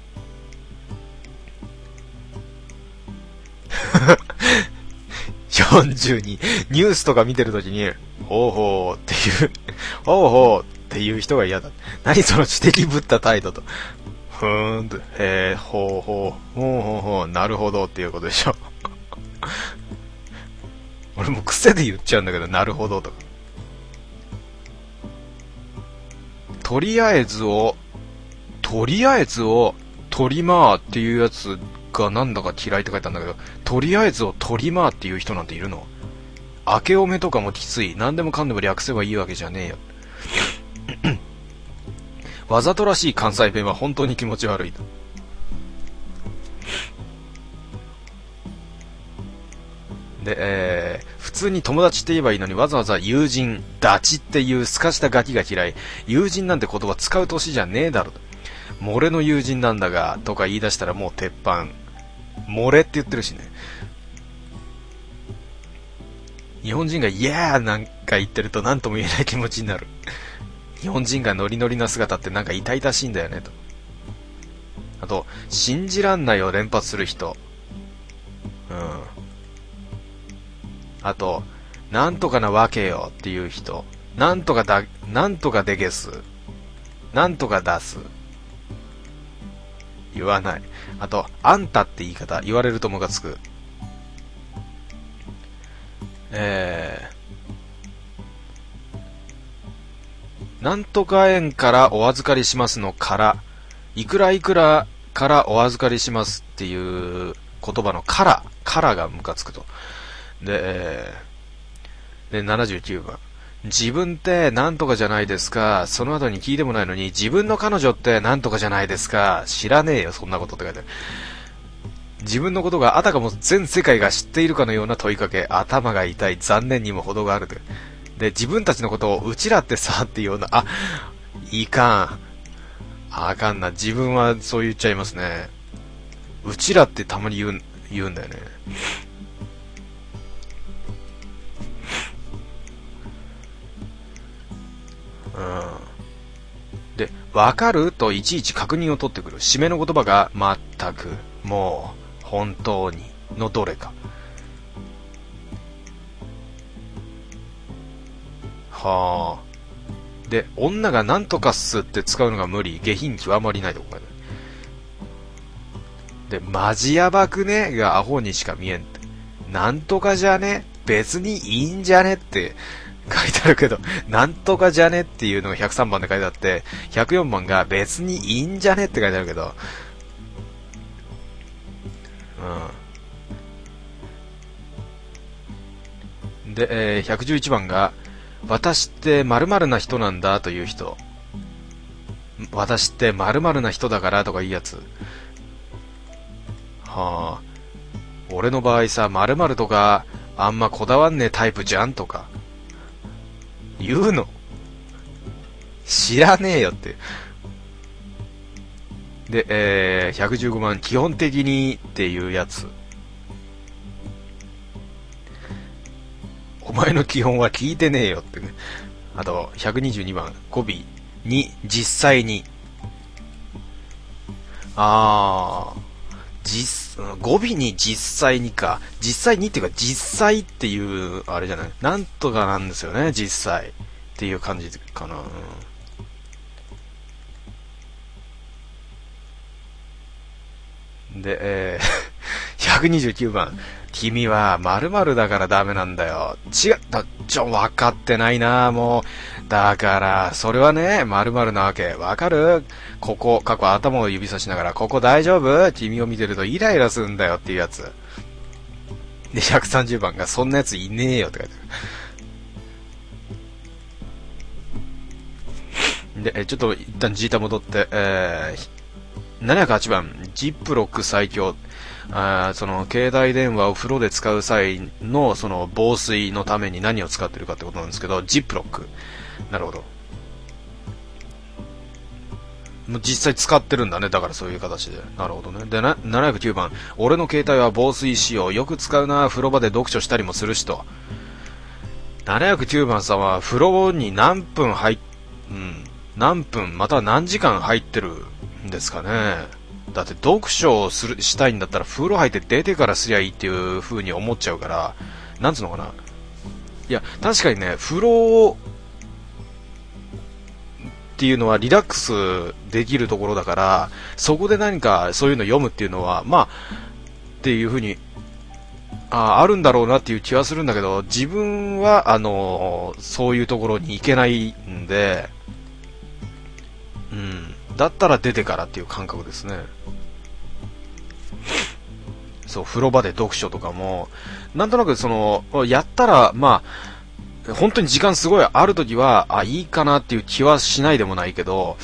42ニュースとか見てるときにほうほうっていうほうほうっていう人が嫌だ。何その知的ぶった態度と、ふーんと、ほうほうほうほうほうなるほどっていうことでしょ俺も癖で言っちゃうんだけど、なるほどとか。とりあえずをトリマーっていうやつがなんだか嫌いって書いてあるんだけど、とりあえずをトリマーっていう人なんているの？明けおめとかもきつい。何でもかんでも略せばいいわけじゃねえよ。わざとらしい関西弁は本当に気持ち悪い。で、普通に友達って言えばいいのにわざわざ友人、ダチっていうすかしたガキが嫌い。友人なんて言葉使う年じゃねえだろ。漏れの友人なんだがとか言い出したらもう鉄板。漏れって言ってるしね。日本人がイヤーなんか言ってると何とも言えない気持ちになる。日本人がノリノリな姿ってなんか痛々しいんだよねと。あと、信じらんないを連発する人。あと、なんとかなわけよっていう人。なんとかでげす。なんとか出す。言わない。あと、あんたって言い方。言われるとムカつく。なんとか円からお預かりしますのから、いくらいくらからお預かりしますっていう言葉のからがムカつくと。で、79番。自分ってなんとかじゃないですか。その後に聞いてもないのに、自分の彼女ってなんとかじゃないですか。知らねえよ、そんなことって書いてある。自分のことがあたかも全世界が知っているかのような問いかけ。頭が痛い。残念にも程があると。で、自分たちのことをうちらってさっていうような、いかん。あかんな。自分はそう言っちゃいますね。うちらってたまに言うんだよね。で、わかるといちいち確認を取ってくる。締めの言葉が、まったく、もう、本当に、のどれか。はあ。で、女がなんとかっすって使うのが無理。下品極まりないとこで。マジやばくねがアホにしか見えんって。なんとかじゃね別にいいんじゃねって書いてあるけど、なんとかじゃねっていうのが103番で書いてあって、104番が別にいいんじゃねって書いてあるけど、で、111番が、私って〇〇な人なんだという人。私って〇〇な人だからとかいいやつ。はあ。俺の場合さ、〇〇とか、あんまこだわんねえタイプじゃんとか。言うの？知らねえよって。で、115番、基本的にっていうやつ。お前の基本は聞いてねえよってね。あと、122番、語尾に、実際に。 語尾に実際にか、実際にっていうか実際っていう、あれじゃない、なんとかなんですよね、実際っていう感じかな。で、129番。君は〇〇だからダメなんだよ。違う、分かってないな、もう。だから、それはね、〇〇なわけ。わかる？ここ、過去頭を指さしながら、ここ大丈夫？君を見てるとイライラするんだよっていうやつ。で、130番が、そんなやついねえよって書いてある。で、ちょっと一旦ジータ戻って、708番、ジップロック最強。その携帯電話を風呂で使う際のその防水のために何を使ってるかってことなんですけど、ジップロック。なるほど。もう実際使ってるんだね。だからそういう形で。なるほどね。で、709番、俺の携帯は防水仕様。よく使うな。風呂場で読書したりもするしと。709番さんは風呂に何分何分または何時間入ってるんですかね。だって読書をしたいんだったら風呂入って出てからすりゃいいっていう風に思っちゃうから、なんつうのかな。いや、確かにね、風呂っていうのはリラックスできるところだから、そこで何かそういうの読むっていうのは、まあ、っていう風に、あるんだろうなっていう気はするんだけど、自分は、そういうところに行けないんで、だったら出てからっていう感覚ですね。そう、風呂場で読書とかも、なんとなくやったら、まあ、本当に時間すごいあるときは、いいかなっていう気はしないでもないけど、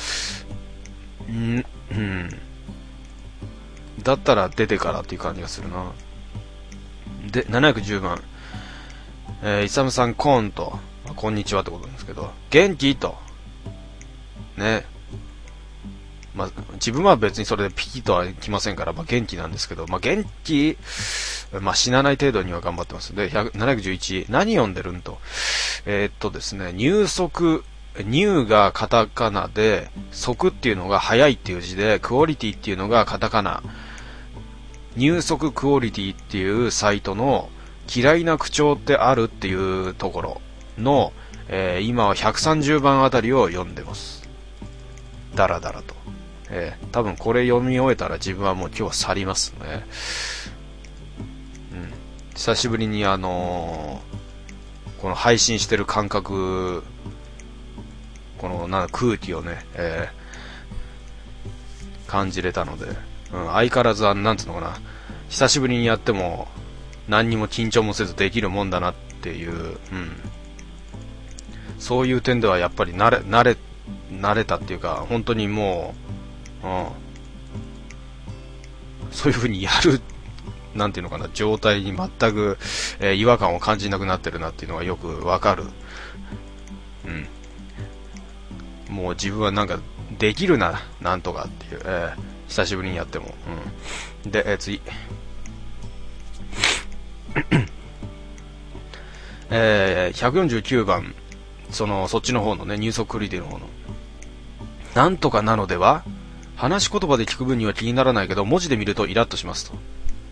だったら出てからっていう感じがするな。で、710番。イサムさんコーンと、こんにちはってことなんですけど、元気と。ね。まあ、自分は別にそれでピキッとは来ませんから、まあ、元気なんですけど、まあ、元気、まあ、死なない程度には頑張ってます。で、711、何読んでるんと。ですね、入がカタカナで、速っていうのが早いっていう字で、クオリティっていうのがカタカナ。入速クオリティっていうサイトの、嫌いな口調ってあるっていうところの、今は130番あたりを読んでます。だらだらと。多分これ読み終えたら自分はもう今日は去りますね。久しぶりにこの配信してる感覚、この空気をね、感じれたので、相変わらずなんつうのかな、久しぶりにやっても何にも緊張もせずできるもんだなっていう、そういう点ではやっぱり慣れたっていうか、本当にもう、そういう風にやる、なんていうのかな、状態に全く、違和感を感じなくなってるなっていうのがよくわかる。もう自分はなんかできるな、なんとかっていう、久しぶりにやっても。で、次。149番、そっちの方のね、入足クリティの方の。なんとかなのでは？話し言葉で聞く分には気にならないけど、文字で見るとイラッとしますと。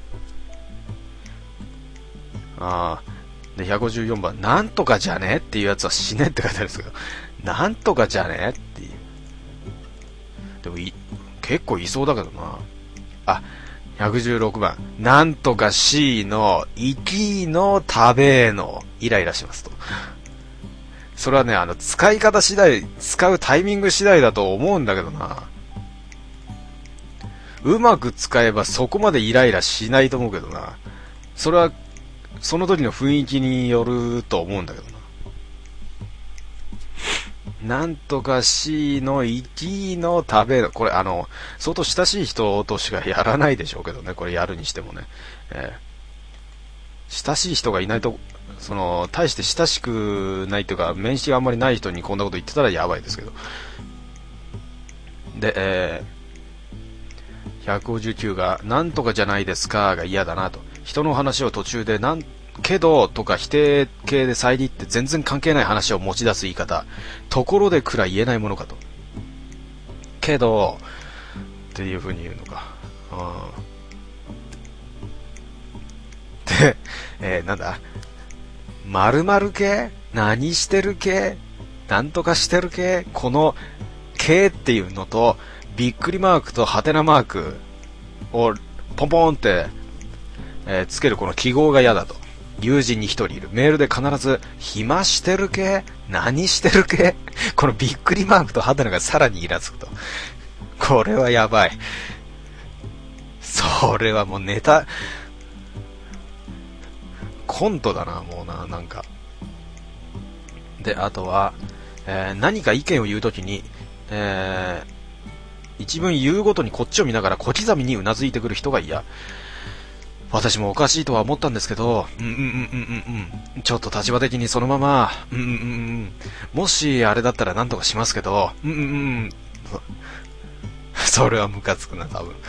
で、154番、なんとかじゃねっていうやつは死ねって書いてあるんですけど、なんとかじゃねっていう。でも結構いそうだけどな。116番、なんとか C の、生きの食べの、イライラしますと。それはね、使い方次第、使うタイミング次第だと思うんだけどな。うまく使えばそこまでイライラしないと思うけどな。それは、その時の雰囲気によると思うんだけどな。なんとか C の生きの食べの、これ相当親しい人としかやらないでしょうけどね、これやるにしてもね。親しい人がいないと、大して親しくないというか、面識があんまりない人にこんなこと言ってたらやばいですけど。で、159が、なんとかじゃないですかが嫌だなと。人の話を途中で、けどとか否定形で遮って全然関係ない話を持ち出す言い方。ところでくらい言えないものかと。けど、っていう風に言うのか。 なんだ、〇〇系、何してる系、なんとかしてる系、この系っていうのと、びっくりマークとハテナマークをポンポンって、つけるこの記号が嫌だと。友人に一人いる。メールで必ず、暇してる系、何してる系、このびっくりマークとハテナがさらにイラつくと。これはやばい。それはもうネタ、コントだな、もうな、なんか。で、あとは、何か意見を言うときに、一文言うごとにこっちを見ながら小刻みにうなずいてくる人が嫌。私もおかしいとは思ったんですけど、ちょっと立場的にそのまま、もしあれだったら何とかしますけど、それはムカつくな、多分。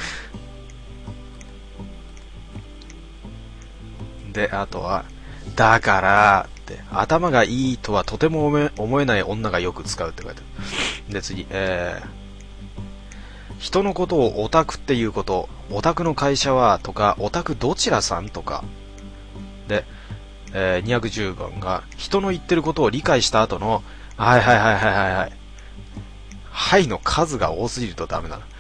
で、あとは、だからって、頭がいいとはとても思えない女がよく使うって書いてある。で、次、人のことをオタクっていうこと、オタクの会社はとか、オタクどちらさんとか。で、210番が、人の言ってることを理解した後の、はいの数が多すぎるとダメだな。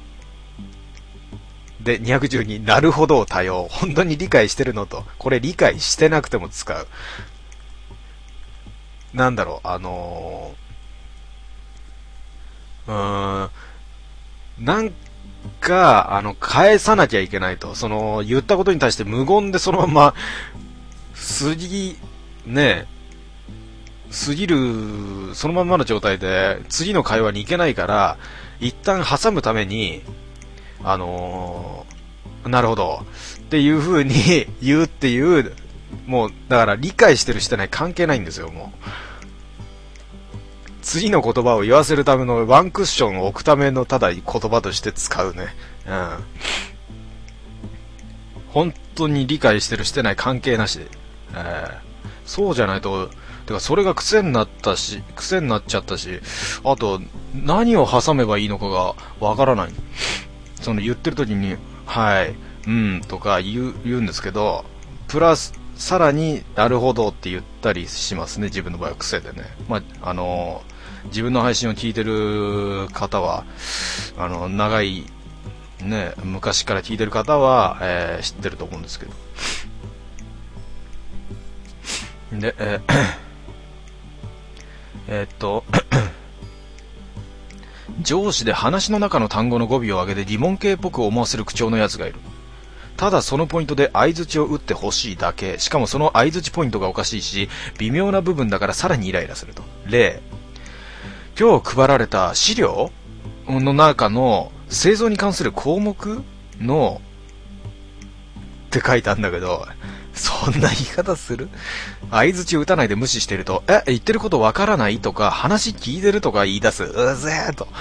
で、212、なるほど多様。本当に理解してるのと、これ理解してなくても使う。なんだろう、なんか、返さなきゃいけないと。言ったことに対して無言でそのまま、過ぎる、そのまんまの状態で、次の会話に行けないから、一旦挟むために、なるほど。っていう風に言うっていう、もう、だから理解してるしてない関係ないんですよ、もう。次の言葉を言わせるためのワンクッションを置くためのただ言葉として使うね。本当に理解してるしてない関係なしで。そうじゃないと、てかそれが癖になっちゃったし、あと、何を挟めばいいのかがわからない。言ってる時に、はい、とか言うんですけど、プラス、さらになるほどって言ったりしますね、自分の場合は癖でね。自分の配信を聞いてる方は、長い、ね、昔から聞いてる方は、知ってると思うんですけど。で、上司で話の中の単語の語尾を上げて疑問形っぽく思わせる口調のやつがいる。ただそのポイントで相槌を打ってほしいだけ。しかもその相槌ポイントがおかしいし、微妙な部分だからさらにイライラすると。例、今日配られた資料の中の製造に関する項目のって書いてあるんだけど、そんな言い方する？相槌を打たないで無視してると、言ってることわからないとか、話聞いてるとか言い出す。うぜーと。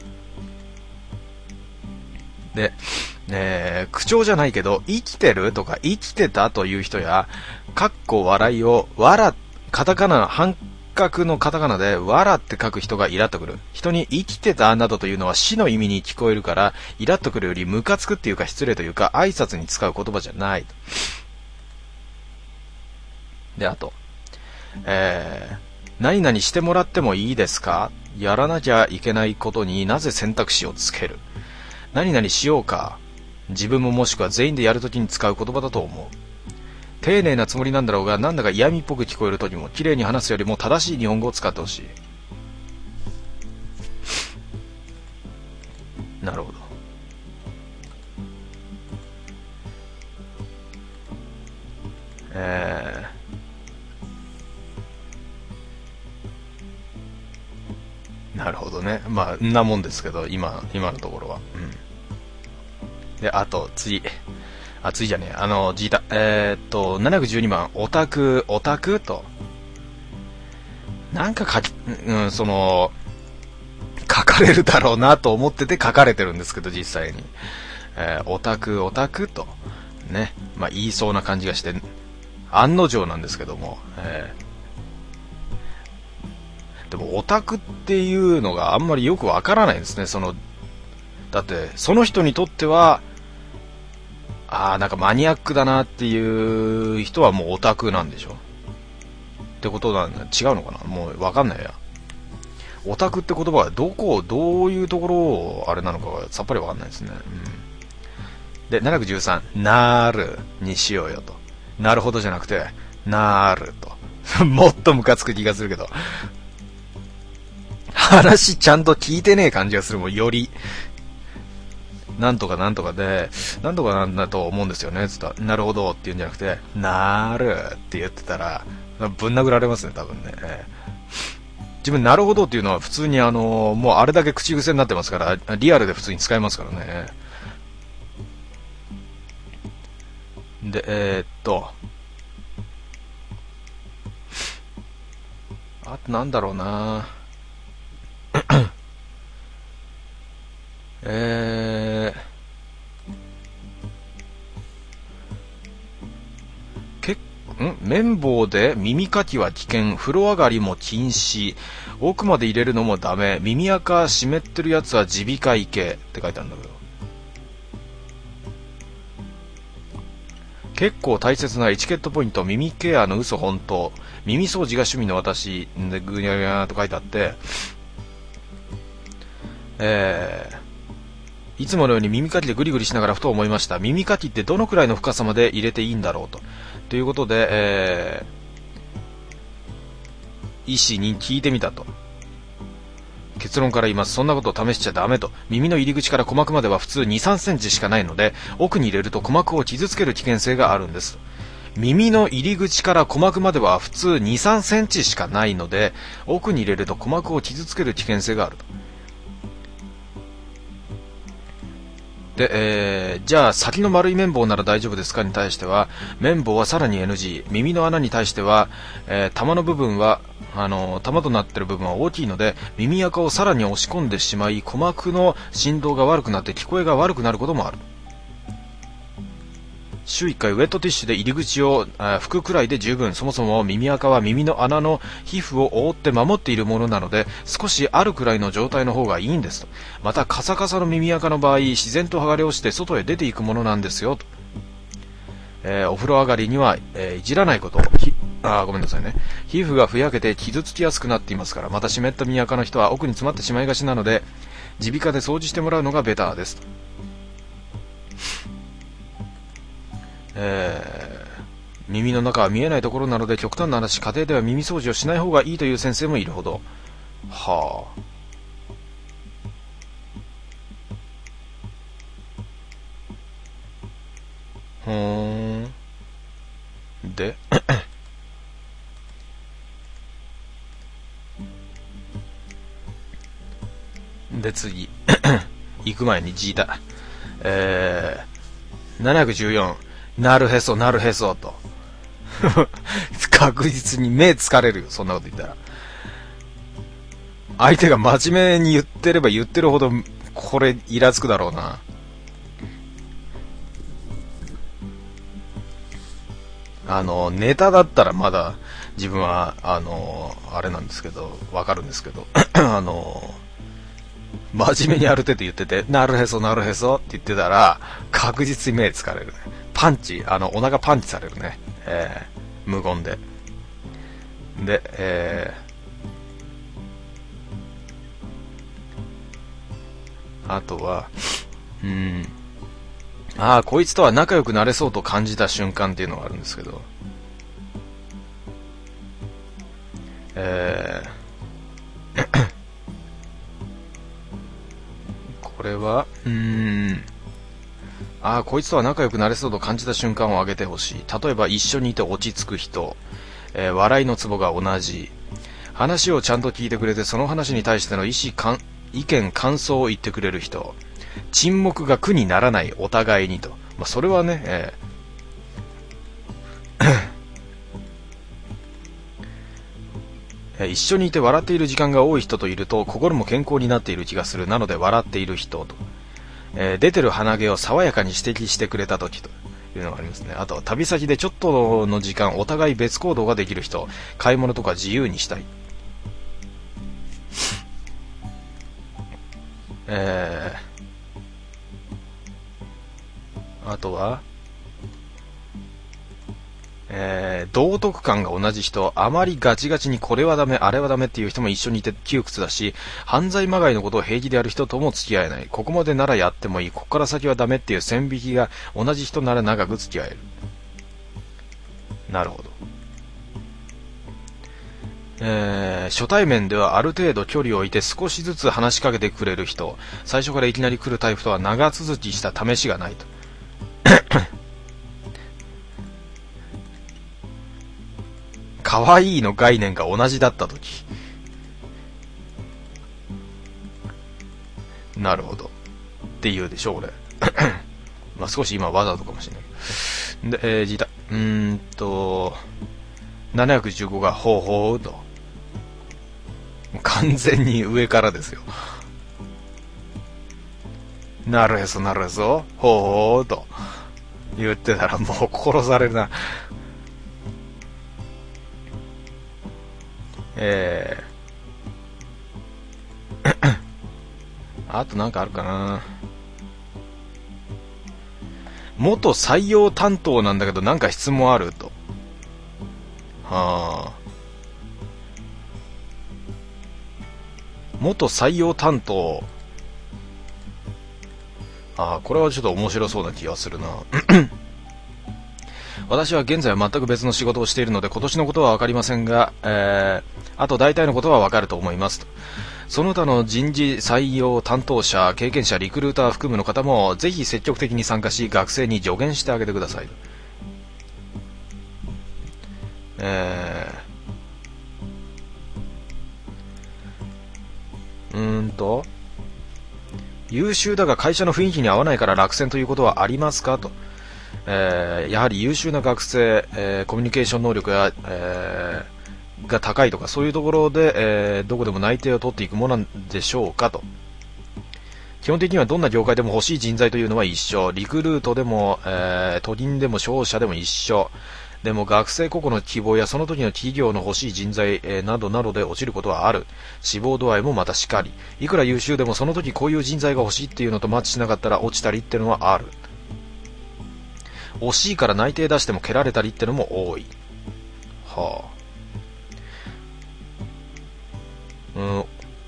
で、口調じゃないけど、生きてるとか生きてたという人や、かっこ笑いを、カタカナ、半角のカタカナで、わらって書く人がイラっとくる。人に生きてたなどというのは死の意味に聞こえるから、イラっとくるよりムカつくっていうか失礼というか、挨拶に使う言葉じゃない。で、あと、何々してもらってもいいですか？やらなきゃいけないことになぜ選択肢をつける？何々しようか？自分ももしくは全員でやるときに使う言葉だと思う。丁寧なつもりなんだろうが、なんだか嫌味っぽく聞こえるときも、綺麗に話すよりも正しい日本語を使ってほしい。なるほど。なるほどね。まあ、んなもんですけど、今のところは。で、あと、次じゃねえ、ジータ。712番、オタクと。なんか書かれるだろうなと思ってて書かれてるんですけど、実際に。オタクと。ね。まあ、言いそうな感じがして、案の定なんですけども。でも、オタクっていうのがあんまりよくわからないんですね。だって、その人にとっては、 なんかマニアックだなっていう人はもうオタクなんでしょってことなんだ。違うのかな、もうわかんないや。オタクって言葉はどういうところをあれなのかがさっぱりわかんないですね。で、713、なーるにしようよと。なるほどじゃなくて、なーると。もっとムカつく気がするけど。話ちゃんと聞いてねえ感じがするもん、より。なんとかなんとかで、なんとかなんだと思うんですよね、つったら、なるほどって言うんじゃなくて、なーるって言ってたら、ぶん殴られますね、多分ね。自分、なるほどっていうのは普通にもうあれだけ口癖になってますから、リアルで普通に使えますからね。で、あとなんだろうな綿棒で耳かきは危険、風呂上がりも禁止、奥まで入れるのもダメ、耳垢湿ってるやつは耳鼻科行けって書いてあるんだけど、結構大切なエチケットポイント、耳ケアの嘘本当、耳掃除が趣味の私でぐにゃぐにゃと書いてあって、いつものように耳かきでグリグリしながらふと思いました。耳かきってどのくらいの深さまで入れていいんだろうということで、医師に聞いてみたと。結論から言います。そんなことを試しちゃダメと。耳の入り口から鼓膜までは普通 2,3 センチしかないので、奥に入れると鼓膜を傷つける危険性があるんです。耳の入り口から鼓膜までは普通 2,3 センチしかないので、奥に入れると鼓膜を傷つける危険性があると。で、じゃあ先の丸い綿棒なら大丈夫ですかに対しては、綿棒はさらに NG、耳の穴に対しては、玉の部分は玉となっている部分は大きいので、耳垢をさらに押し込んでしまい、鼓膜の振動が悪くなって聞こえが悪くなることもある。週1回ウェットティッシュで入り口を拭くくらいで十分。そもそも耳垢は耳の穴の皮膚を覆って守っているものなので、少しあるくらいの状態の方がいいんですと。またカサカサの耳垢の場合、自然と剥がれ落ちて外へ出ていくものなんですよと。お風呂上がりには、いじらないこと。ごめんなさいね。皮膚がふやけて傷つきやすくなっていますから。また湿った耳垢の人は奥に詰まってしまいがちなので、耳鼻科で掃除してもらうのがベターですと。耳の中は見えないところなので、極端な話、家庭では耳掃除をしない方がいいという先生もいるほど。はあ。でで次行く前にGだ。714、なるへそなるへそと確実に目疲れるよ、そんなこと言ったら。相手が真面目に言ってれば言ってるほどこれイラつくだろうな。ネタだったらまだ自分はあれなんですけど、わかるんですけど真面目にある程度言ってて、なるへそなるへそって言ってたら確実に目疲れるね。パンチ、お腹パンチされるね。無言で。で、あとは、こいつとは仲良くなれそうと感じた瞬間っていうのがあるんですけど、これは、こいつとは仲良くなれそうと感じた瞬間を挙げてほしい。例えば一緒にいて落ち着く人、笑いのツボが同じ、話をちゃんと聞いてくれてその話に対しての意見感想を言ってくれる人、沈黙が苦にならないお互いにと。それはね、一緒にいて笑っている時間が多い人といると心も健康になっている気がする。なので笑っている人と、出てる鼻毛を爽やかに指摘してくれた時というのがありますね。あと旅先でちょっとの時間お互い別行動ができる人、買い物とか自由にしたい。あとは道徳感が同じ人、あまりガチガチにこれはダメあれはダメっていう人も一緒にいて窮屈だし、犯罪まがいのことを平気でやる人とも付き合えない。ここまでならやってもいい、ここから先はダメっていう線引きが同じ人なら長く付き合える。なるほど。初対面ではある程度距離を置いて少しずつ話しかけてくれる人、最初からいきなり来るタイプとは長続きした試しがないと。可愛いの概念が同じだったとき。なるほどって言うでしょ俺。まあ少し今わざとかもしれない。で、自体715がほうほうと、完全に上からですよ。なるへそなるへそほうほうと言ってたらもう殺されるな。あとなんかあるかな。元採用担当なんだけどなんか質問あると。はあ。元採用担当。ああ、これはちょっと面白そうな気がするな。私は現在は全く別の仕事をしているので今年のことは分かりませんが、あと大体のことは分かると思いますと。その他の人事採用担当者、経験者、リクルーター含むの方もぜひ積極的に参加し学生に助言してあげてください。優秀だが会社の雰囲気に合わないから落選ということはありますかと。やはり優秀な学生、コミュニケーション能力や、が高いとかそういうところで、どこでも内定を取っていくものなんでしょうかと。基本的にはどんな業界でも欲しい人材というのは一緒。リクルートでも、都銀でも商社でも一緒。でも学生個々の希望やその時の企業の欲しい人材、などなどで落ちることはある。志望度合いもまたしかり。いくら優秀でもその時こういう人材が欲しいっていうのとマッチしなかったら落ちたりっていうのはある。惜しいから内定出しても蹴られたりってのも多い。はあ。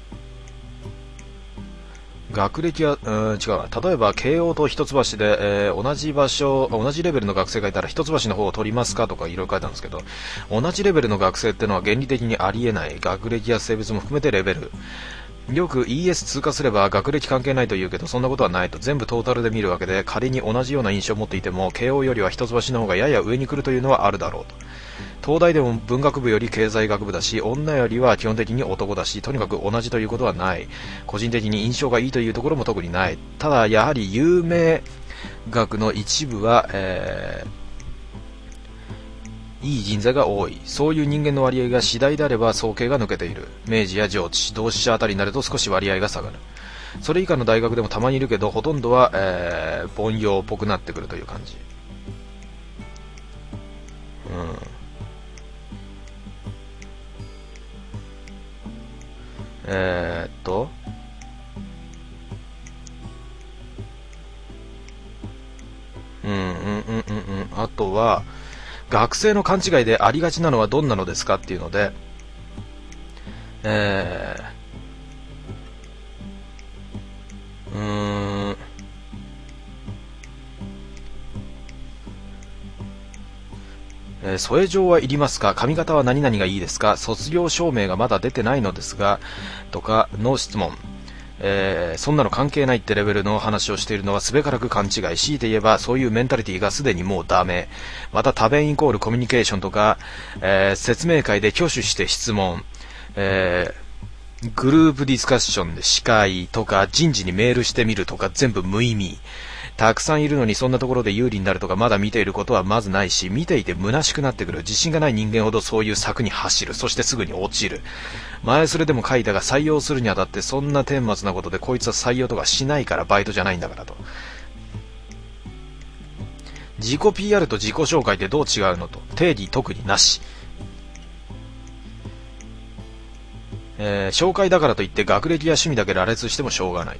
学歴は、違う。例えば、慶応と一橋で、同じ場所、同じレベルの学生がいたら一橋の方を取りますかとかいろいろ書いてあるんですけど、同じレベルの学生ってのは原理的にありえない。学歴や性別も含めてレベル。よく ES 通過すれば学歴関係ないと言うけど、そんなことはないと。全部トータルで見るわけで、仮に同じような印象を持っていても、慶応よりは一橋の方がやや上に来るというのはあるだろうと。東大でも文学部より経済学部だし、女よりは基本的に男だし、とにかく同じということはない。個人的に印象がいいというところも特にない。ただやはり有名学の一部は、いい人材が多い。そういう人間の割合が次第であれば総計が抜けている。明治や上智、同志社あたりになると少し割合が下がる。それ以下の大学でもたまにいるけど、ほとんどは、凡庸っぽくなってくるという感じ。あとは学生の勘違いでありがちなのはどんなのですかっていうので、添え状はいりますか、髪型は何々がいいですか、卒業証明がまだ出てないのですがとかの質問。そんなの関係ないってレベルの話をしているのはすべからく勘違い。強いて言えばそういうメンタリティがすでにもうダメ。また多弁イコールコミュニケーションとか、説明会で挙手して質問、グループディスカッションで司会とか人事にメールしてみるとか全部無意味。たくさんいるのにそんなところで有利になるとかまだ見ていることはまずないし、見ていて虚しくなってくる。自信がない人間ほどそういう策に走る。そしてすぐに落ちる。前それでも書いたが採用するにあたってそんな顛末なことでこいつは採用とかしないからバイトじゃないんだからと。自己 PR と自己紹介ってどう違うのと。定義特になし。紹介だからといって学歴や趣味だけ羅列してもしょうがない。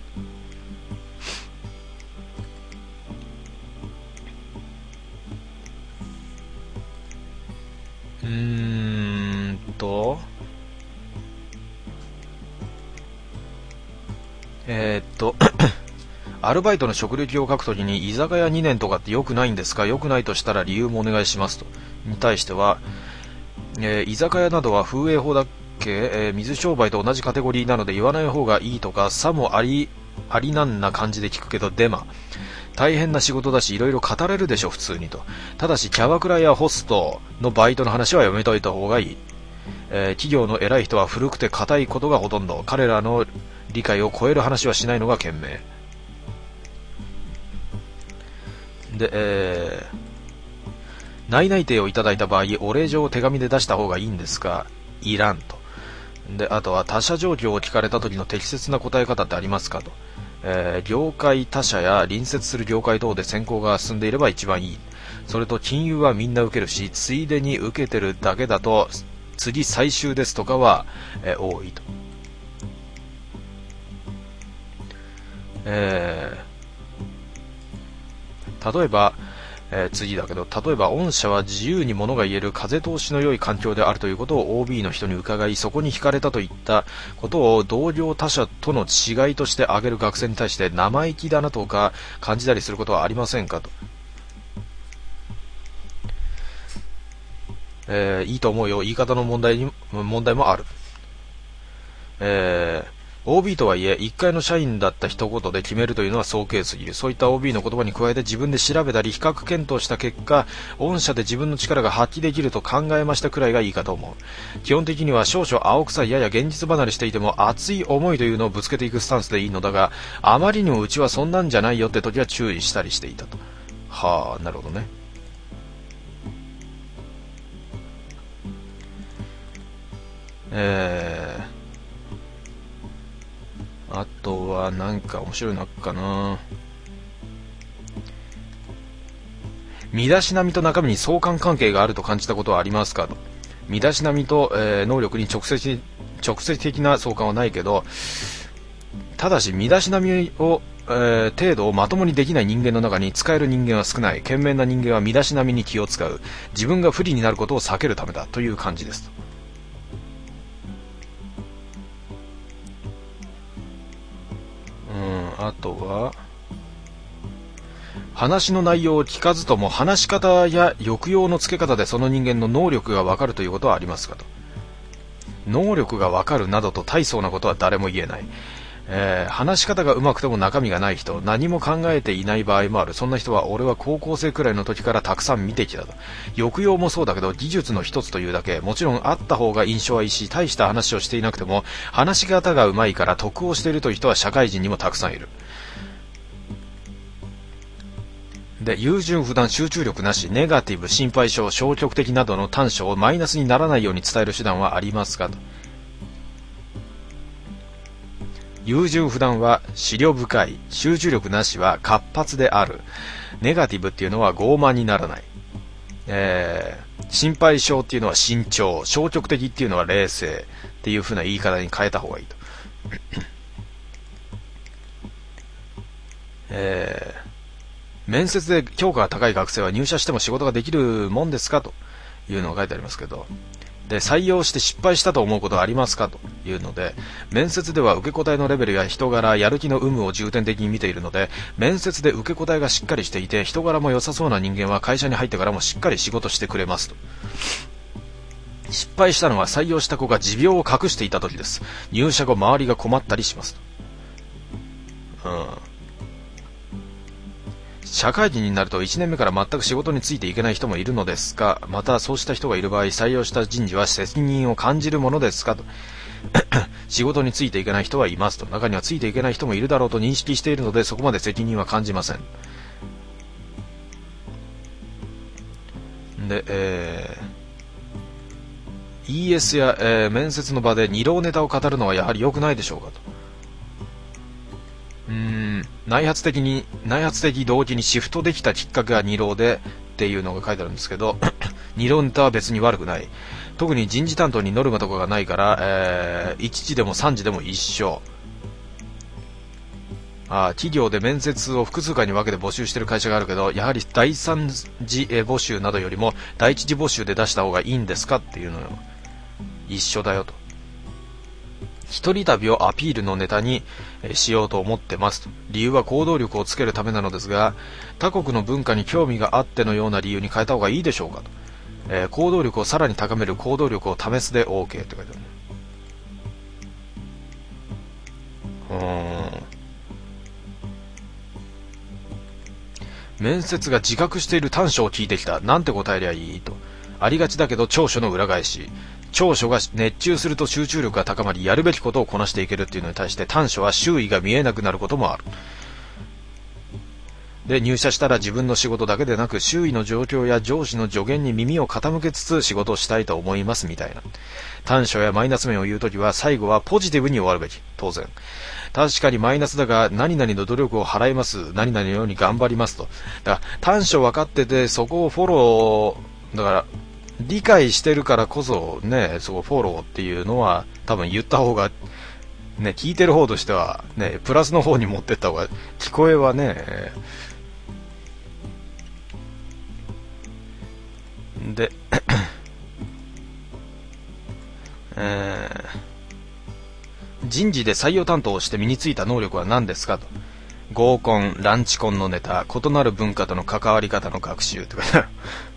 アルバイトの職歴を書くときに居酒屋2年とかって良くないんですか？良くないとしたら理由もお願いしますと。に対しては、居酒屋などは風営法だっけ、水商売と同じカテゴリーなので言わない方がいいとか、さもありなんな感じで聞くけど、デマ。大変な仕事だし、いろいろ語れるでしょ、普通にと。ただし、キャバクラやホストのバイトの話はやめといた方がいい。企業の偉い人は古くて硬いことがほとんど。彼らの理解を超える話はしないのが賢明。で、内々定をいただいた場合、お礼状を手紙で出した方がいいんですか？いらんと。で、あとは他社状況を聞かれた時の適切な答え方ってありますかと。業界他社や隣接する業界等で選考が進んでいれば一番いい。それと金融はみんな受けるし、ついでに受けてるだけだと次最終ですとかは、多いと。例えば、次だけど、例えば御社は自由に物が言える風通しの良い環境であるということを OB の人に伺い、そこに惹かれたといったことを同業他社との違いとして挙げる学生に対して生意気だなとか感じたりすることはありませんかと。いいと思うよ。言い方の問題もある。OB とはいえ、1回の社員だった一言で決めるというのは早計すぎる。そういった OB の言葉に加えて自分で調べたり比較検討した結果、御社で自分の力が発揮できると考えましたくらいがいいかと思う。基本的には少々青臭いやや現実離れしていても熱い思いというのをぶつけていくスタンスでいいのだが、あまりにもうちはそんなんじゃないよって時は注意したりしていたと。はあ、なるほどね。あとはなんか面白いのあっかな。身だしなみと中身に相関関係があると感じたことはありますかと。身だしなみと、能力に直接的な相関はないけど、ただし身だしなみを、程度をまともにできない人間の中に使える人間は少ない。賢明な人間は身だしなみに気を使う。自分が不利になることを避けるためだという感じですと。あとは話の内容を聞かずとも話し方や抑揚のつけ方でその人間の能力がわかるということはありますかと。能力がわかるなどと大層なことは誰も言えない。話し方が上手くても中身がない人、何も考えていない場合もある。そんな人は俺は高校生くらいの時からたくさん見てきたと。抑揚もそうだけど技術の一つというだけ。もちろんあった方が印象はいいし、大した話をしていなくても話し方が上手いから得をしているという人は社会人にもたくさんいる。で、優柔不断、集中力なし、ネガティブ、心配性、消極的などの短所をマイナスにならないように伝える手段はありますかと。優柔不断は思慮深い、集中力なしは活発である、ネガティブっていうのは傲慢にならない、心配性っていうのは慎重、消極的っていうのは冷静っていう風な言い方に変えた方がいいと。面接で評価が高い学生は入社しても仕事ができるもんですかというのが書いてありますけど、で、採用して失敗したと思うことはありますかというので、面接では受け答えのレベルや人柄、やる気の有無を重点的に見ているので、面接で受け答えがしっかりしていて人柄も良さそうな人間は会社に入ってからもしっかり仕事してくれますと。失敗したのは採用した子が持病を隠していた時です。入社後周りが困ったりしますと。社会人になると1年目から全く仕事についていけない人もいるのですが、またそうした人がいる場合、採用した人事は責任を感じるものですかと。仕事についていけない人はいますと。中にはついていけない人もいるだろうと認識しているので、そこまで責任は感じません。で、ES や、面接の場で二浪ネタを語るのはやはり良くないでしょうかと。内発的動機にシフトできたきっかけが二浪でっていうのが書いてあるんですけど、二浪ネタは別に悪くない。特に人事担当にノルマとかがないから、1時でも3時でも一緒。 企業で面接を複数回に分けて募集している会社があるけど、やはり第三次募集などよりも第一次募集で出した方がいいんですかっていうのよ。一緒だよと。一人旅をアピールのネタにしようと思ってますと。理由は行動力をつけるためなのですが、他国の文化に興味があってのような理由に変えた方がいいでしょうかと。行動力をさらに高める行動力を試すで OK って書いてある。面接が自覚している短所を聞いてきた。なんて答えりゃいいと。ありがちだけど長所の裏返し。長所が熱中すると集中力が高まり、やるべきことをこなしていけるっていうのに対して、短所は周囲が見えなくなることもある。で、入社したら自分の仕事だけでなく、周囲の状況や上司の助言に耳を傾けつつ仕事をしたいと思いますみたいな。短所やマイナス面を言うときは、最後はポジティブに終わるべき。当然。確かにマイナスだが、何々の努力を払います。何々のように頑張りますと。だから、短所分かってて、そこをフォロー、だから、理解してるからこそね、そこフォローっていうのは多分言った方がね、聞いてる方としてはね、プラスの方に持ってった方が聞こえはね、で人事で採用担当をして身についた能力は何ですかと。合コン、ランチコンのネタ、異なる文化との関わり方の学習とか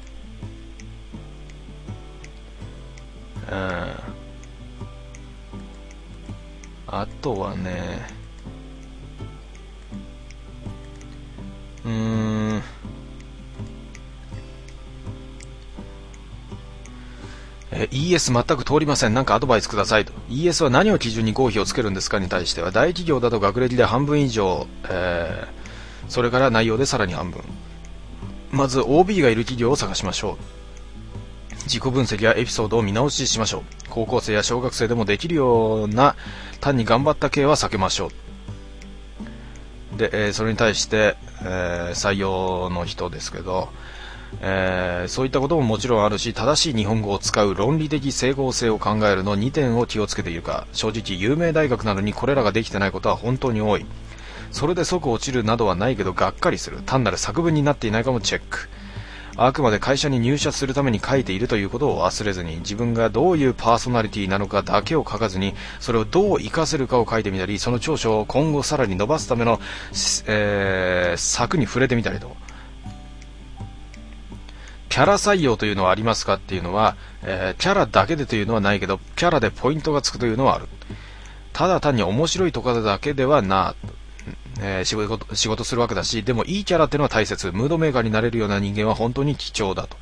あとはね、ES 全く通りません。なんかアドバイスくださいと。ES は何を基準に合否をつけるんですかに対しては、大企業だと学歴で半分以上、それから内容でさらに半分。まず OB がいる企業を探しましょう。自己分析やエピソードを見直ししましょう。高校生や小学生でもできるような単に頑張った系は避けましょう。で、それに対して、採用の人ですけど、そういったことももちろんあるし、正しい日本語を使う論理的整合性を考えるの2点を気をつけているか。正直有名大学なのにこれらができてないことは本当に多い。それで即落ちるなどはないけどがっかりする。単なる作文になっていないかもチェック。あくまで会社に入社するために書いているということを忘れずに、自分がどういうパーソナリティなのかだけを書かずに、それをどう活かせるかを書いてみたり、その長所を今後さらに伸ばすための、策に触れてみたりと。キャラ採用というのはありますかっていうのは、キャラだけでというのはないけど、キャラでポイントがつくというのはある。ただ単に面白いとかだけではな、仕事するわけだし、でもいいキャラっていうのは大切。ムードメーカーになれるような人間は本当に貴重だと。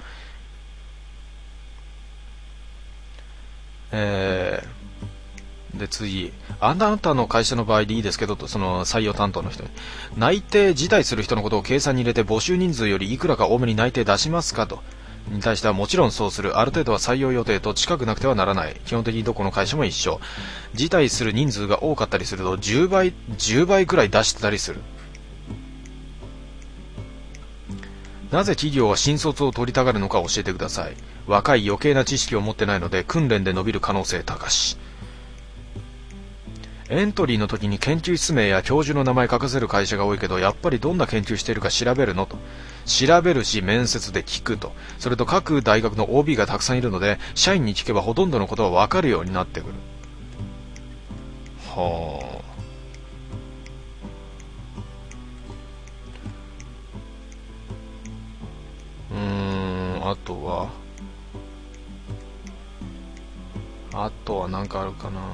で次、あなたの会社の場合でいいですけどと、その採用担当の人に、内定辞退する人のことを計算に入れて募集人数よりいくらか多めに内定出しますかと。に対してはもちろんそうする。ある程度は採用予定と近くなくてはならない。基本的にどこの会社も一緒。辞退する人数が多かったりすると10倍くらい出してたりする。なぜ企業は新卒を取りたがるのか教えてください。若い余計な知識を持ってないので訓練で伸びる可能性高し。エントリーの時に研究室名や教授の名前書かせる会社が多いけど、やっぱりどんな研究しているか調べるのと。調べるし面接で聞くと。それと各大学の OB がたくさんいるので、社員に聞けばほとんどのことは分かるようになってくる。はあ。あとは何かあるかな。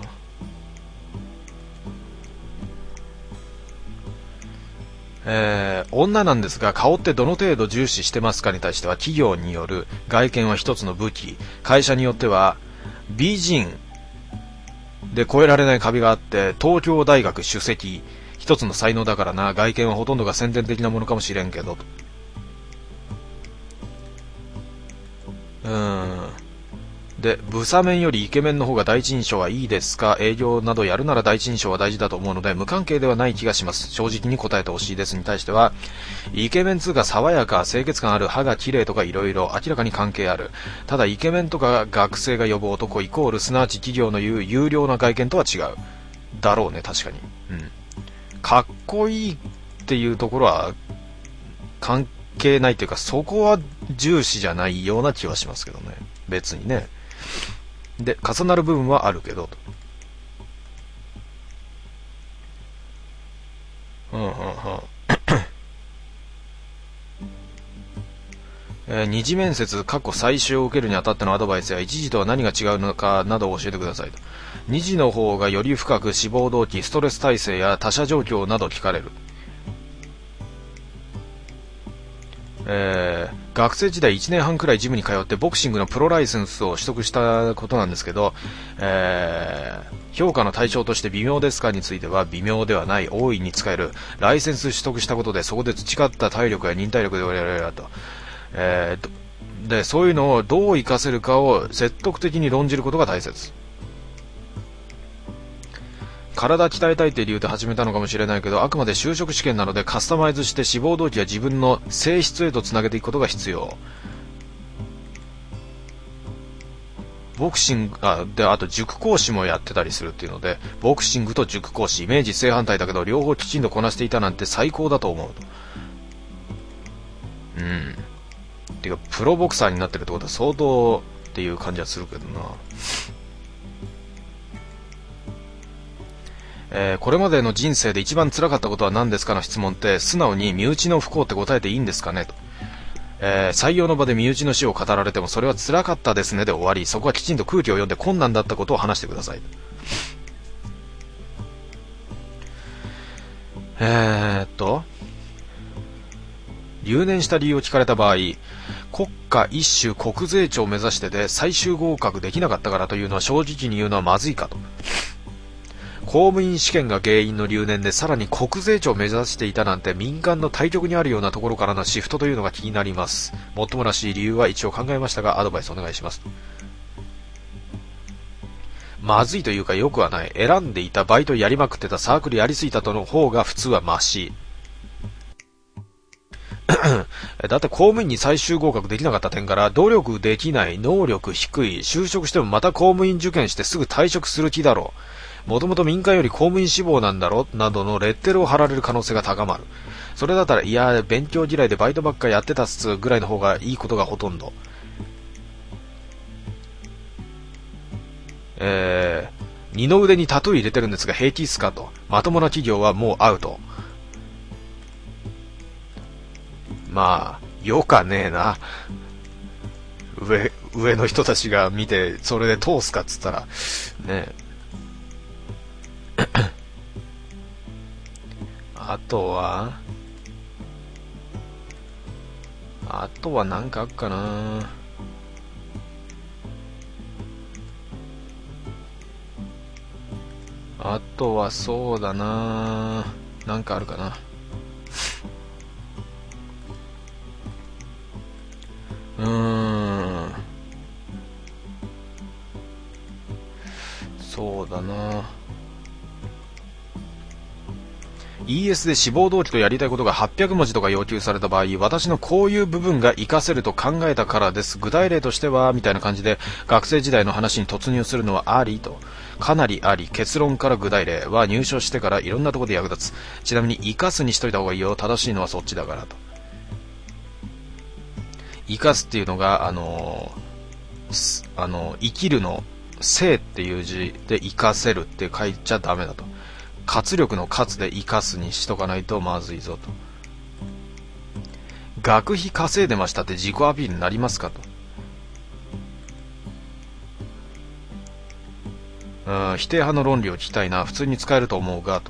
女なんですが顔ってどの程度重視してますかに対しては、企業による。外見は一つの武器。会社によっては美人で越えられない壁があって、東京大学首席一つの才能だからな。外見はほとんどが宣伝的なものかもしれんけど。で、ブサメンよりイケメンの方が第一印象はいいですか。営業などやるなら第一印象は大事だと思うので、無関係ではない気がします。正直に答えてほしいですに対しては、イケメンつうか爽やか、清潔感ある、歯が綺麗とかいろいろ明らかに関係ある。ただイケメンとか学生が呼ぶ男イコール、すなわち企業の言う有料な外見とは違う。だろうね、確かに。 かっこいいっていうところは関係ないというか、そこは重視じゃないような気はしますけどね、別にね。で、重なる部分はあるけどと。二次面接過去最終を受けるにあたってのアドバイスや一次とは何が違うのかなどを教えてくださいと。二次の方がより深く志望動機、ストレス耐性や他者状況など聞かれる。学生時代1年半くらいジムに通ってボクシングのプロライセンスを取得したことなんですけど、評価の対象として微妙ですかについては微妙ではない、大いに使える。ライセンス取得したことでそこで培った体力や忍耐力でと、でそういうのをどう活かせるかを説得的に論じることが大切。体鍛えたいって理由で始めたのかもしれないけど、あくまで就職試験なのでカスタマイズして志望動機や自分の性質へとつなげていくことが必要。ボクシングで、あと塾講師もやってたりするっていうので、ボクシングと塾講師イメージ正反対だけど両方きちんとこなしていたなんて最高だと思うと。てかプロボクサーになってるってことは相当っていう感じはするけどな。これまでの人生で一番辛かったことは何ですかの質問って素直に身内の不幸って答えていいんですかねと。採用の場で身内の死を語られてもそれは辛かったですねで終わり、そこはきちんと空気を読んで困難だったことを話してください。留年した理由を聞かれた場合、国家一種国税庁を目指してで最終合格できなかったからというのは正直に言うのはまずいかと。公務員試験が原因の留年でさらに国税庁を目指していたなんて民間の対極にあるようなところからのシフトというのが気になります。もっともらしい理由は一応考えましたがアドバイスお願いします。まずいというかよくはない。選んでいたバイトやりまくってたサークルやりすぎたとの方が普通はマシ。だって公務員に最終合格できなかった点から努力できない、能力低い、就職してもまた公務員受験してすぐ退職する気だろう。もともと民間より公務員志望なんだろなどのレッテルを貼られる可能性が高まる。それだったらいや勉強嫌いでバイトばっかやってたっすぐらいの方がいいことがほとんど。二の腕にタトゥー入れてるんですが平気っすかと。まともな企業はもうアウト。まあよかねえな。上の人たちが見てそれで通すかっつったらねえ。あとはなんかあっかな。あとはそうだな、なんかあるかな。そうだな。ES で志望動機とやりたいことが800文字とか要求された場合、私のこういう部分が活かせると考えたからです。具体例としてはみたいな感じで学生時代の話に突入するのはありと。かなりあり。結論から具体例は入所してからいろんなところで役立つ。ちなみに活かすにしといた方がいいよ。正しいのはそっちだからと。生かすっていうのが生きるの生っていう字で生かせるって書いちゃダメだと。活力の活で生かすにしとかないとまずいぞと。学費稼いでましたって自己アピールになりますかと。否定派の論理を聞きたいな。普通に使えると思うがと。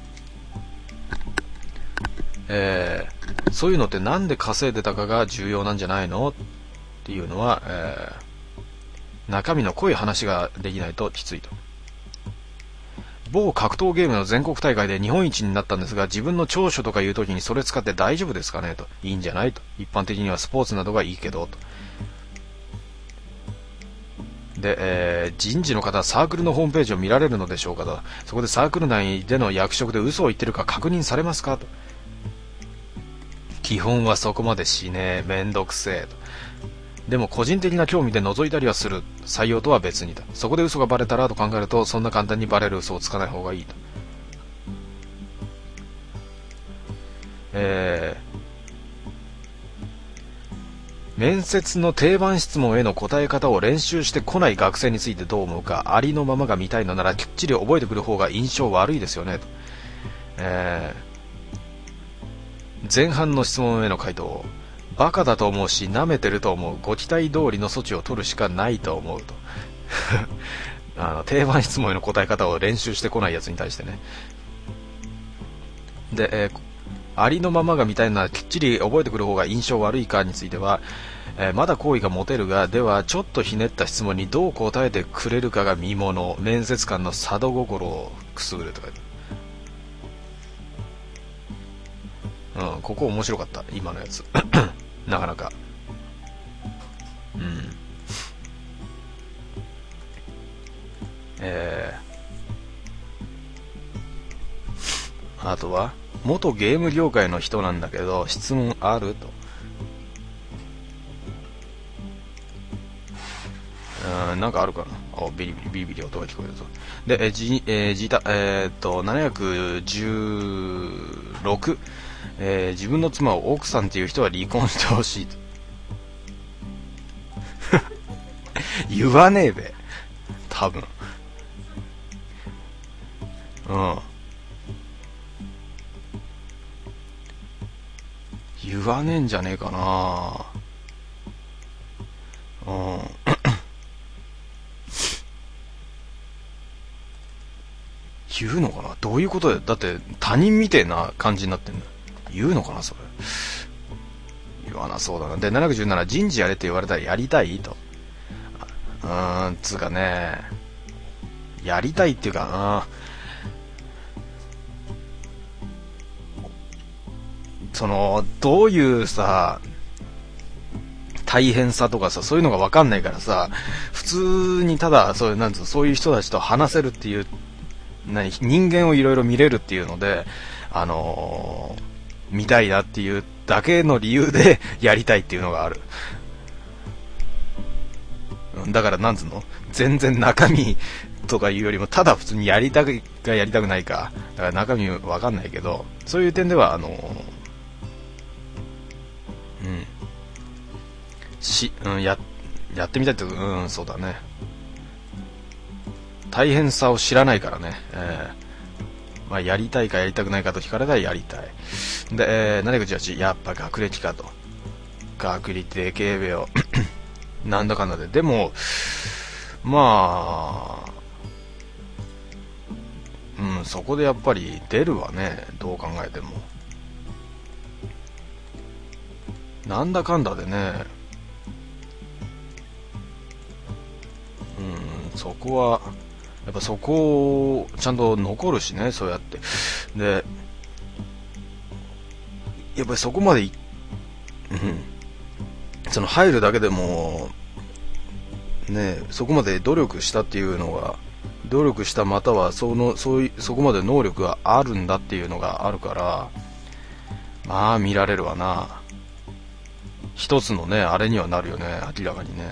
そういうのってなんで稼いでたかが重要なんじゃないのっていうのは、中身の濃い話ができないときついと。某格闘ゲームの全国大会で日本一になったんですが、自分の長所とかいう時にそれ使って大丈夫ですかねと。いいんじゃないと。一般的にはスポーツなどがいいけどと。で、人事の方はサークルのホームページを見られるのでしょうかと。そこでサークル内での役職で嘘を言ってるか確認されますかと。基本はそこまでしねえ、めんどくせえと。でも個人的な興味で覗いたりはする。採用とは別にだ。そこで嘘がバレたらと考えると、そんな簡単にバレる嘘をつかない方がいいと。 面接の定番質問への答え方を練習してこない学生についてどう思うか。ありのままが見たいのならきっちり覚えてくる方が印象悪いですよねと。前半の質問への回答。バカだと思うし舐めてると思う。ご期待通りの措置を取るしかないと思うと。定番質問への答え方を練習してこないやつに対してね。で、ありのままが見たいのはきっちり覚えてくる方が印象悪いかについては、まだ好意が持てるが、ではちょっとひねった質問にどう答えてくれるかが見もの。面接官の佐渡心をくすぐるとか。ここ面白かった今のやつ。なかなか。あとは元ゲーム業界の人なんだけど質問あると。なんかあるかな。ビリビリビリビリ音が聞こえるぞ。で、716、自分の妻を奥さんっていう人は離婚してほしいと。言わねえべ多分。言わねえんじゃねえかな。言うのかな。どういうことで、だって他人みてえな感じになってんの。言うのかなそれ。言わなそうだな。で、717、人事やれって言われたらやりたいと。つうかね、やりたいっていうか、どういうさ、大変さとかさ、そういうのが分かんないからさ、普通にただそういう人たちと話せるっていう、人間をいろいろ見れるっていうので、見たいなっていうだけの理由でやりたいっていうのがある。だから全然中身とかいうよりもただ普通にやりたくないか、だから中身わかんないけど、そういう点ではやってみたいって、そうだね。大変さを知らないからね。やりたいかやりたくないかと聞かれたらやりたい。で、718、やっぱ学歴かと。学歴でけえべよ。なんだかんだで。でも、そこでやっぱり出るわね。どう考えても。なんだかんだでね。そこは、やっぱそこをちゃんと残るしね、そうやって。で、やっぱりそこまで入るだけでも、ね、そこまで努力したっていうのが、努力したまたはそこまで能力があるんだっていうのがあるから、見られるわな。一つのね、あれにはなるよね、明らかにね。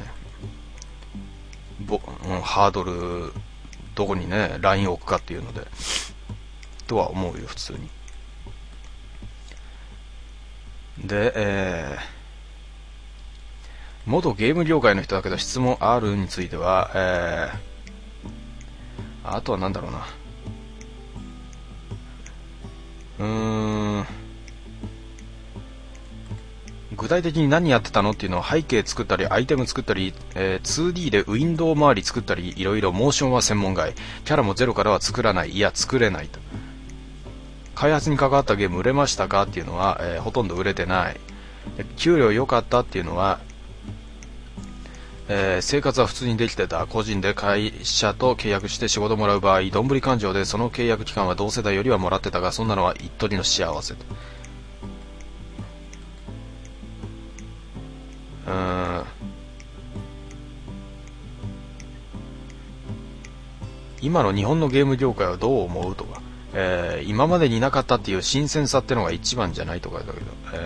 ハードル、どこにね、ラインを置くかっていうので、とは思うよ、普通に。で、元ゲーム業界の人だけど質問あるについては、あとはなんだろうな。具体的に何やってたのっていうのは背景作ったりアイテム作ったり、2D でウィンドウ周り作ったりいろいろモーションは専門外。キャラもゼロからは作らない。いや作れないと。開発に関わったゲーム売れましたかっていうのは、ほとんど売れてない。給料良かったっていうのは、生活は普通にできてた。個人で会社と契約して仕事もらう場合、どんぶり勘定でその契約期間は同世代よりはもらってたが、そんなのは一取りの幸せと。今の日本のゲーム業界はどう思うとか、今までになかったっていう新鮮さってのが一番じゃないとかだけど、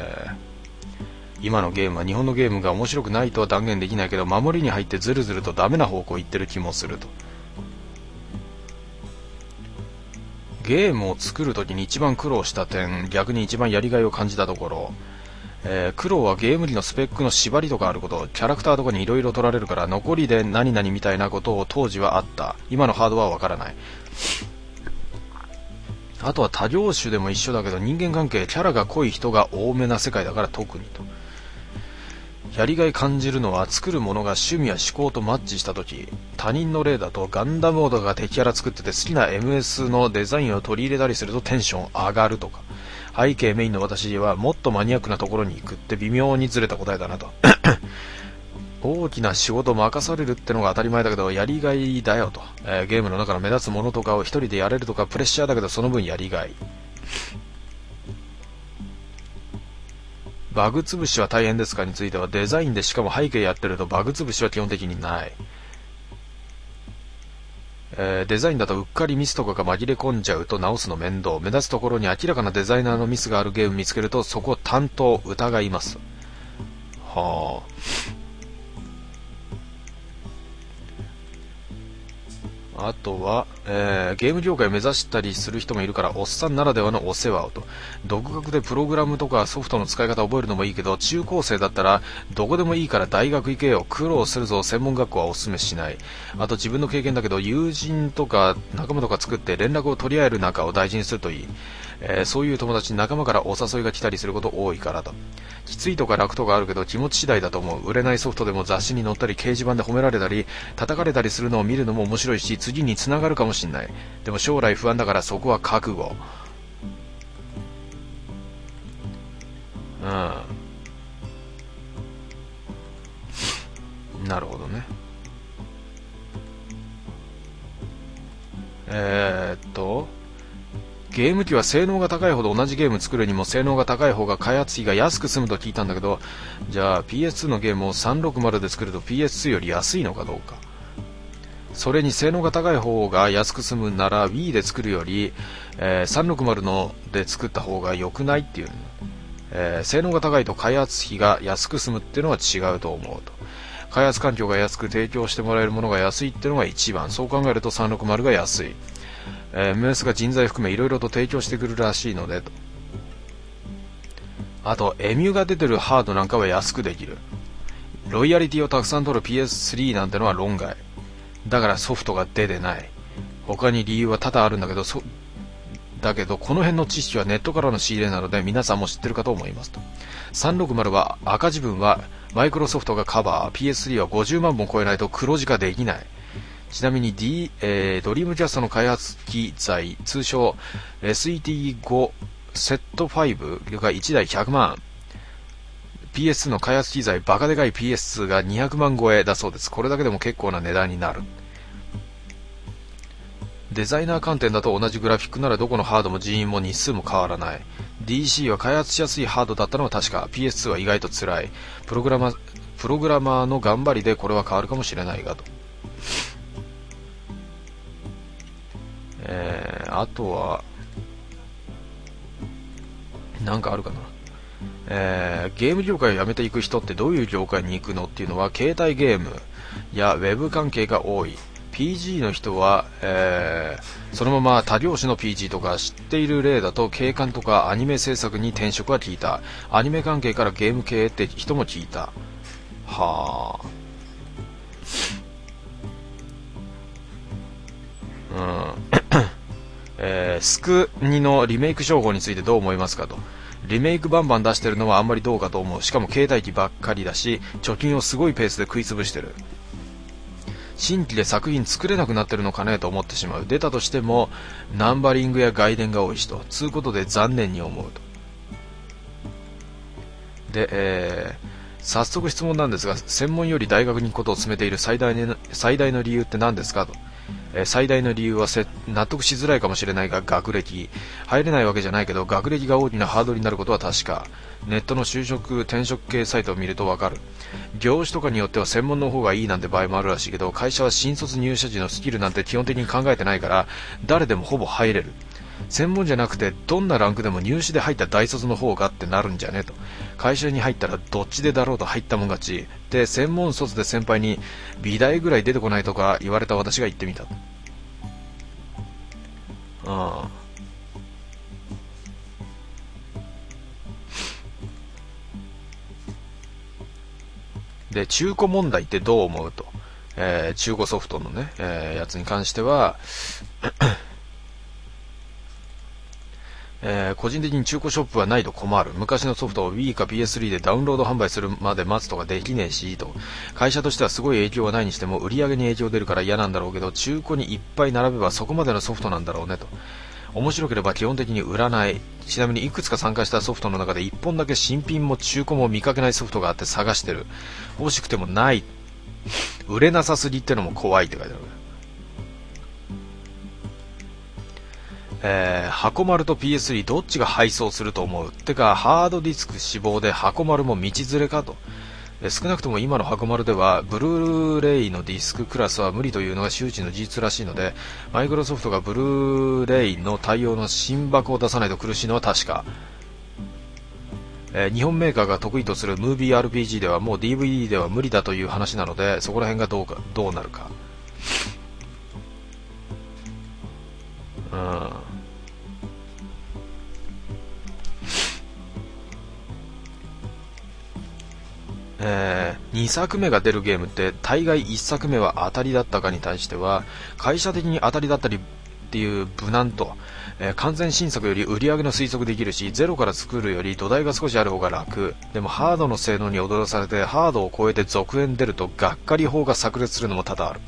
今のゲームは日本のゲームが面白くないとは断言できないけど、守りに入ってずるずるとダメな方向行ってる気もすると。 ゲームを作るときに一番苦労した点、逆に一番やりがいを感じたところ、苦労はゲーム機のスペックの縛りとかあること、キャラクターとかに色々取られるから残りで何々みたいなことを当時はあった。今のハードはわからない。あとは他業種でも一緒だけど、人間関係、キャラが濃い人が多めな世界だから特にと。やりがい感じるのは作るものが趣味や思考とマッチしたとき、他人の例だとガンダムオーダーが敵キャラ作ってて好きな MS のデザインを取り入れたりするとテンション上がるとか、背景メインの私はもっとマニアックなところに行くって微妙にずれた答えだなと。大きな仕事を任されるってのが当たり前だけどやりがいだよと、ゲームの中の目立つものとかを一人でやれるとかプレッシャーだけどその分やりがい。バグ潰しは大変ですかについては、デザインでしかも背景やってるとバグ潰しは基本的にない。デザインだとうっかりミスとかが紛れ込んじゃうと直すの面倒。目立つところに明らかなデザイナーのミスがあるゲーム見つけるとそこ担当疑います。はあ。あとは、ゲーム業界を目指したりする人もいるからおっさんならではのお世話をと。独学でプログラムとかソフトの使い方を覚えるのもいいけど、中高生だったらどこでもいいから大学行けよ、苦労するぞ、専門学校はおすすめしない。あと自分の経験だけど、友人とか仲間とか作って連絡を取り合える仲を大事にするといい。そういう友達に仲間からお誘いが来たりすること多いからと。きついとか楽とかあるけど気持ち次第だと思う。売れないソフトでも雑誌に載ったり掲示板で褒められたり叩かれたりするのを見るのも面白いし、次に繋がるかもしんない。でも将来不安だからそこは覚悟。なるほどね。ゲーム機は性能が高いほど同じゲーム作るにも性能が高い方が開発費が安く済むと聞いたんだけど、じゃあ PS2 のゲームを360で作ると PS2 より安いのかどうか。それに性能が高い方が安く済むなら Wii で作るより、360ので作った方が良くないっていう、性能が高いと開発費が安く済むっていうのは違うと思うと。開発環境が安く提供してもらえるものが安いっていうのが一番。そう考えると360が安い。MS が人材含めいろいろと提供してくるらしいのでと。あとエミュが出てるハードなんかは安くできる。ロイヤリティをたくさん取る PS3 なんてのは論外だからソフトが出てない。他に理由は多々あるんだけど、この辺の知識はネットからの仕入れなので皆さんも知ってるかと思いますと。360は赤字分はマイクロソフトがカバー、 PS3 は50万本超えないと黒字化できない。ちなみに、ドリームキャストの開発機材、通称 SET5 セット5が1台100万、 PS2 の開発機材バカでかい PS2 が200万超えだそうです。これだけでも結構な値段になる。デザイナー観点だと同じグラフィックならどこのハードも人員も日数も変わらない。 DC は開発しやすいハードだったのは確か。 PS2 は意外と辛い。プログラマーの頑張りでこれは変わるかもしれないがと。あとはなんかあるかな。ゲーム業界を辞めていく人ってどういう業界に行くのっていうのは、携帯ゲームやウェブ関係が多い。 PG の人は、そのまま他業種の PG とか、知っている例だと警官とかアニメ制作に転職は聞いた。アニメ関係からゲーム系って人も聞いた。はあ。スク2のリメイク商法についてどう思いますかと。リメイクバンバン出してるのはあんまりどうかと思う。しかも携帯機ばっかりだし、貯金をすごいペースで食いつぶしてる。新規で作品作れなくなってるのかねと思ってしまう。出たとしてもナンバリングや外伝が多いしと。つうことで残念に思うと。で、早速質問なんですが、専門より大学に行くことを進めている最大の理由って何ですかと。最大の理由は納得しづらいかもしれないが、学歴。入れないわけじゃないけど学歴が大きなハードルになることは確か。ネットの就職転職系サイトを見るとわかる。業種とかによっては専門の方がいいなんて場合もあるらしいけど、会社は新卒入社時のスキルなんて基本的に考えてないから誰でもほぼ入れる。専門じゃなくてどんなランクでも入試で入った大卒の方がってなるんじゃねと。会社に入ったらどっちでだろうと入ったもん勝ちで、専門卒で先輩に美大ぐらい出てこないとか言われた私が言ってみた。 で、中古問題ってどう思うと。中古ソフトのね、やつに関しては、個人的に中古ショップはないと困る。昔のソフトを Wii か PS3 でダウンロード販売するまで待つとかできねえしと。会社としてはすごい影響はないにしても売り上げに影響出るから嫌なんだろうけど、中古にいっぱい並べばそこまでのソフトなんだろうねと。面白ければ基本的に売らない。ちなみにいくつか参加したソフトの中で1本だけ新品も中古も見かけないソフトがあって探してる。欲しくてもない。売れなさすぎってのも怖いって書いてある。箱丸と PS3 どっちが配送すると思う？てかハードディスク死亡で箱丸も道連れかと。少なくとも今の箱丸ではブルーレイのディスククラスは無理というのが周知の事実らしいので、マイクロソフトがブルーレイの対応の新箱を出さないと苦しいのは確か。日本メーカーが得意とするムービー RPG ではもう DVD では無理だという話なので、そこら辺がどうなるか。2作目が出るゲームって大概1作目は当たりだったかに対しては会社的に当たりだったりっていう無難と、完全新作より売り上げの推測できるし、ゼロから作るより土台が少しある方が楽。でもハードの性能に踊らされてハードを超えて続編出るとがっかり法が炸裂するのも多々ある。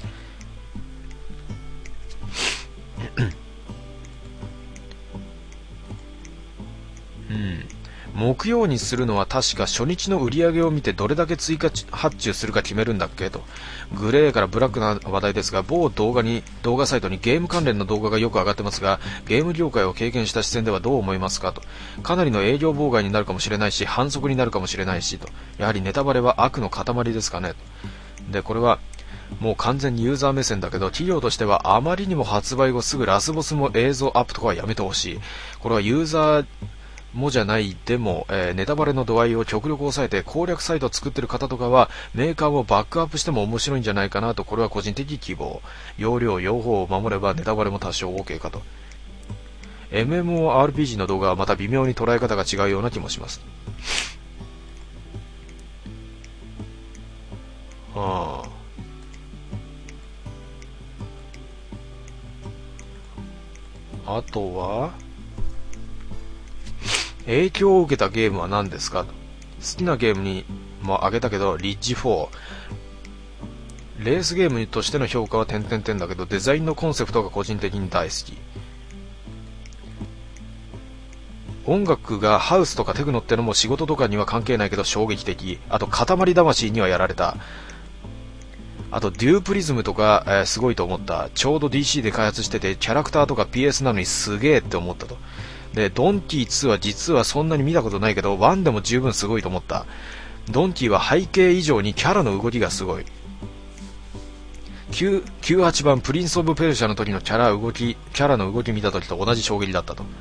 木曜にするのは確か初日の売り上げを見てどれだけ追加発注するか決めるんだっけと。グレーからブラックな話題ですが、某動画サイトにゲーム関連の動画がよく上がってますが、ゲーム業界を経験した視線ではどう思いますかと。かなりの営業妨害になるかもしれないし、反則になるかもしれないしと。やはりネタバレは悪の塊ですかねと。で、これはもう完全にユーザー目線だけど、企業としてはあまりにも発売後すぐラスボスも映像アップとかはやめてほしい。これはユーザーもじゃないでも、ネタバレの度合いを極力抑えて攻略サイトを作ってる方とかはメーカーをバックアップしても面白いんじゃないかなと。これは個人的希望。容量用法を守ればネタバレも多少 OK かと。 MMORPG の動画はまた微妙に捉え方が違うような気もします。あとは影響を受けたゲームは何ですかと。好きなゲームにもあげたけどリッジ4。レースゲームとしての評価は点々点だけど、デザインのコンセプトが個人的に大好き。音楽がハウスとかテクノってのも仕事とかには関係ないけど衝撃的。あと塊魂にはやられた。あとデュープリズムとか、すごいと思った。ちょうど DC で開発しててキャラクターとか PS なのにすげーって思ったと。で、ドンキー2は実はそんなに見たことないけど1でも十分すごいと思った。ドンキーは背景以上にキャラの動きがすごい。98番プリンスオブペルシャの時のキャラの動き見た時と同じ衝撃だったと。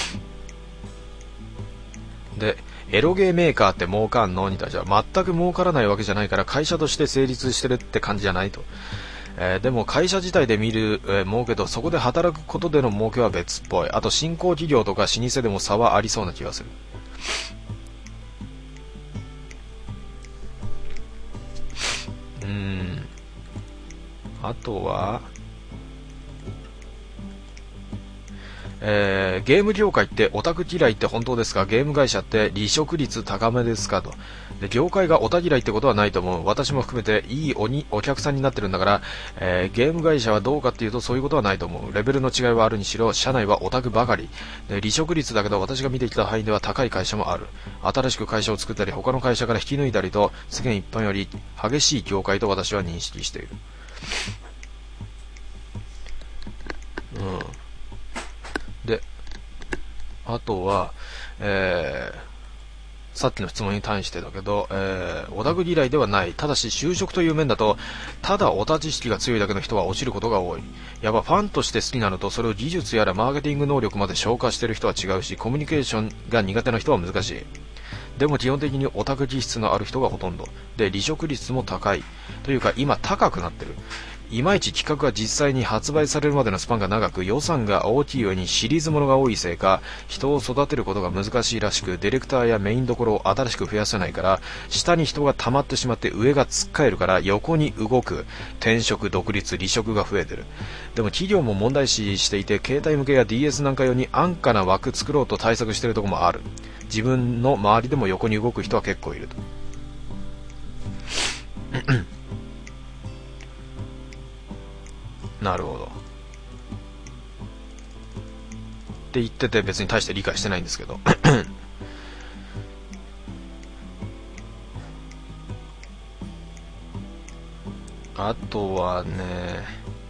で、エロゲーメーカーって儲かんのに対しては全く儲からないわけじゃないから会社として成立してるって感じじゃないと。でも会社自体で見る、儲けとそこで働くことでの儲けは別っぽい。あと新興企業とか老舗でも差はありそうな気がする。あとはゲーム業界ってオタク嫌いって本当ですか？ゲーム会社って離職率高めですかと。で、業界がオタ嫌いってことはないと思う。私も含めていいお客さんになってるんだから、ゲーム会社はどうかっていうとそういうことはないと思う。レベルの違いはあるにしろ社内はオタクばかりで、離職率だけど私が見てきた範囲では高い会社もある。新しく会社を作ったり他の会社から引き抜いたりと世間一般より激しい業界と私は認識している。で、あとは、さっきの質問に対してだけど、オタク嫌いではない。ただし就職という面だとただオタ知識が強いだけの人は落ちることが多い。やっぱファンとして好きなのとそれを技術やらマーケティング能力まで消化している人は違うし、コミュニケーションが苦手な人は難しい。でも基本的にオタク気質のある人がほとんどで、離職率も高いというか今高くなってる。 いまいち企画が実際に発売されるまでのスパンが長く、予算が大きい上にシリーズものが多いせいか、人を育てることが難しいらしく、ディレクターやメインどころを新しく増やせないから、下に人が溜まってしまって上がつっかえるから横に動く、転職、独立、離職が増えてる。でも企業も問題視していて、携帯向けや DS なんか用に安価な枠作ろうと対策しているところもある。自分の周りでも横に動く人は結構いると。なるほどって言ってて、別に大して理解してないんですけどあとはね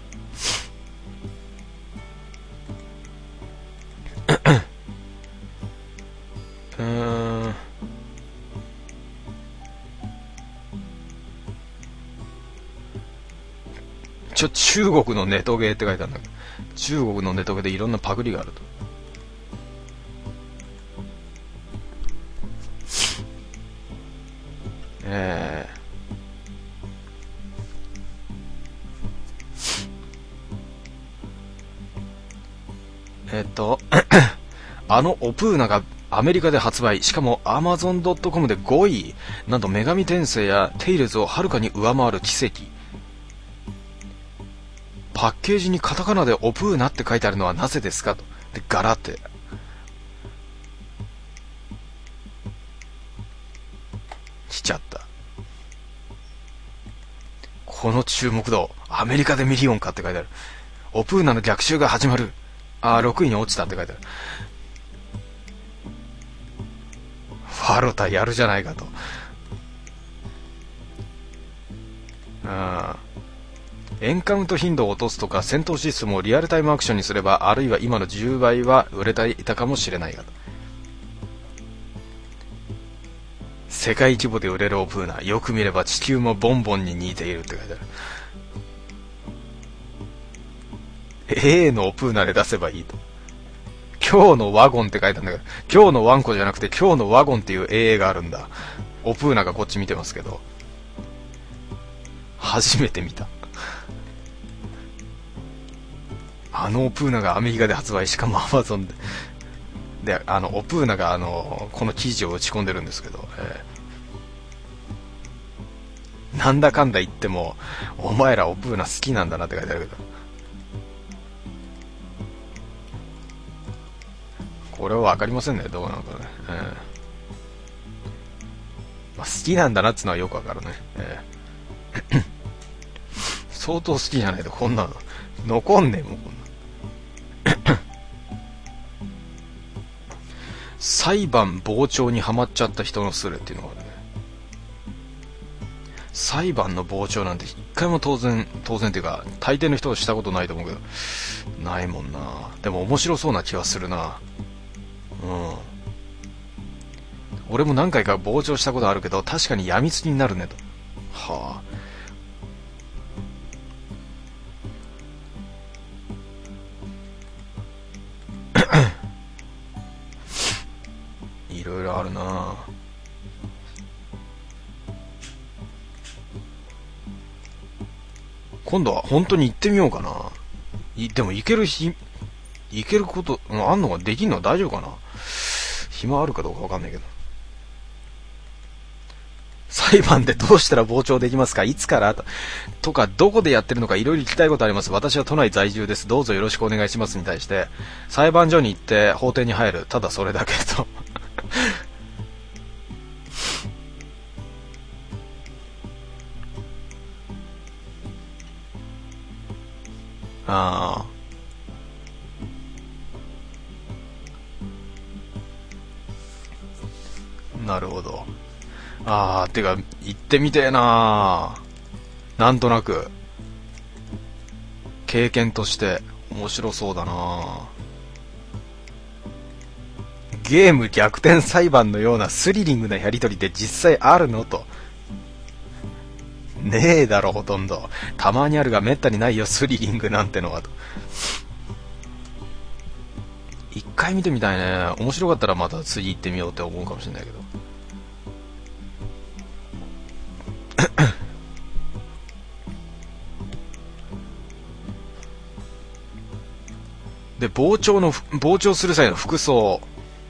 中国のネトゲーって書いてあるんだけど、中国のネトゲでいろんなパクリがあると。あのオプーナがアメリカで発売、しかも Amazon.com で5位、なんと女神転生やテイルズをはるかに上回る奇跡。パッケージにカタカナでオプーナって書いてあるのはなぜですかと。で、ガラって来ちゃった。この注目度、アメリカでミリオンかって書いてある。オプーナの逆襲が始まる。6位に落ちたって書いてある。ファロタやるじゃないかと。エンカウント頻度を落とすとか、戦闘システムをリアルタイムアクションにすれば、あるいは今の10倍は売れていたかもしれないがと。世界規模で売れるオプーナ、よく見れば地球もボンボンに似ているって書いてある。A のオプーナで出せばいいと。今日のワゴンって書いたんだけど、今日のワンコじゃなくて今日のワゴンっていう AA があるんだ。オプーナがこっち見てますけど、初めて見た。あのオプーナがアメリカで発売、しかも Amazon で、オプーナがこの記事を打ち込んでるんですけど、なんだかんだ言ってもお前らオプーナ好きなんだなって書いてあるけど、これは分かりませんね、どうなのかね。まあ、好きなんだなってのはよく分かるね。相当好きじゃないとこんなの残んねえもん、こんな。裁判傍聴にハマっちゃった人のスレっていうのがあるね。裁判の傍聴なんて一回も当然っていうか大抵の人はしたことないと思うけど、ないもんな。でも面白そうな気はするな。俺も何回か傍聴したことあるけど、確かに病みつきになるねと。はあいろいろあるな。今度は本当に行ってみようかな。でも行けることあんのか、できんの大丈夫かな。暇あるかどうかわかんないけど。裁判でどうしたら傍聴できますか、いつからとか、どこでやってるのかいろいろ聞きたいことあります。私は都内在住です、どうぞよろしくお願いしますに対して、裁判所に行って法廷に入る、ただそれだけとああ、なるほど。てか行ってみてえな。なんとなく経験として面白そうだな。ゲーム逆転裁判のようなスリリングなやり取りって実際あるのと。ねえだろ、ほとんど。たまにあるがめったにないよ、スリリングなんてのはと。一回見てみたいね。面白かったらまた次行ってみようって思うかもしれないけど。 で、傍聴する際の服装、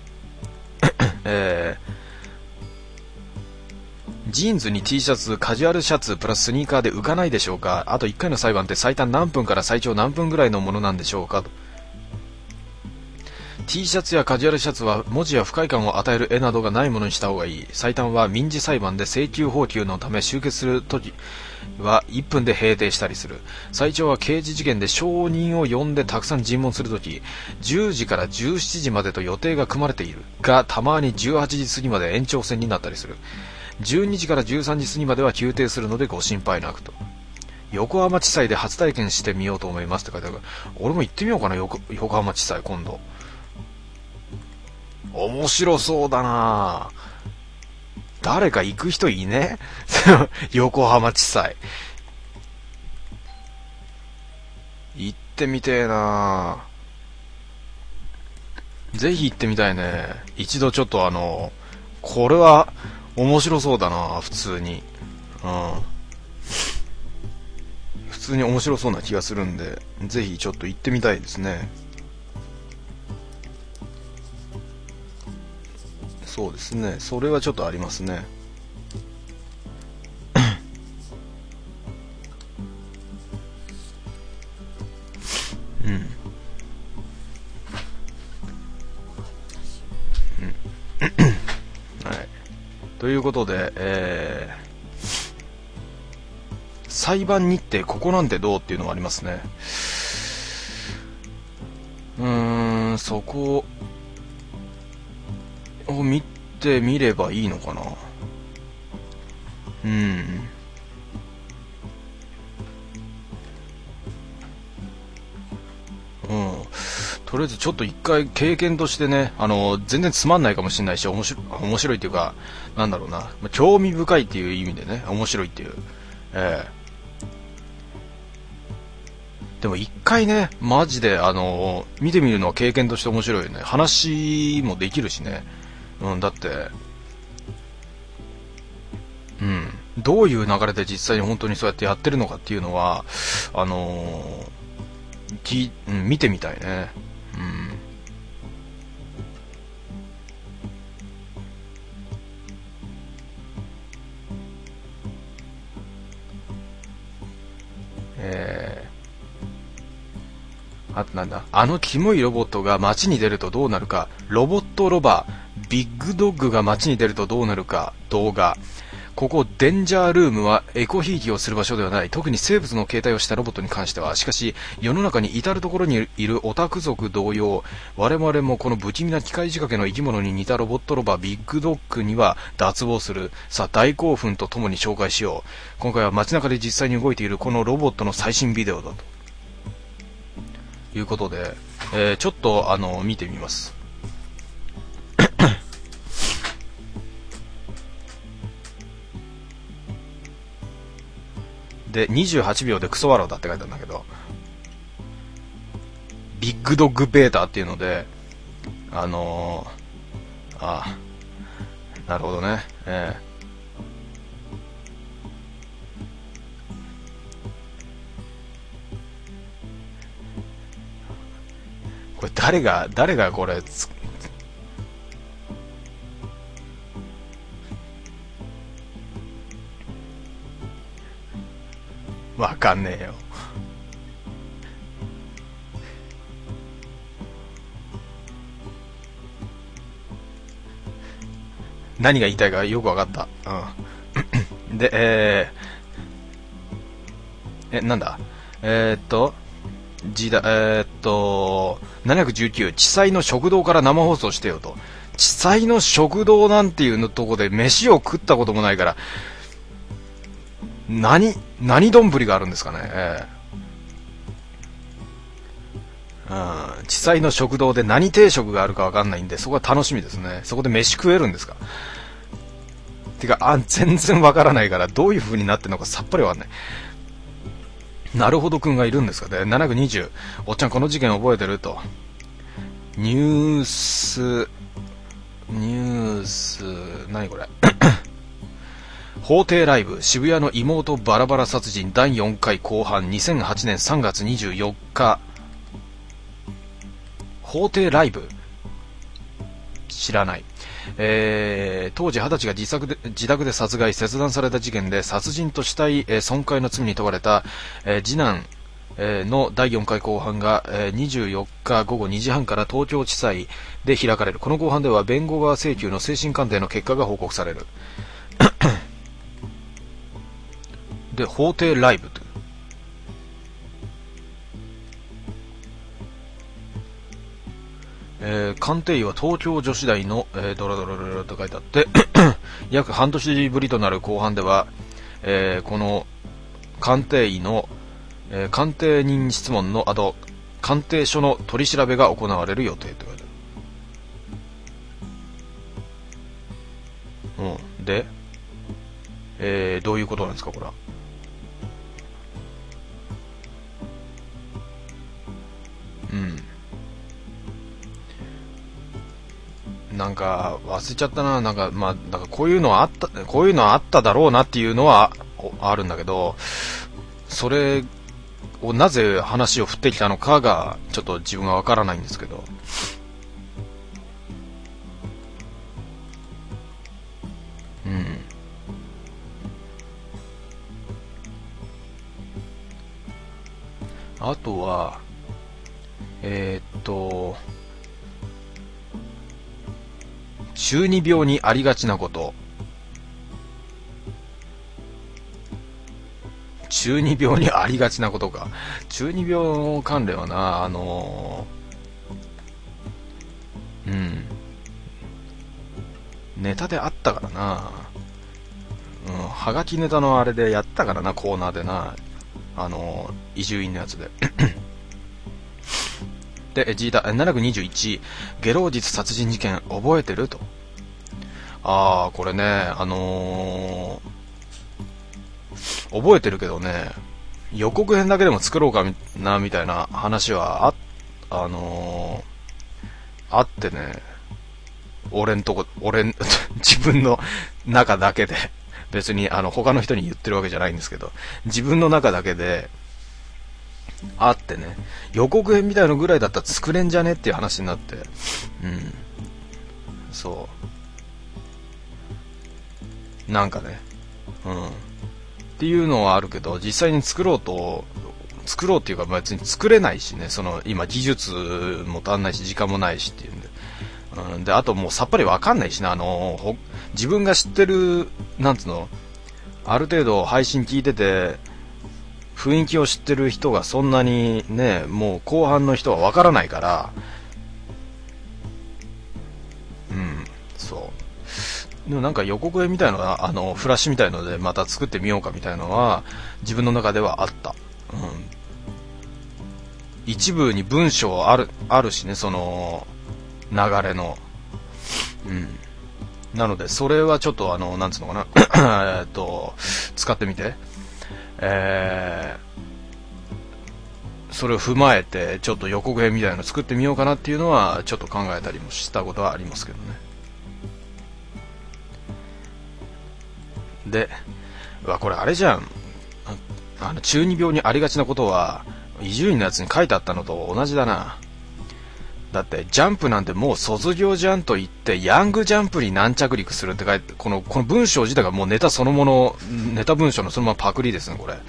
ジーンズに T シャツ、カジュアルシャツ、プラススニーカーで浮かないでしょうか。あと1回の裁判って最短何分から最長何分ぐらいのものなんでしょうかと。T シャツやカジュアルシャツは文字や不快感を与える絵などがないものにした方がいい。最短は民事裁判で請求放棄のため集結するときは1分で閉廷したりする。最長は刑事事件で証人を呼んでたくさん尋問するとき、10時から17時までと予定が組まれているが、たまに18時過ぎまで延長戦になったりする。12時から13時過ぎまでは休廷するのでご心配なくと。横浜地裁で初体験してみようと思いますって書いてある。俺も行ってみようかな、横浜地裁今度。面白そうだな。誰か行く人いね横浜地裁行ってみてえな。ぜひ行ってみたいね。一度ちょっとこれは面白そうだな、普通に。普通に面白そうな気がするんで、ぜひちょっと行ってみたいですね。そうですね、それはちょっとありますね。はい。ということで、裁判日程ここなんてどうっていうのはありますね。そこを見てみればいいのかな。とりあえずちょっと一回経験としてね、全然つまんないかもしれないし、面白いっていうか、なんだろうな、興味深いっていう意味でね、面白いっていう。でも一回ね、マジで見てみるのは経験として面白いよね。話もできるしね。だって、どういう流れで実際に本当にそうやってやってるのかっていうのは、見てみたいね。あとなんだ、キモいロボットが街に出るとどうなるか、ロボットロバー、ビッグドッグが街に出るとどうなるか、動画。ここデンジャールームはエコひいきをする場所ではない。特に生物の形態をしたロボットに関しては。しかし世の中に至るところにいるオタク族同様、我々もこの不気味な機械仕掛けの生き物に似たロボットロバビッグドッグには脱帽する。さあ大興奮とともに紹介しよう。今回は街中で実際に動いているこのロボットの最新ビデオだということで、ちょっと見てみます。で28秒でクソワローだって書いてあるんだけど、ビッグドッグベータっていうので、なるほどね。これ誰がこれわかんねえよ。何が言いたいかよくわかった。で、なんだ719、地裁の食堂から生放送してよと。地裁の食堂なんていうのとこで飯を食ったこともないから、何丼があるんですかね。地裁の食堂で何定食があるかわかんないんで、そこは楽しみですね。そこで飯食えるんですか。てか、全然わからないから、どういう風になってるのかさっぱりわかんない。なるほどくんがいるんですかね。720、おっちゃんこの事件覚えてると。ニュース、何これ。法廷ライブ、渋谷の妹バラバラ殺人第4回後半、2008年3月24日。 法廷ライブ、知らない。当時20歳が自宅で殺害切断された事件で殺人と死体、損壊の罪に問われた、次男、の第4回公判が、24日午後2時半から東京地裁で開かれる。この公判では弁護側請求の精神鑑定の結果が報告される。で、法廷ライブという、鑑定医は東京女子大の、ドロドロドロと書いてあって約半年ぶりとなる公判では、この鑑定医の、鑑定人質問の後、鑑定書の取り調べが行われる予定と言われる。で、どういうことなんですかこれは。なんか忘れちゃったな。なんかまあだからこういうのはあっただろうなっていうのはあるんだけど、それをなぜ話を振ってきたのかがちょっと自分はわからないんですけど。あとは中二病にありがちなこと。中二病にありがちなことか。中二病関連はな、ネタであったからな。はがきネタのあれでやったからな、コーナーでな。伊集院のやつで。で、721、下郎日殺人事件覚えてると。これね、覚えてるけどね、予告編だけでも作ろうかなみたいな話はあってね、自分の中だけで、別に他の人に言ってるわけじゃないんですけど、自分の中だけであってね、予告編みたいのぐらいだったら作れんじゃねっていう話になって、そうなんかね、っていうのはあるけど、実際に作ろうっていうか別に作れないしね、今技術も足んないし時間もないしっていうんで、であともうさっぱりわかんないしな、自分が知ってるなんつうの、ある程度配信聞いてて雰囲気を知ってる人がそんなにね、もう後半の人はわからないから、そうでもなんか予告編みたいなのはフラッシュみたいのでまた作ってみようかみたいなのは自分の中ではあった。一部に文章あるしね、その流れの、なのでそれはちょっとなんつうのかな使ってみて、それを踏まえてちょっと予告編みたいなの作ってみようかなっていうのはちょっと考えたりもしたことはありますけどね。で、これあれじゃん、中二病にありがちなことは伊集院のやつに書いてあったのと同じだな。だってジャンプなんてもう卒業じゃんと言ってヤングジャンプに軟着陸するって書いて、この文章自体がもうネタそのもの、ネタ文章のそのままパクリですね。これ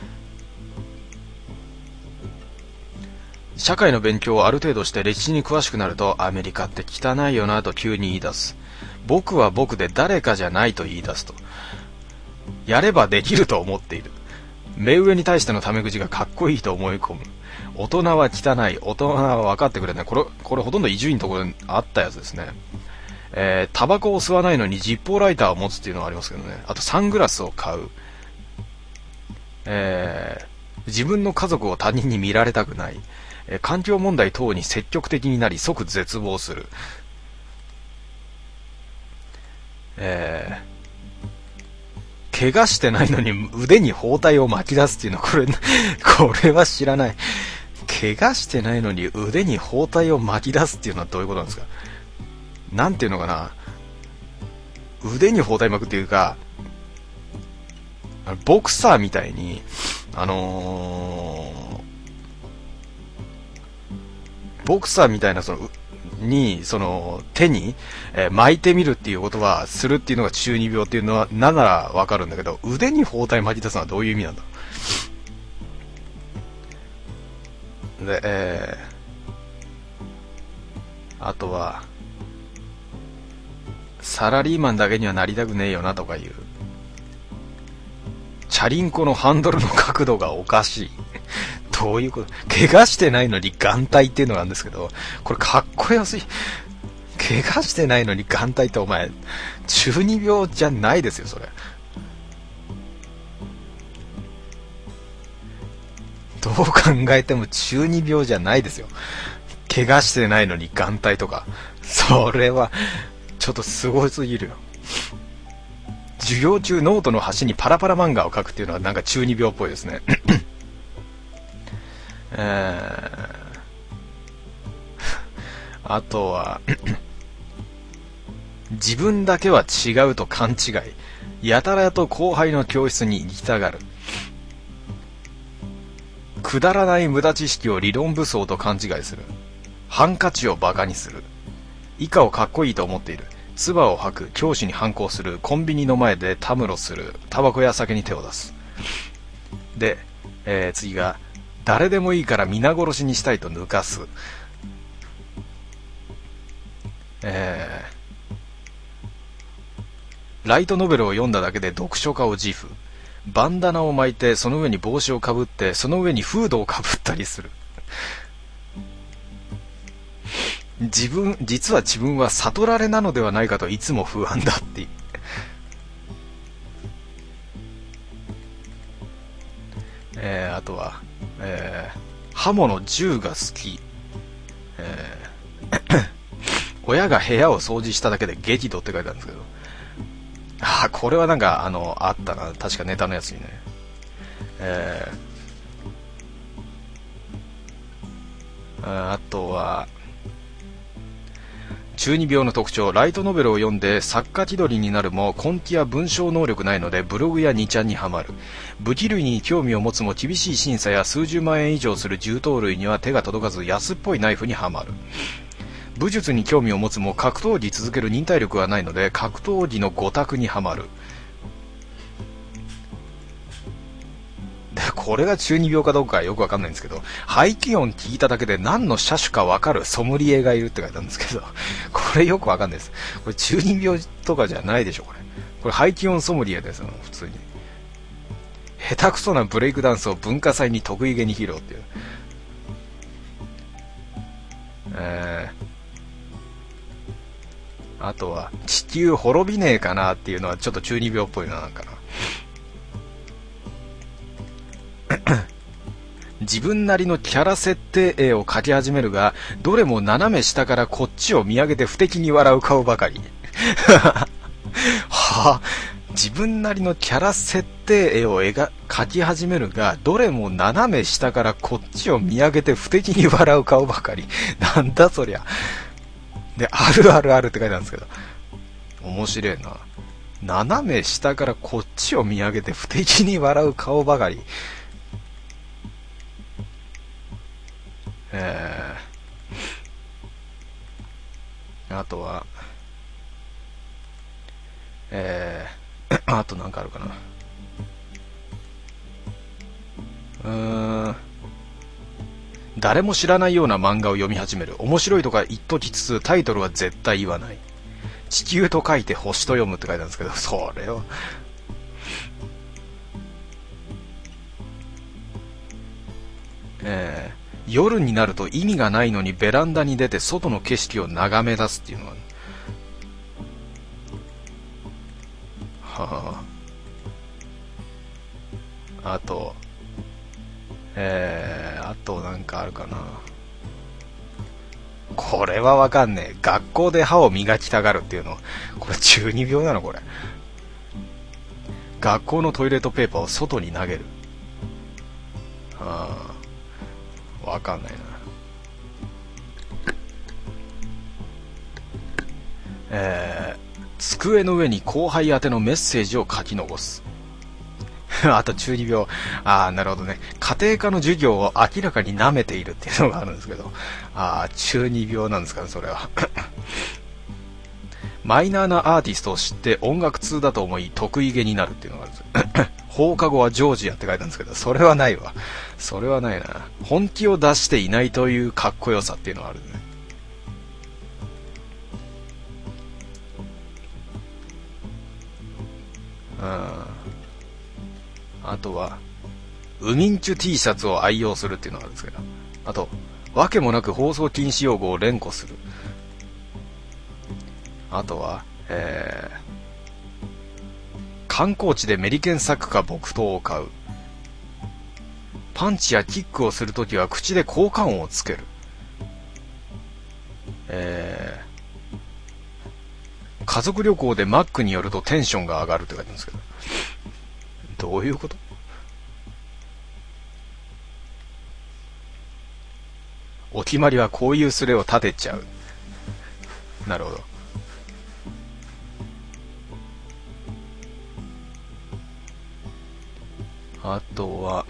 社会の勉強をある程度して歴史に詳しくなると、アメリカって汚いよなと急に言い出す。僕は僕で誰かじゃないと言い出すと。やればできると思っている。目上に対してのタメ口がかっこいいと思い込む。大人は汚い。大人は分かってくれない。これほとんど伊集院のところにあったやつですね。タバコを吸わないのにジッポーライターを持つっていうのがありますけどね。あとサングラスを買う。自分の家族を他人に見られたくない。環境問題等に積極的になり即絶望する。怪我してないのに腕に包帯を巻き出すっていうの、これは知らない。怪我してないのに腕に包帯を巻き出すっていうのはどういうことなんですか。なんていうのかな、腕に包帯巻くっていうか、ボクサーみたいボクサーみたいな手に、巻いてみるっていうことはするっていうのが中二病っていうのはならわかるんだけど、腕に包帯巻き出すのはどういう意味なんだ。で、あとはサラリーマンだけにはなりたくねえよなとかいう、チャリンコのハンドルの角度がおかしいどういうこと。怪我してないのに眼帯っていうのがあるんですけど、これかっこよすぎ。怪我してないのに眼帯ってお前中二病じゃないですよそれ。どう考えても中二病じゃないですよ。怪我してないのに眼帯とか、それはちょっとすごすぎるよ。授業中ノートの端にパラパラ漫画を描くっていうのはなんか中二病っぽいですねあとは自分だけは違うと勘違い、やたらと後輩の教室に行きたがる、くだらない無駄知識を理論武装と勘違いする、ハンカチをバカにする、以下をかっこいいと思っている、唾を吐く、教師に反抗する、コンビニの前でたむろする、タバコや酒に手を出す。で、次が誰でもいいから皆殺しにしたいと抜かす。ライトノベルを読んだだけで読書家を自負、バンダナを巻いてその上に帽子をかぶってその上にフードをかぶったりする。実は自分は悟られなのではないかといつも不安だっていう。あとは、刃物銃が好き、親が部屋を掃除しただけで激怒って書いてあるんですけど、これはなんかあったな、確かネタのやつにね。あとは中二病の特徴、ライトノベルを読んで作家気取りになるも根気や文章能力ないのでブログや2ちゃんにはまる。武器類に興味を持つも厳しい審査や数十万円以上する銃刀類には手が届かず安っぽいナイフにはまる。武術に興味を持つも格闘技続ける忍耐力がないので格闘技の5択にはまる。でこれが中二病かどうかよくわかんないんですけど、排気音聞いただけで何の車種かわかるソムリエがいるって書いてあるんですけど、これよくわかんないです。これ中二病とかじゃないでしょ。これ排気音ソムリエですよ、普通に。下手くそなブレイクダンスを文化祭に得意げに披露っていう。あとは地球滅びねえかなっていうのはちょっと中二病っぽいな、なんかな。自分なりのキャラ設定絵を描き始めるが、どれも斜め下からこっちを見上げて不敵に笑う顔ばかり。はあ、自分なりのキャラ設定絵を描き始めるが、どれも斜め下からこっちを見上げて不敵に笑う顔ばかり。なんだそりゃ。で、あるあるあるって書いてあるんですけど、面白いな。斜め下からこっちを見上げて不敵に笑う顔ばかり。あとはあとなんかあるかな。誰も知らないような漫画を読み始める。面白いとか言っときつつタイトルは絶対言わない。地球と書いて星と読むって書いてあるんですけど、それを夜になると意味がないのにベランダに出て外の景色を眺め出すっていうのは、あとなんかあるかな。これはわかんねえ。学校で歯を磨きたがるっていうの、これ中二病なのこれ。学校のトイレットペーパーを外に投げる。わかんないな。机の上に後輩宛てのメッセージを書き残す。 あと中二病。なるほどね。家庭科の授業を明らかに舐めているっていうのがあるんですけど。中二病なんですかね、それは。マイナーなアーティストを知って音楽通だと思い得意げになるっていうのがあるんですよ。放課後はジョージアって書いたんですけど、それはないわ。それはないな。本気を出していないというかっこよさっていうのがあるね。あとはウミンチュ T シャツを愛用するっていうのがあるんですけど、あとわけもなく放送禁止用語を連呼する。あとは観光地でメリケンサックか木刀を買う。パンチやキックをするときは口で効果音をつける。家族旅行でマックによるとテンションが上がるって書いてあるんですけど、どういうこと？お決まりはこういうスレを立てちゃう。なるほど。あとは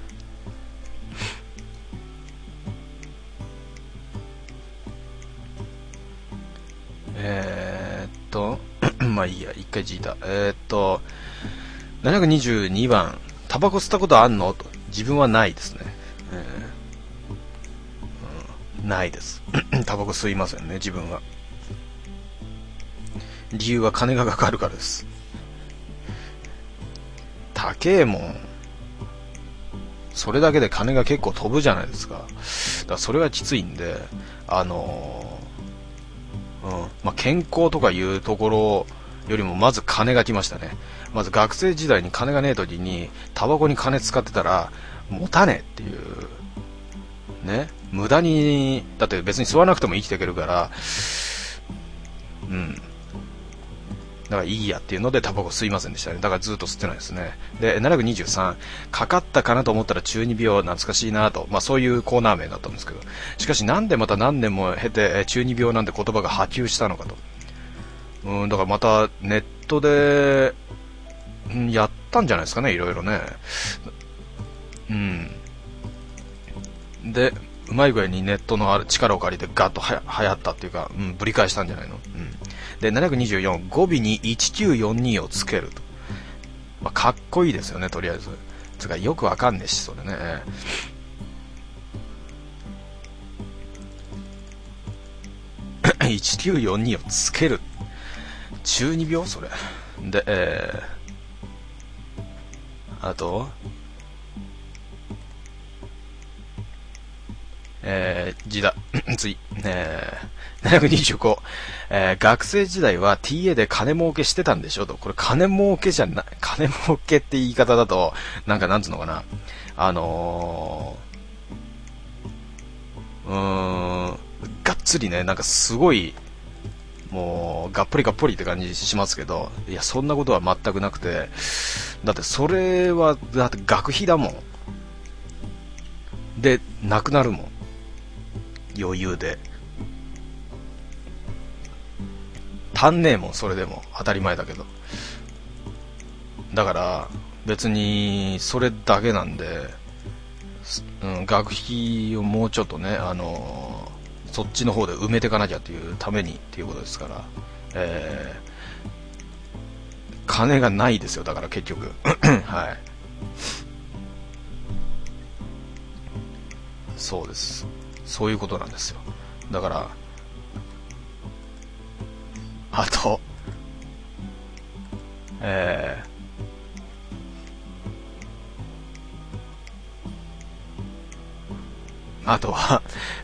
まあいいや、一回聞いた。722番、タバコ吸ったことあんのと。自分はないですね。ないです。タバコ吸いませんね、自分は。理由は金がかかるからです。高えもん。それだけで金が結構飛ぶじゃないですか。だからそれはきついんで、健康とかいうところよりもまず金が来ましたね。まず学生時代に金がねえ時にタバコに金使ってたら持たねえっていうね。無駄に、だって別に吸わなくても生きていけるから、だからいいやっていうのでタバコ吸いませんでしたね。だからずっと吸ってないですね。で、723、かかったかなと思ったら中二病懐かしいなと、そういうコーナー名だったんですけど、しかしなんでまた何年も経て中二病なんて言葉が波及したのかと。だからまたネットで、やったんじゃないですかね、いろいろね。で、うまい具合にネットの力を借りてガッと流行ったっていうか、ぶり返したんじゃないの。で、724、語尾に1942をつけると。かっこいいですよね、とりあえず。つかよくわかんねえし、それね。1942をつける。中二病それ。で、あと、字だ。次。725、学生時代は TA で金儲けしてたんでしょと。これ金儲けじゃない、金儲けって言い方だと、なんつうのかな。がっつりね、すごい、もう、がっぽりがっぽりって感じしますけど、いや、そんなことは全くなくて、だってそれは、だって学費だもん。で、なくなるもん。余裕で。足んねえもん、それでも。当たり前だけど。だから、別に、それだけなんで、学費をもうちょっとね、そっちの方で埋めていかなきゃっていうためにっていうことですから、金がないですよ、だから結局。はい。そうです。そういうことなんですよ。だから、あと、あとは、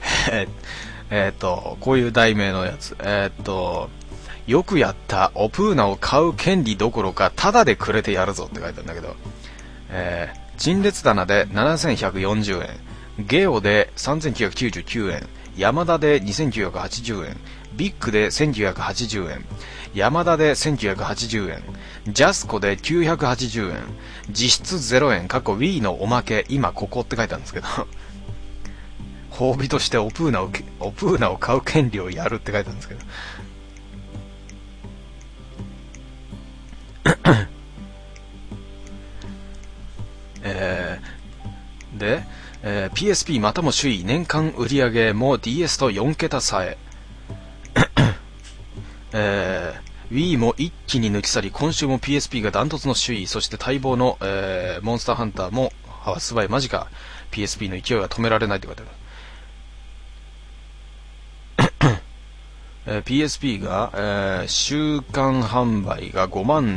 こういう題名のやつ。よくやったオプーナを買う権利どころかタダでくれてやるぞって書いてあるんだけど、陳列棚で7140円、ゲオで3999円、ヤマダで2980円、ビッグで1980円、ヤマダで1980円、ジャスコで980円、実質0円、過去 Wii のおまけ、今ここって書いてあるんですけど、褒美としてオプーナを買う権利をやるって書いてあるんですけど、 で、PSP またも首位、年間売上も DS と4桁差へ。Wii も一気に抜き去り、今週も PSP がダントツの首位、そして待望の、モンスターハンターも発売間近、PSP の勢いは止められないって書いてある。PSP が、週間販売が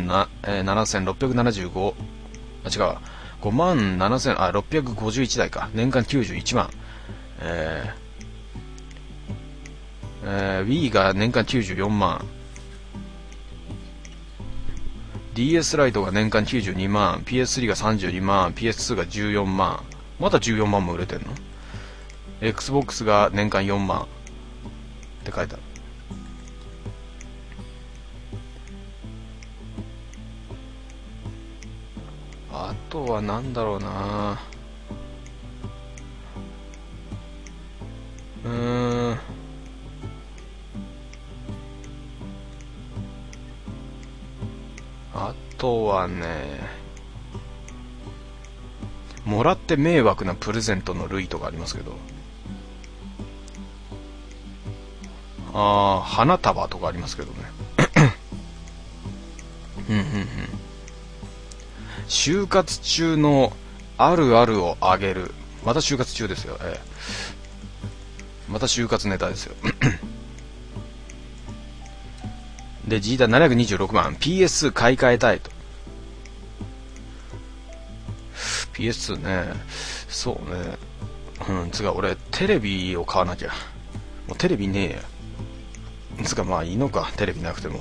57,675、違う、57,651台か、年間91万。Wii が年間94万。DS ライトが年間92万、PS3 が32万、PS2 が14万。まだ14万も売れてんの？ Xbox が年間4万って書いてある。あとはなんだろうな。あとはね、もらって迷惑なプレゼントの類とかありますけど、花束とかありますけどね。就活中のあるあるをあげる。また就活中ですよ。また就活ネタですよ。で、ジータ726万。PS2 買い替えたいと。PS2 ね。そうね。つか俺、テレビを買わなきゃ。もうテレビねえや。つかまあいいのか、テレビなくても。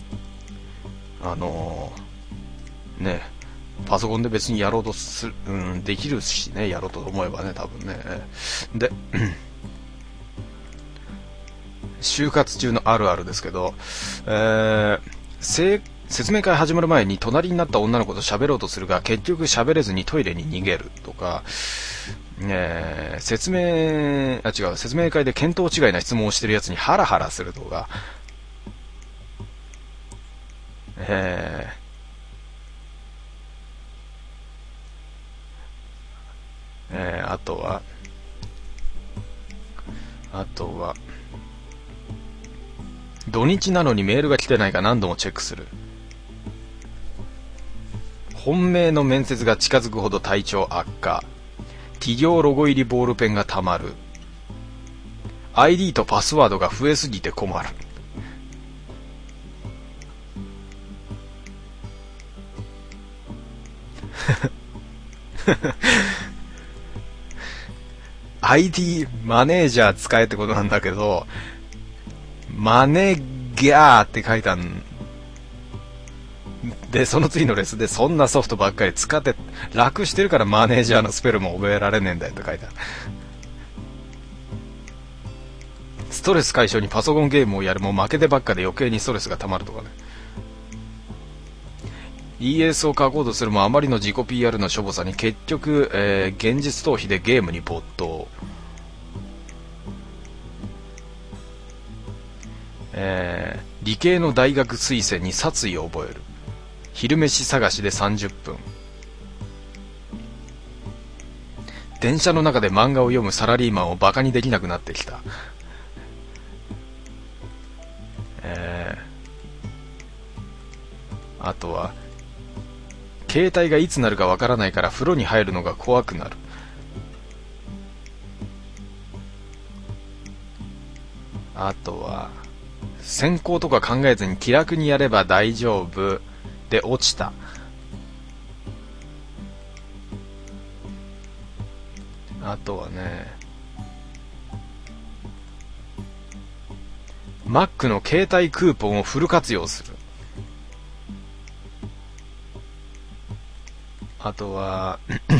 ねえ。パソコンで別にやろうとする、できるしね、やろうと思えばね、多分ね。で、就活中のあるあるですけど、説明会始まる前に隣になった女の子と喋ろうとするが、結局喋れずにトイレに逃げるとか、説明会で見当違いな質問をしてるやつにハラハラするとか、あとは土日なのにメールが来てないか何度もチェックする。本命の面接が近づくほど体調悪化。企業ロゴ入りボールペンがたまる。 ID とパスワードが増えすぎて困る。ID マネージャー使えってことなんだけど、マネギャーって書いたんで、その次のレスでそんなソフトばっかり使って楽してるからマネージャーのスペルも覚えられねえんだよって書いてある。ストレス解消にパソコンゲームをやるも負けてばっかで余計にストレスが溜まるとかね。ES を書こうとするもあまりの自己 PR のしょぼさに結局、現実逃避でゲームに没頭。理系の大学推薦に殺意を覚える。昼飯探しで30分。電車の中で漫画を読むサラリーマンをバカにできなくなってきた。あとは携帯がいつなるかわからないから風呂に入るのが怖くなる。あとは選考とか考えずに気楽にやれば大丈夫で落ちた。あとはね、Mac の携帯クーポンをフル活用する。あとは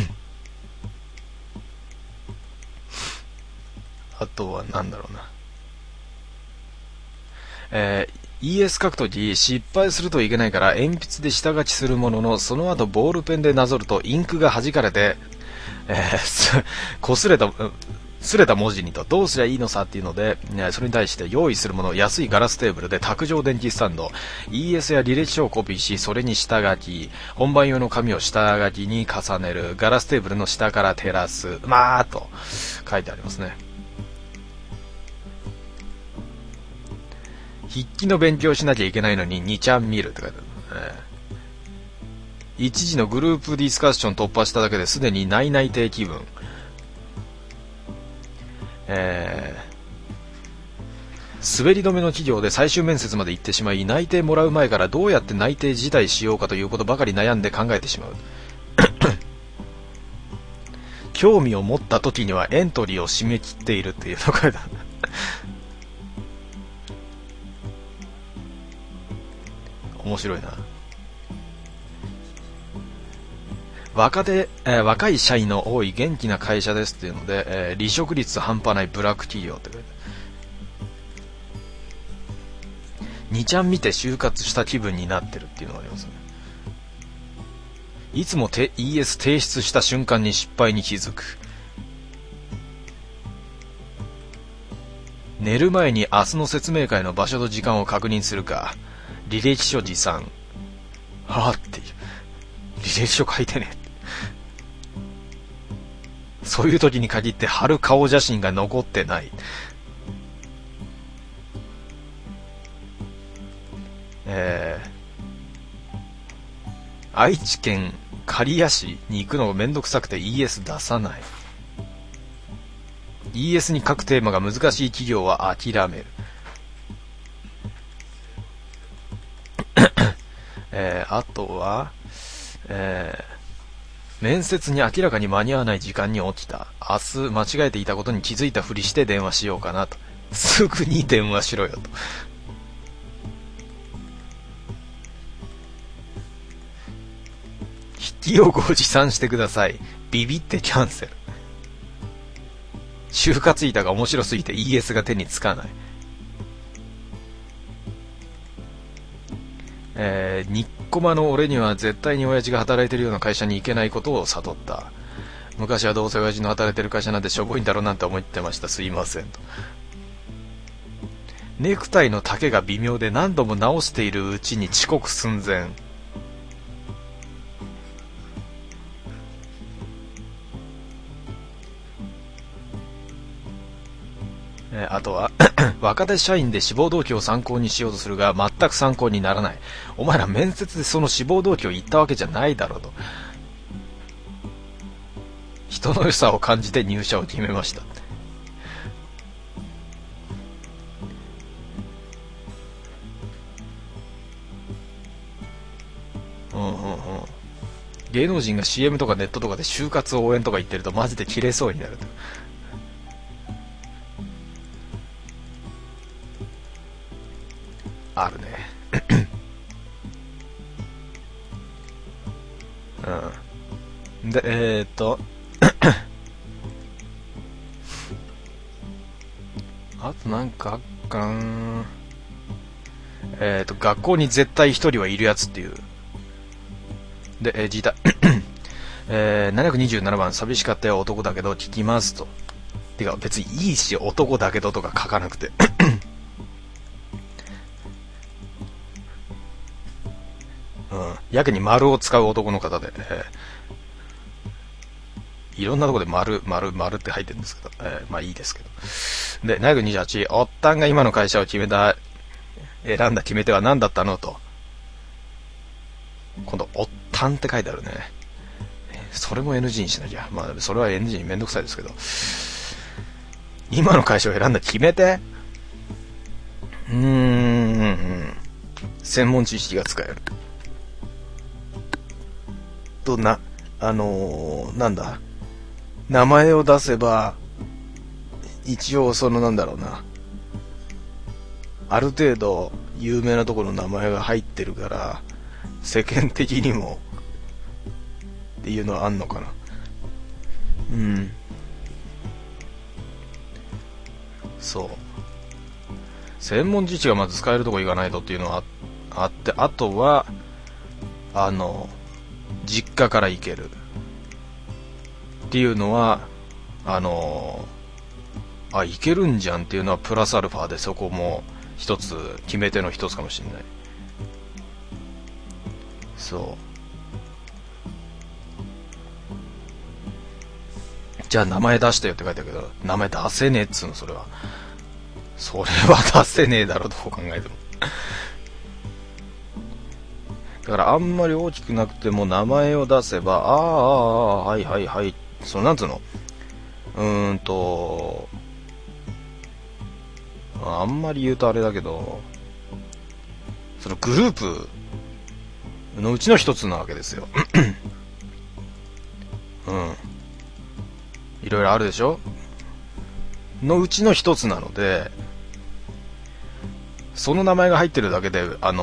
なんだろうな、ES 書くとき失敗するといけないから鉛筆で下書きするものの、その後ボールペンでなぞるとインクが弾かれて、擦擦れた文字にとどうすりゃいいのさっていうので、それに対して用意するもの、安いガラステーブルで卓上電気スタンド、ES や履歴書をコピーし、それに下書き、本番用の紙を下書きに重ねる、ガラステーブルの下から照らす、まあと書いてありますね。筆記の勉強しなきゃいけないのに2ちゃん見るって書いてある。一時のグループディスカッション突破しただけですでに内々定気分。滑り止めの企業で最終面接まで行ってしまい、内定もらう前からどうやって内定辞退しようかということばかり悩んで考えてしまう。興味を持った時にはエントリーを締め切っているっていうのが書いてある。面白いな。若い社員の多い元気な会社ですっていうので、離職率半端ないブラック企業って書いてある。2ちゃん見て就活した気分になってるっていうのがありますね。いつもES 提出した瞬間に失敗に気づく。寝る前に明日の説明会の場所と時間を確認するか、履歴書持参。はぁっていう。履歴書書いてね。そういう時に限って貼る顔写真が残ってない。愛知県刈谷市に行くのがめんどくさくて ES 出さない。ES に書くテーマが難しい企業は諦める。あとは、面接に明らかに間に合わない時間に起きた。明日間違えていたことに気づいたふりして電話しようかなと。すぐに電話しろよと。筆記用具を持参してください。ビビってキャンセル。就活板が面白すぎて ES が手につかない。ニッコマの俺には絶対に親父が働いてるような会社に行けないことを悟った。昔はどうせ親父の働いてる会社なんてしょぼいんだろうなんて思ってました。すいませんと。ネクタイの丈が微妙で何度も直しているうちに遅刻寸前。あとは若手社員で志望動機を参考にしようとするが全く参考にならない。お前ら面接でその志望動機を言ったわけじゃないだろうと。人の良さを感じて入社を決めました。芸能人が CM とかネットとかで就活応援とか言ってるとマジで切れそうになると。あるね。で、あとなんかあっかん。学校に絶対一人はいるやつっていう。で、ジータ。727番、寂しかったよ、男だけど、聞きますと。てか、別にいいし、男だけどとか書かなくて。やけに丸を使う男の方で、いろんなところで丸って入ってるんですけど、まあいいですけど。で、728、おったんが今の会社を選んだ決め手は何だったのと。今度、おったんって書いてあるね。それも NG にしなきゃ。まあ、それは NG にめんどくさいですけど。今の会社を選んだ決め手？専門知識が使える。なんだ。名前を出せば、一応ある程度有名なところの名前が入ってるから、世間的にも、っていうのはあんのかな。そう。専門知識がまず使えるとこ行かないとっていうのはあって、あとは、実家から行けるっていうのはいけるんじゃんっていうのはプラスアルファで、そこも一つ決め手の一つかもしれない。そう。じゃあ名前出してよって書いてあるけど、名前出せねえっつうの。それは出せねえだろ、どう考えても。だからあんまり大きくなくても名前を出せば、はいはいはい、そのなんつうの、あんまり言うとあれだけど、そのグループのうちの一つなわけですよ。いろいろあるでしょのうちの一つなので、その名前が入ってるだけで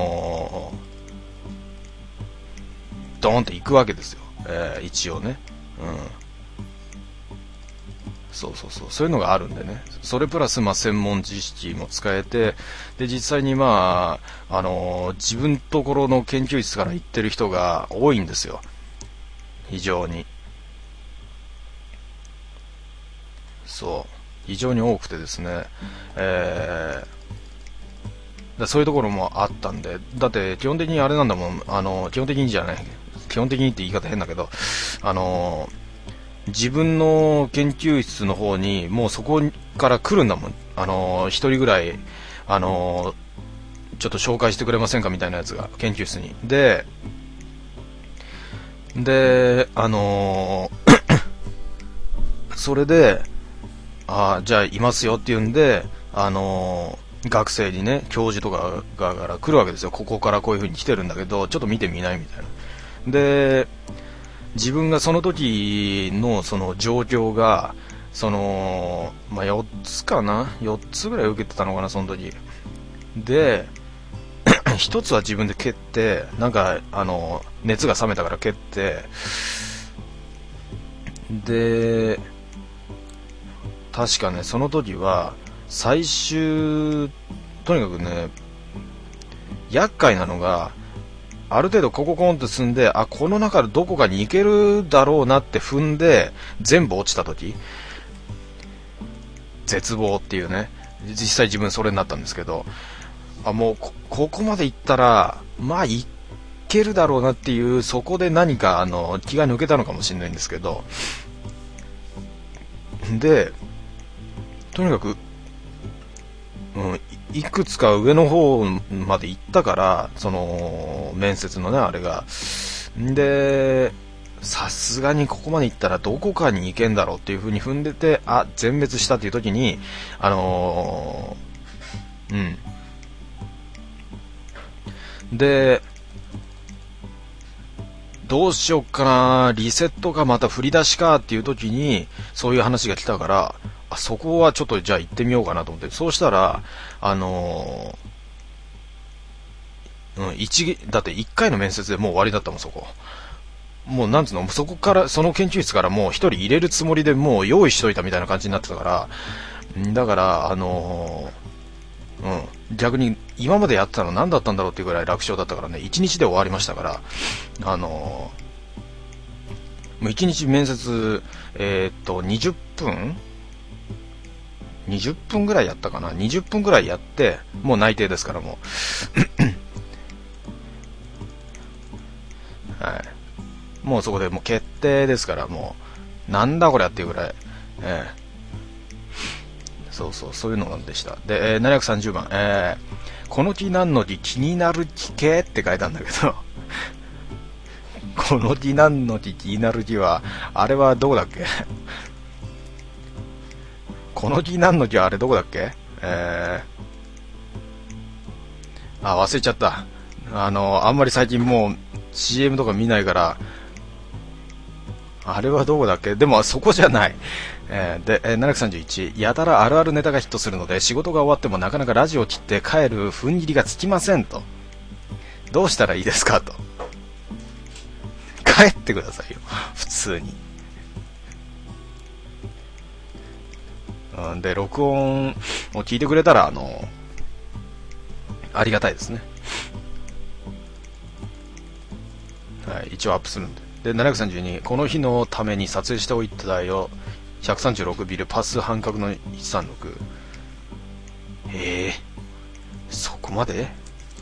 ドーンっていくわけですよ、一応ね。そういうのがあるんでね。それプラス専門知識も使えて、で実際に自分ところの研究室から行ってる人が多いんですよ、非常に。非常に多くてですね、そういうところもあったんで、だって基本的にあれなんだもん、基本的にじゃない、基本的にって言い方変だけど、自分の研究室の方にもうそこから来るんだもん。一人ぐらいちょっと紹介してくれませんかみたいなやつが研究室に。でそれでじゃあいますよって言うんで、学生にね、教授とかから来るわけですよ。ここからこういう風に来てるんだけど、ちょっと見てみないみたいな。で自分がその時のその状況が4つかな、4つぐらい受けてたのかな、その時で。一つは自分で蹴って、なんか熱が冷めたから蹴って、で確かね、その時は最終、とにかくね、厄介なのが、ある程度ここコンって進んで、この中でどこかに行けるだろうなって踏んで全部落ちた時、絶望っていうね、実際自分それになったんですけど、もう ここまで行ったらいけるだろうなっていう、そこで何か気が抜けたのかもしれないんですけど、でとにかく、いくつか上の方まで行ったから、その面接のね、あれが。でさすがにここまで行ったらどこかに行けんだろうっていう風に踏んでて、全滅したっていう時にでどうしよっかな、リセットかまた振り出しかっていう時にそういう話が来たから、そこはちょっとじゃあ行ってみようかなと思って、そうしたらだって1回の面接でもう終わりだったもん、そこ。もうなんつうの、そこからその研究室からもう一人入れるつもりでもう用意しといたみたいな感じになってたから、だから逆に今までやってたの何だったんだろうっていうぐらい楽勝だったからね、1日で終わりましたから、もう1日面接20分ぐらいやったかな、20分ぐらいやってもう内定ですから、もうはい、もうそこでもう決定ですから、もうなんだこれっていうぐらい、そういうのでした。で、730番、この木何の木、気になる木系って書いたんだけどこの木何の木、気になる木はあれはどこだっけこの木何の木はあれどこだっけ、忘れちゃった。あんまり最近もう CM とか見ないから、あれはどこだっけ。でもそこじゃない。で、731、やたらあるあるネタがヒットするので仕事が終わってもなかなかラジオを切って帰る踏ん切りがつきませんと。どうしたらいいですかと。帰ってくださいよ、普通に。で、録音を聞いてくれたらありがたいですね。はい、一応アップするんで。で、732、この日のために撮影しておいたよ。 136ビルパス半角の136。そこまで？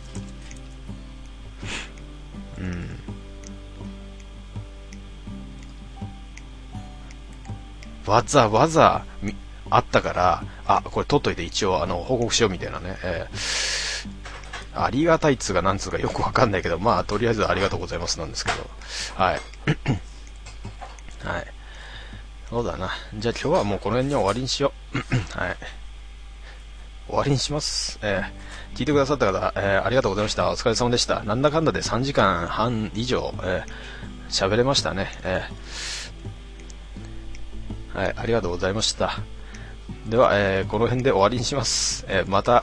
わざわざあったから、これ取っといて一応報告しようみたいなね。ありがたいっつうかなんつうかよくわかんないけど、まあとりあえずありがとうございますなんですけど、はい。はい。そうだな。じゃあ今日はもうこの辺に終わりにしよう。はい。終わりにします。聞いてくださった方、ありがとうございました。お疲れ様でした。なんだかんだで3時間半以上、喋れましたね。はい、ありがとうございました。では、この辺で終わりにします。また、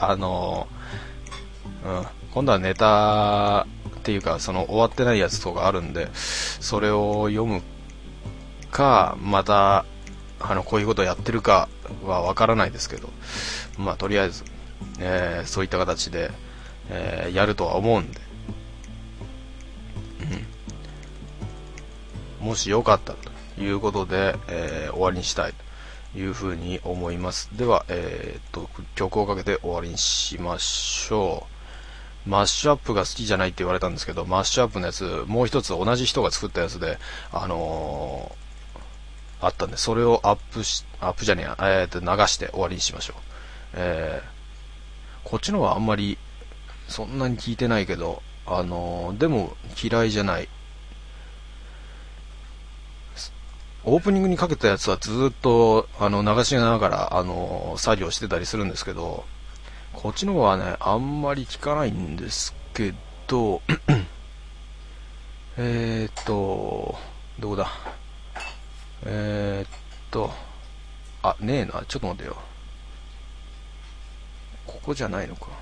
今度はネタっていうか、その終わってないやつとかあるんで、それを読むか、また、こういうことをやってるかはわからないですけど、まあ、とりあえず、そういった形で、やるとは思うんで、もしよかったらということで、終わりにしたいというふうに思います。では、曲をかけて終わりにしましょう。マッシュアップが好きじゃないって言われたんですけど、マッシュアップのやつ、もう一つ同じ人が作ったやつで、あったんで、それを流して終わりにしましょう。こっちのはあんまりそんなに聞いてないけど、でも嫌いじゃない。オープニングにかけたやつはずっと流しながら作業してたりするんですけど、こっちのはねあんまり聞かないんですけどどこだねえな、ちょっと待ってよ、ここじゃないのか。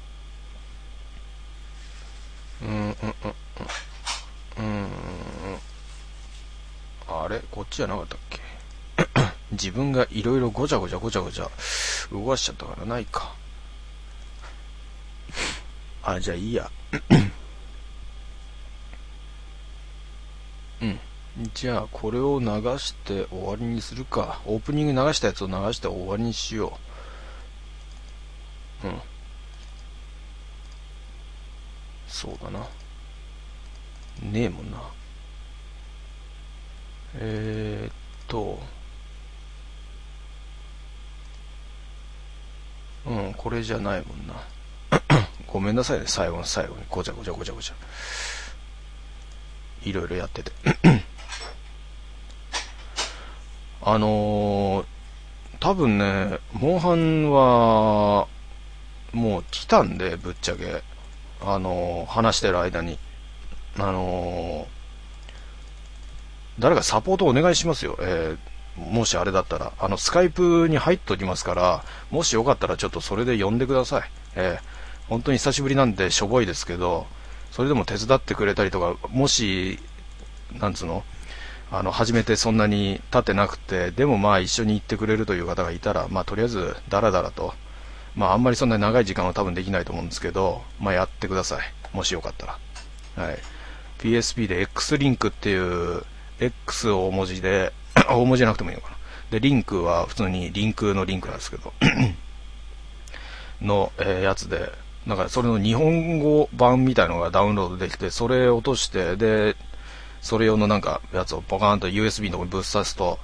あれこっちじゃなかったっけ自分がいろいろごちゃごちゃ動かしちゃったからないか。じゃあいいやじゃあこれを流して終わりにするか。オープニング流したやつを流して終わりにしよう。そうだな。ねえもんな。これじゃないもんな。ごめんなさいね、最後にごちゃごちゃいろいろやってて多分ね、モンハンはもう来たんで、ぶっちゃけ話してる間に誰かサポートお願いしますよ。もしあれだったらスカイプに入っときますから、もしよかったらちょっとそれで呼んでください。本当に久しぶりなんでしょぼいですけど、それでも手伝ってくれたりとか、もしなんつうの初めてそんなに経ってなくて、でもまあ一緒に行ってくれるという方がいたら、まあとりあえずダラダラと、まああんまりそんなに長い時間は多分できないと思うんですけど、まあやってください、もしよかったら。はい、PSP で X リンクっていう X を大文字で大文字じゃなくてもいいのかな。でリンクは普通にリンクのリンクなんですけどの、やつで、だからそれの日本語版みたいのがダウンロードできて、それを落として、でそれ用のなんかやつをポカーンと USB のとこにぶっ刺すと、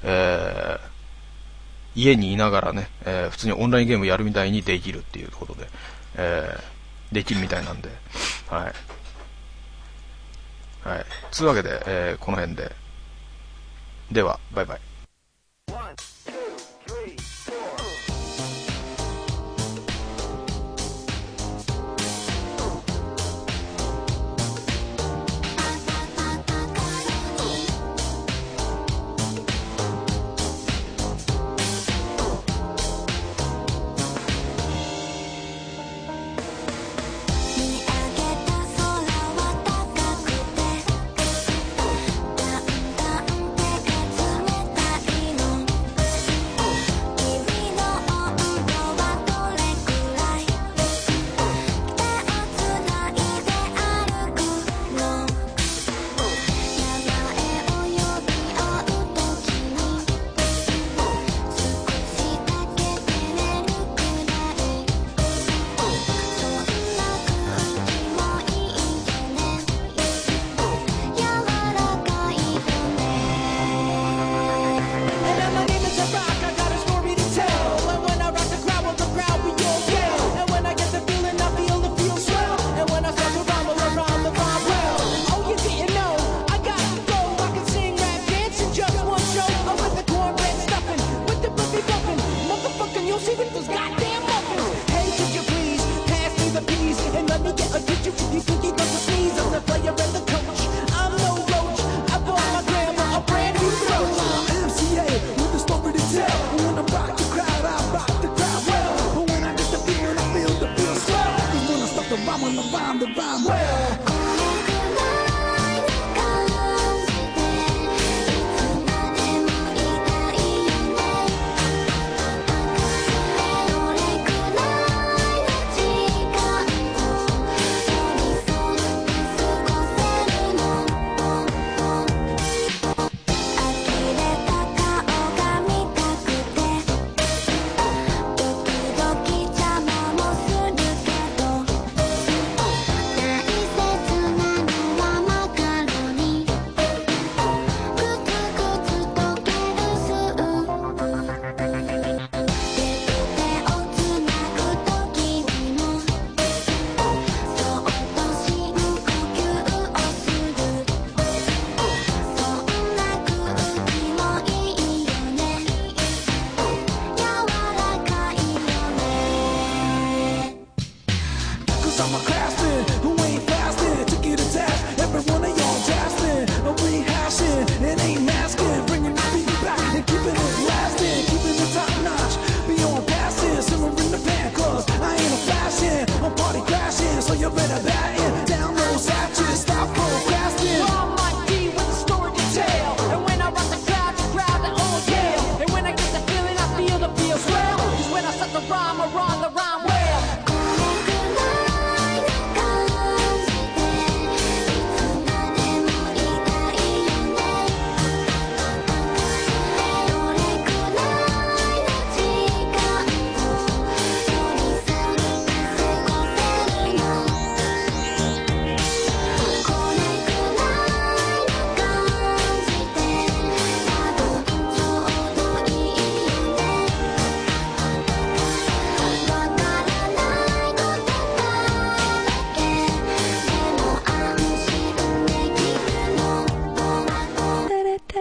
家にいながらね、普通にオンラインゲームやるみたいにできるっていうことで、できるみたいなんで、はいはい。つうわけで、この辺で。では、バイバイ。 「だんだん手が冷たい」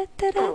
タラ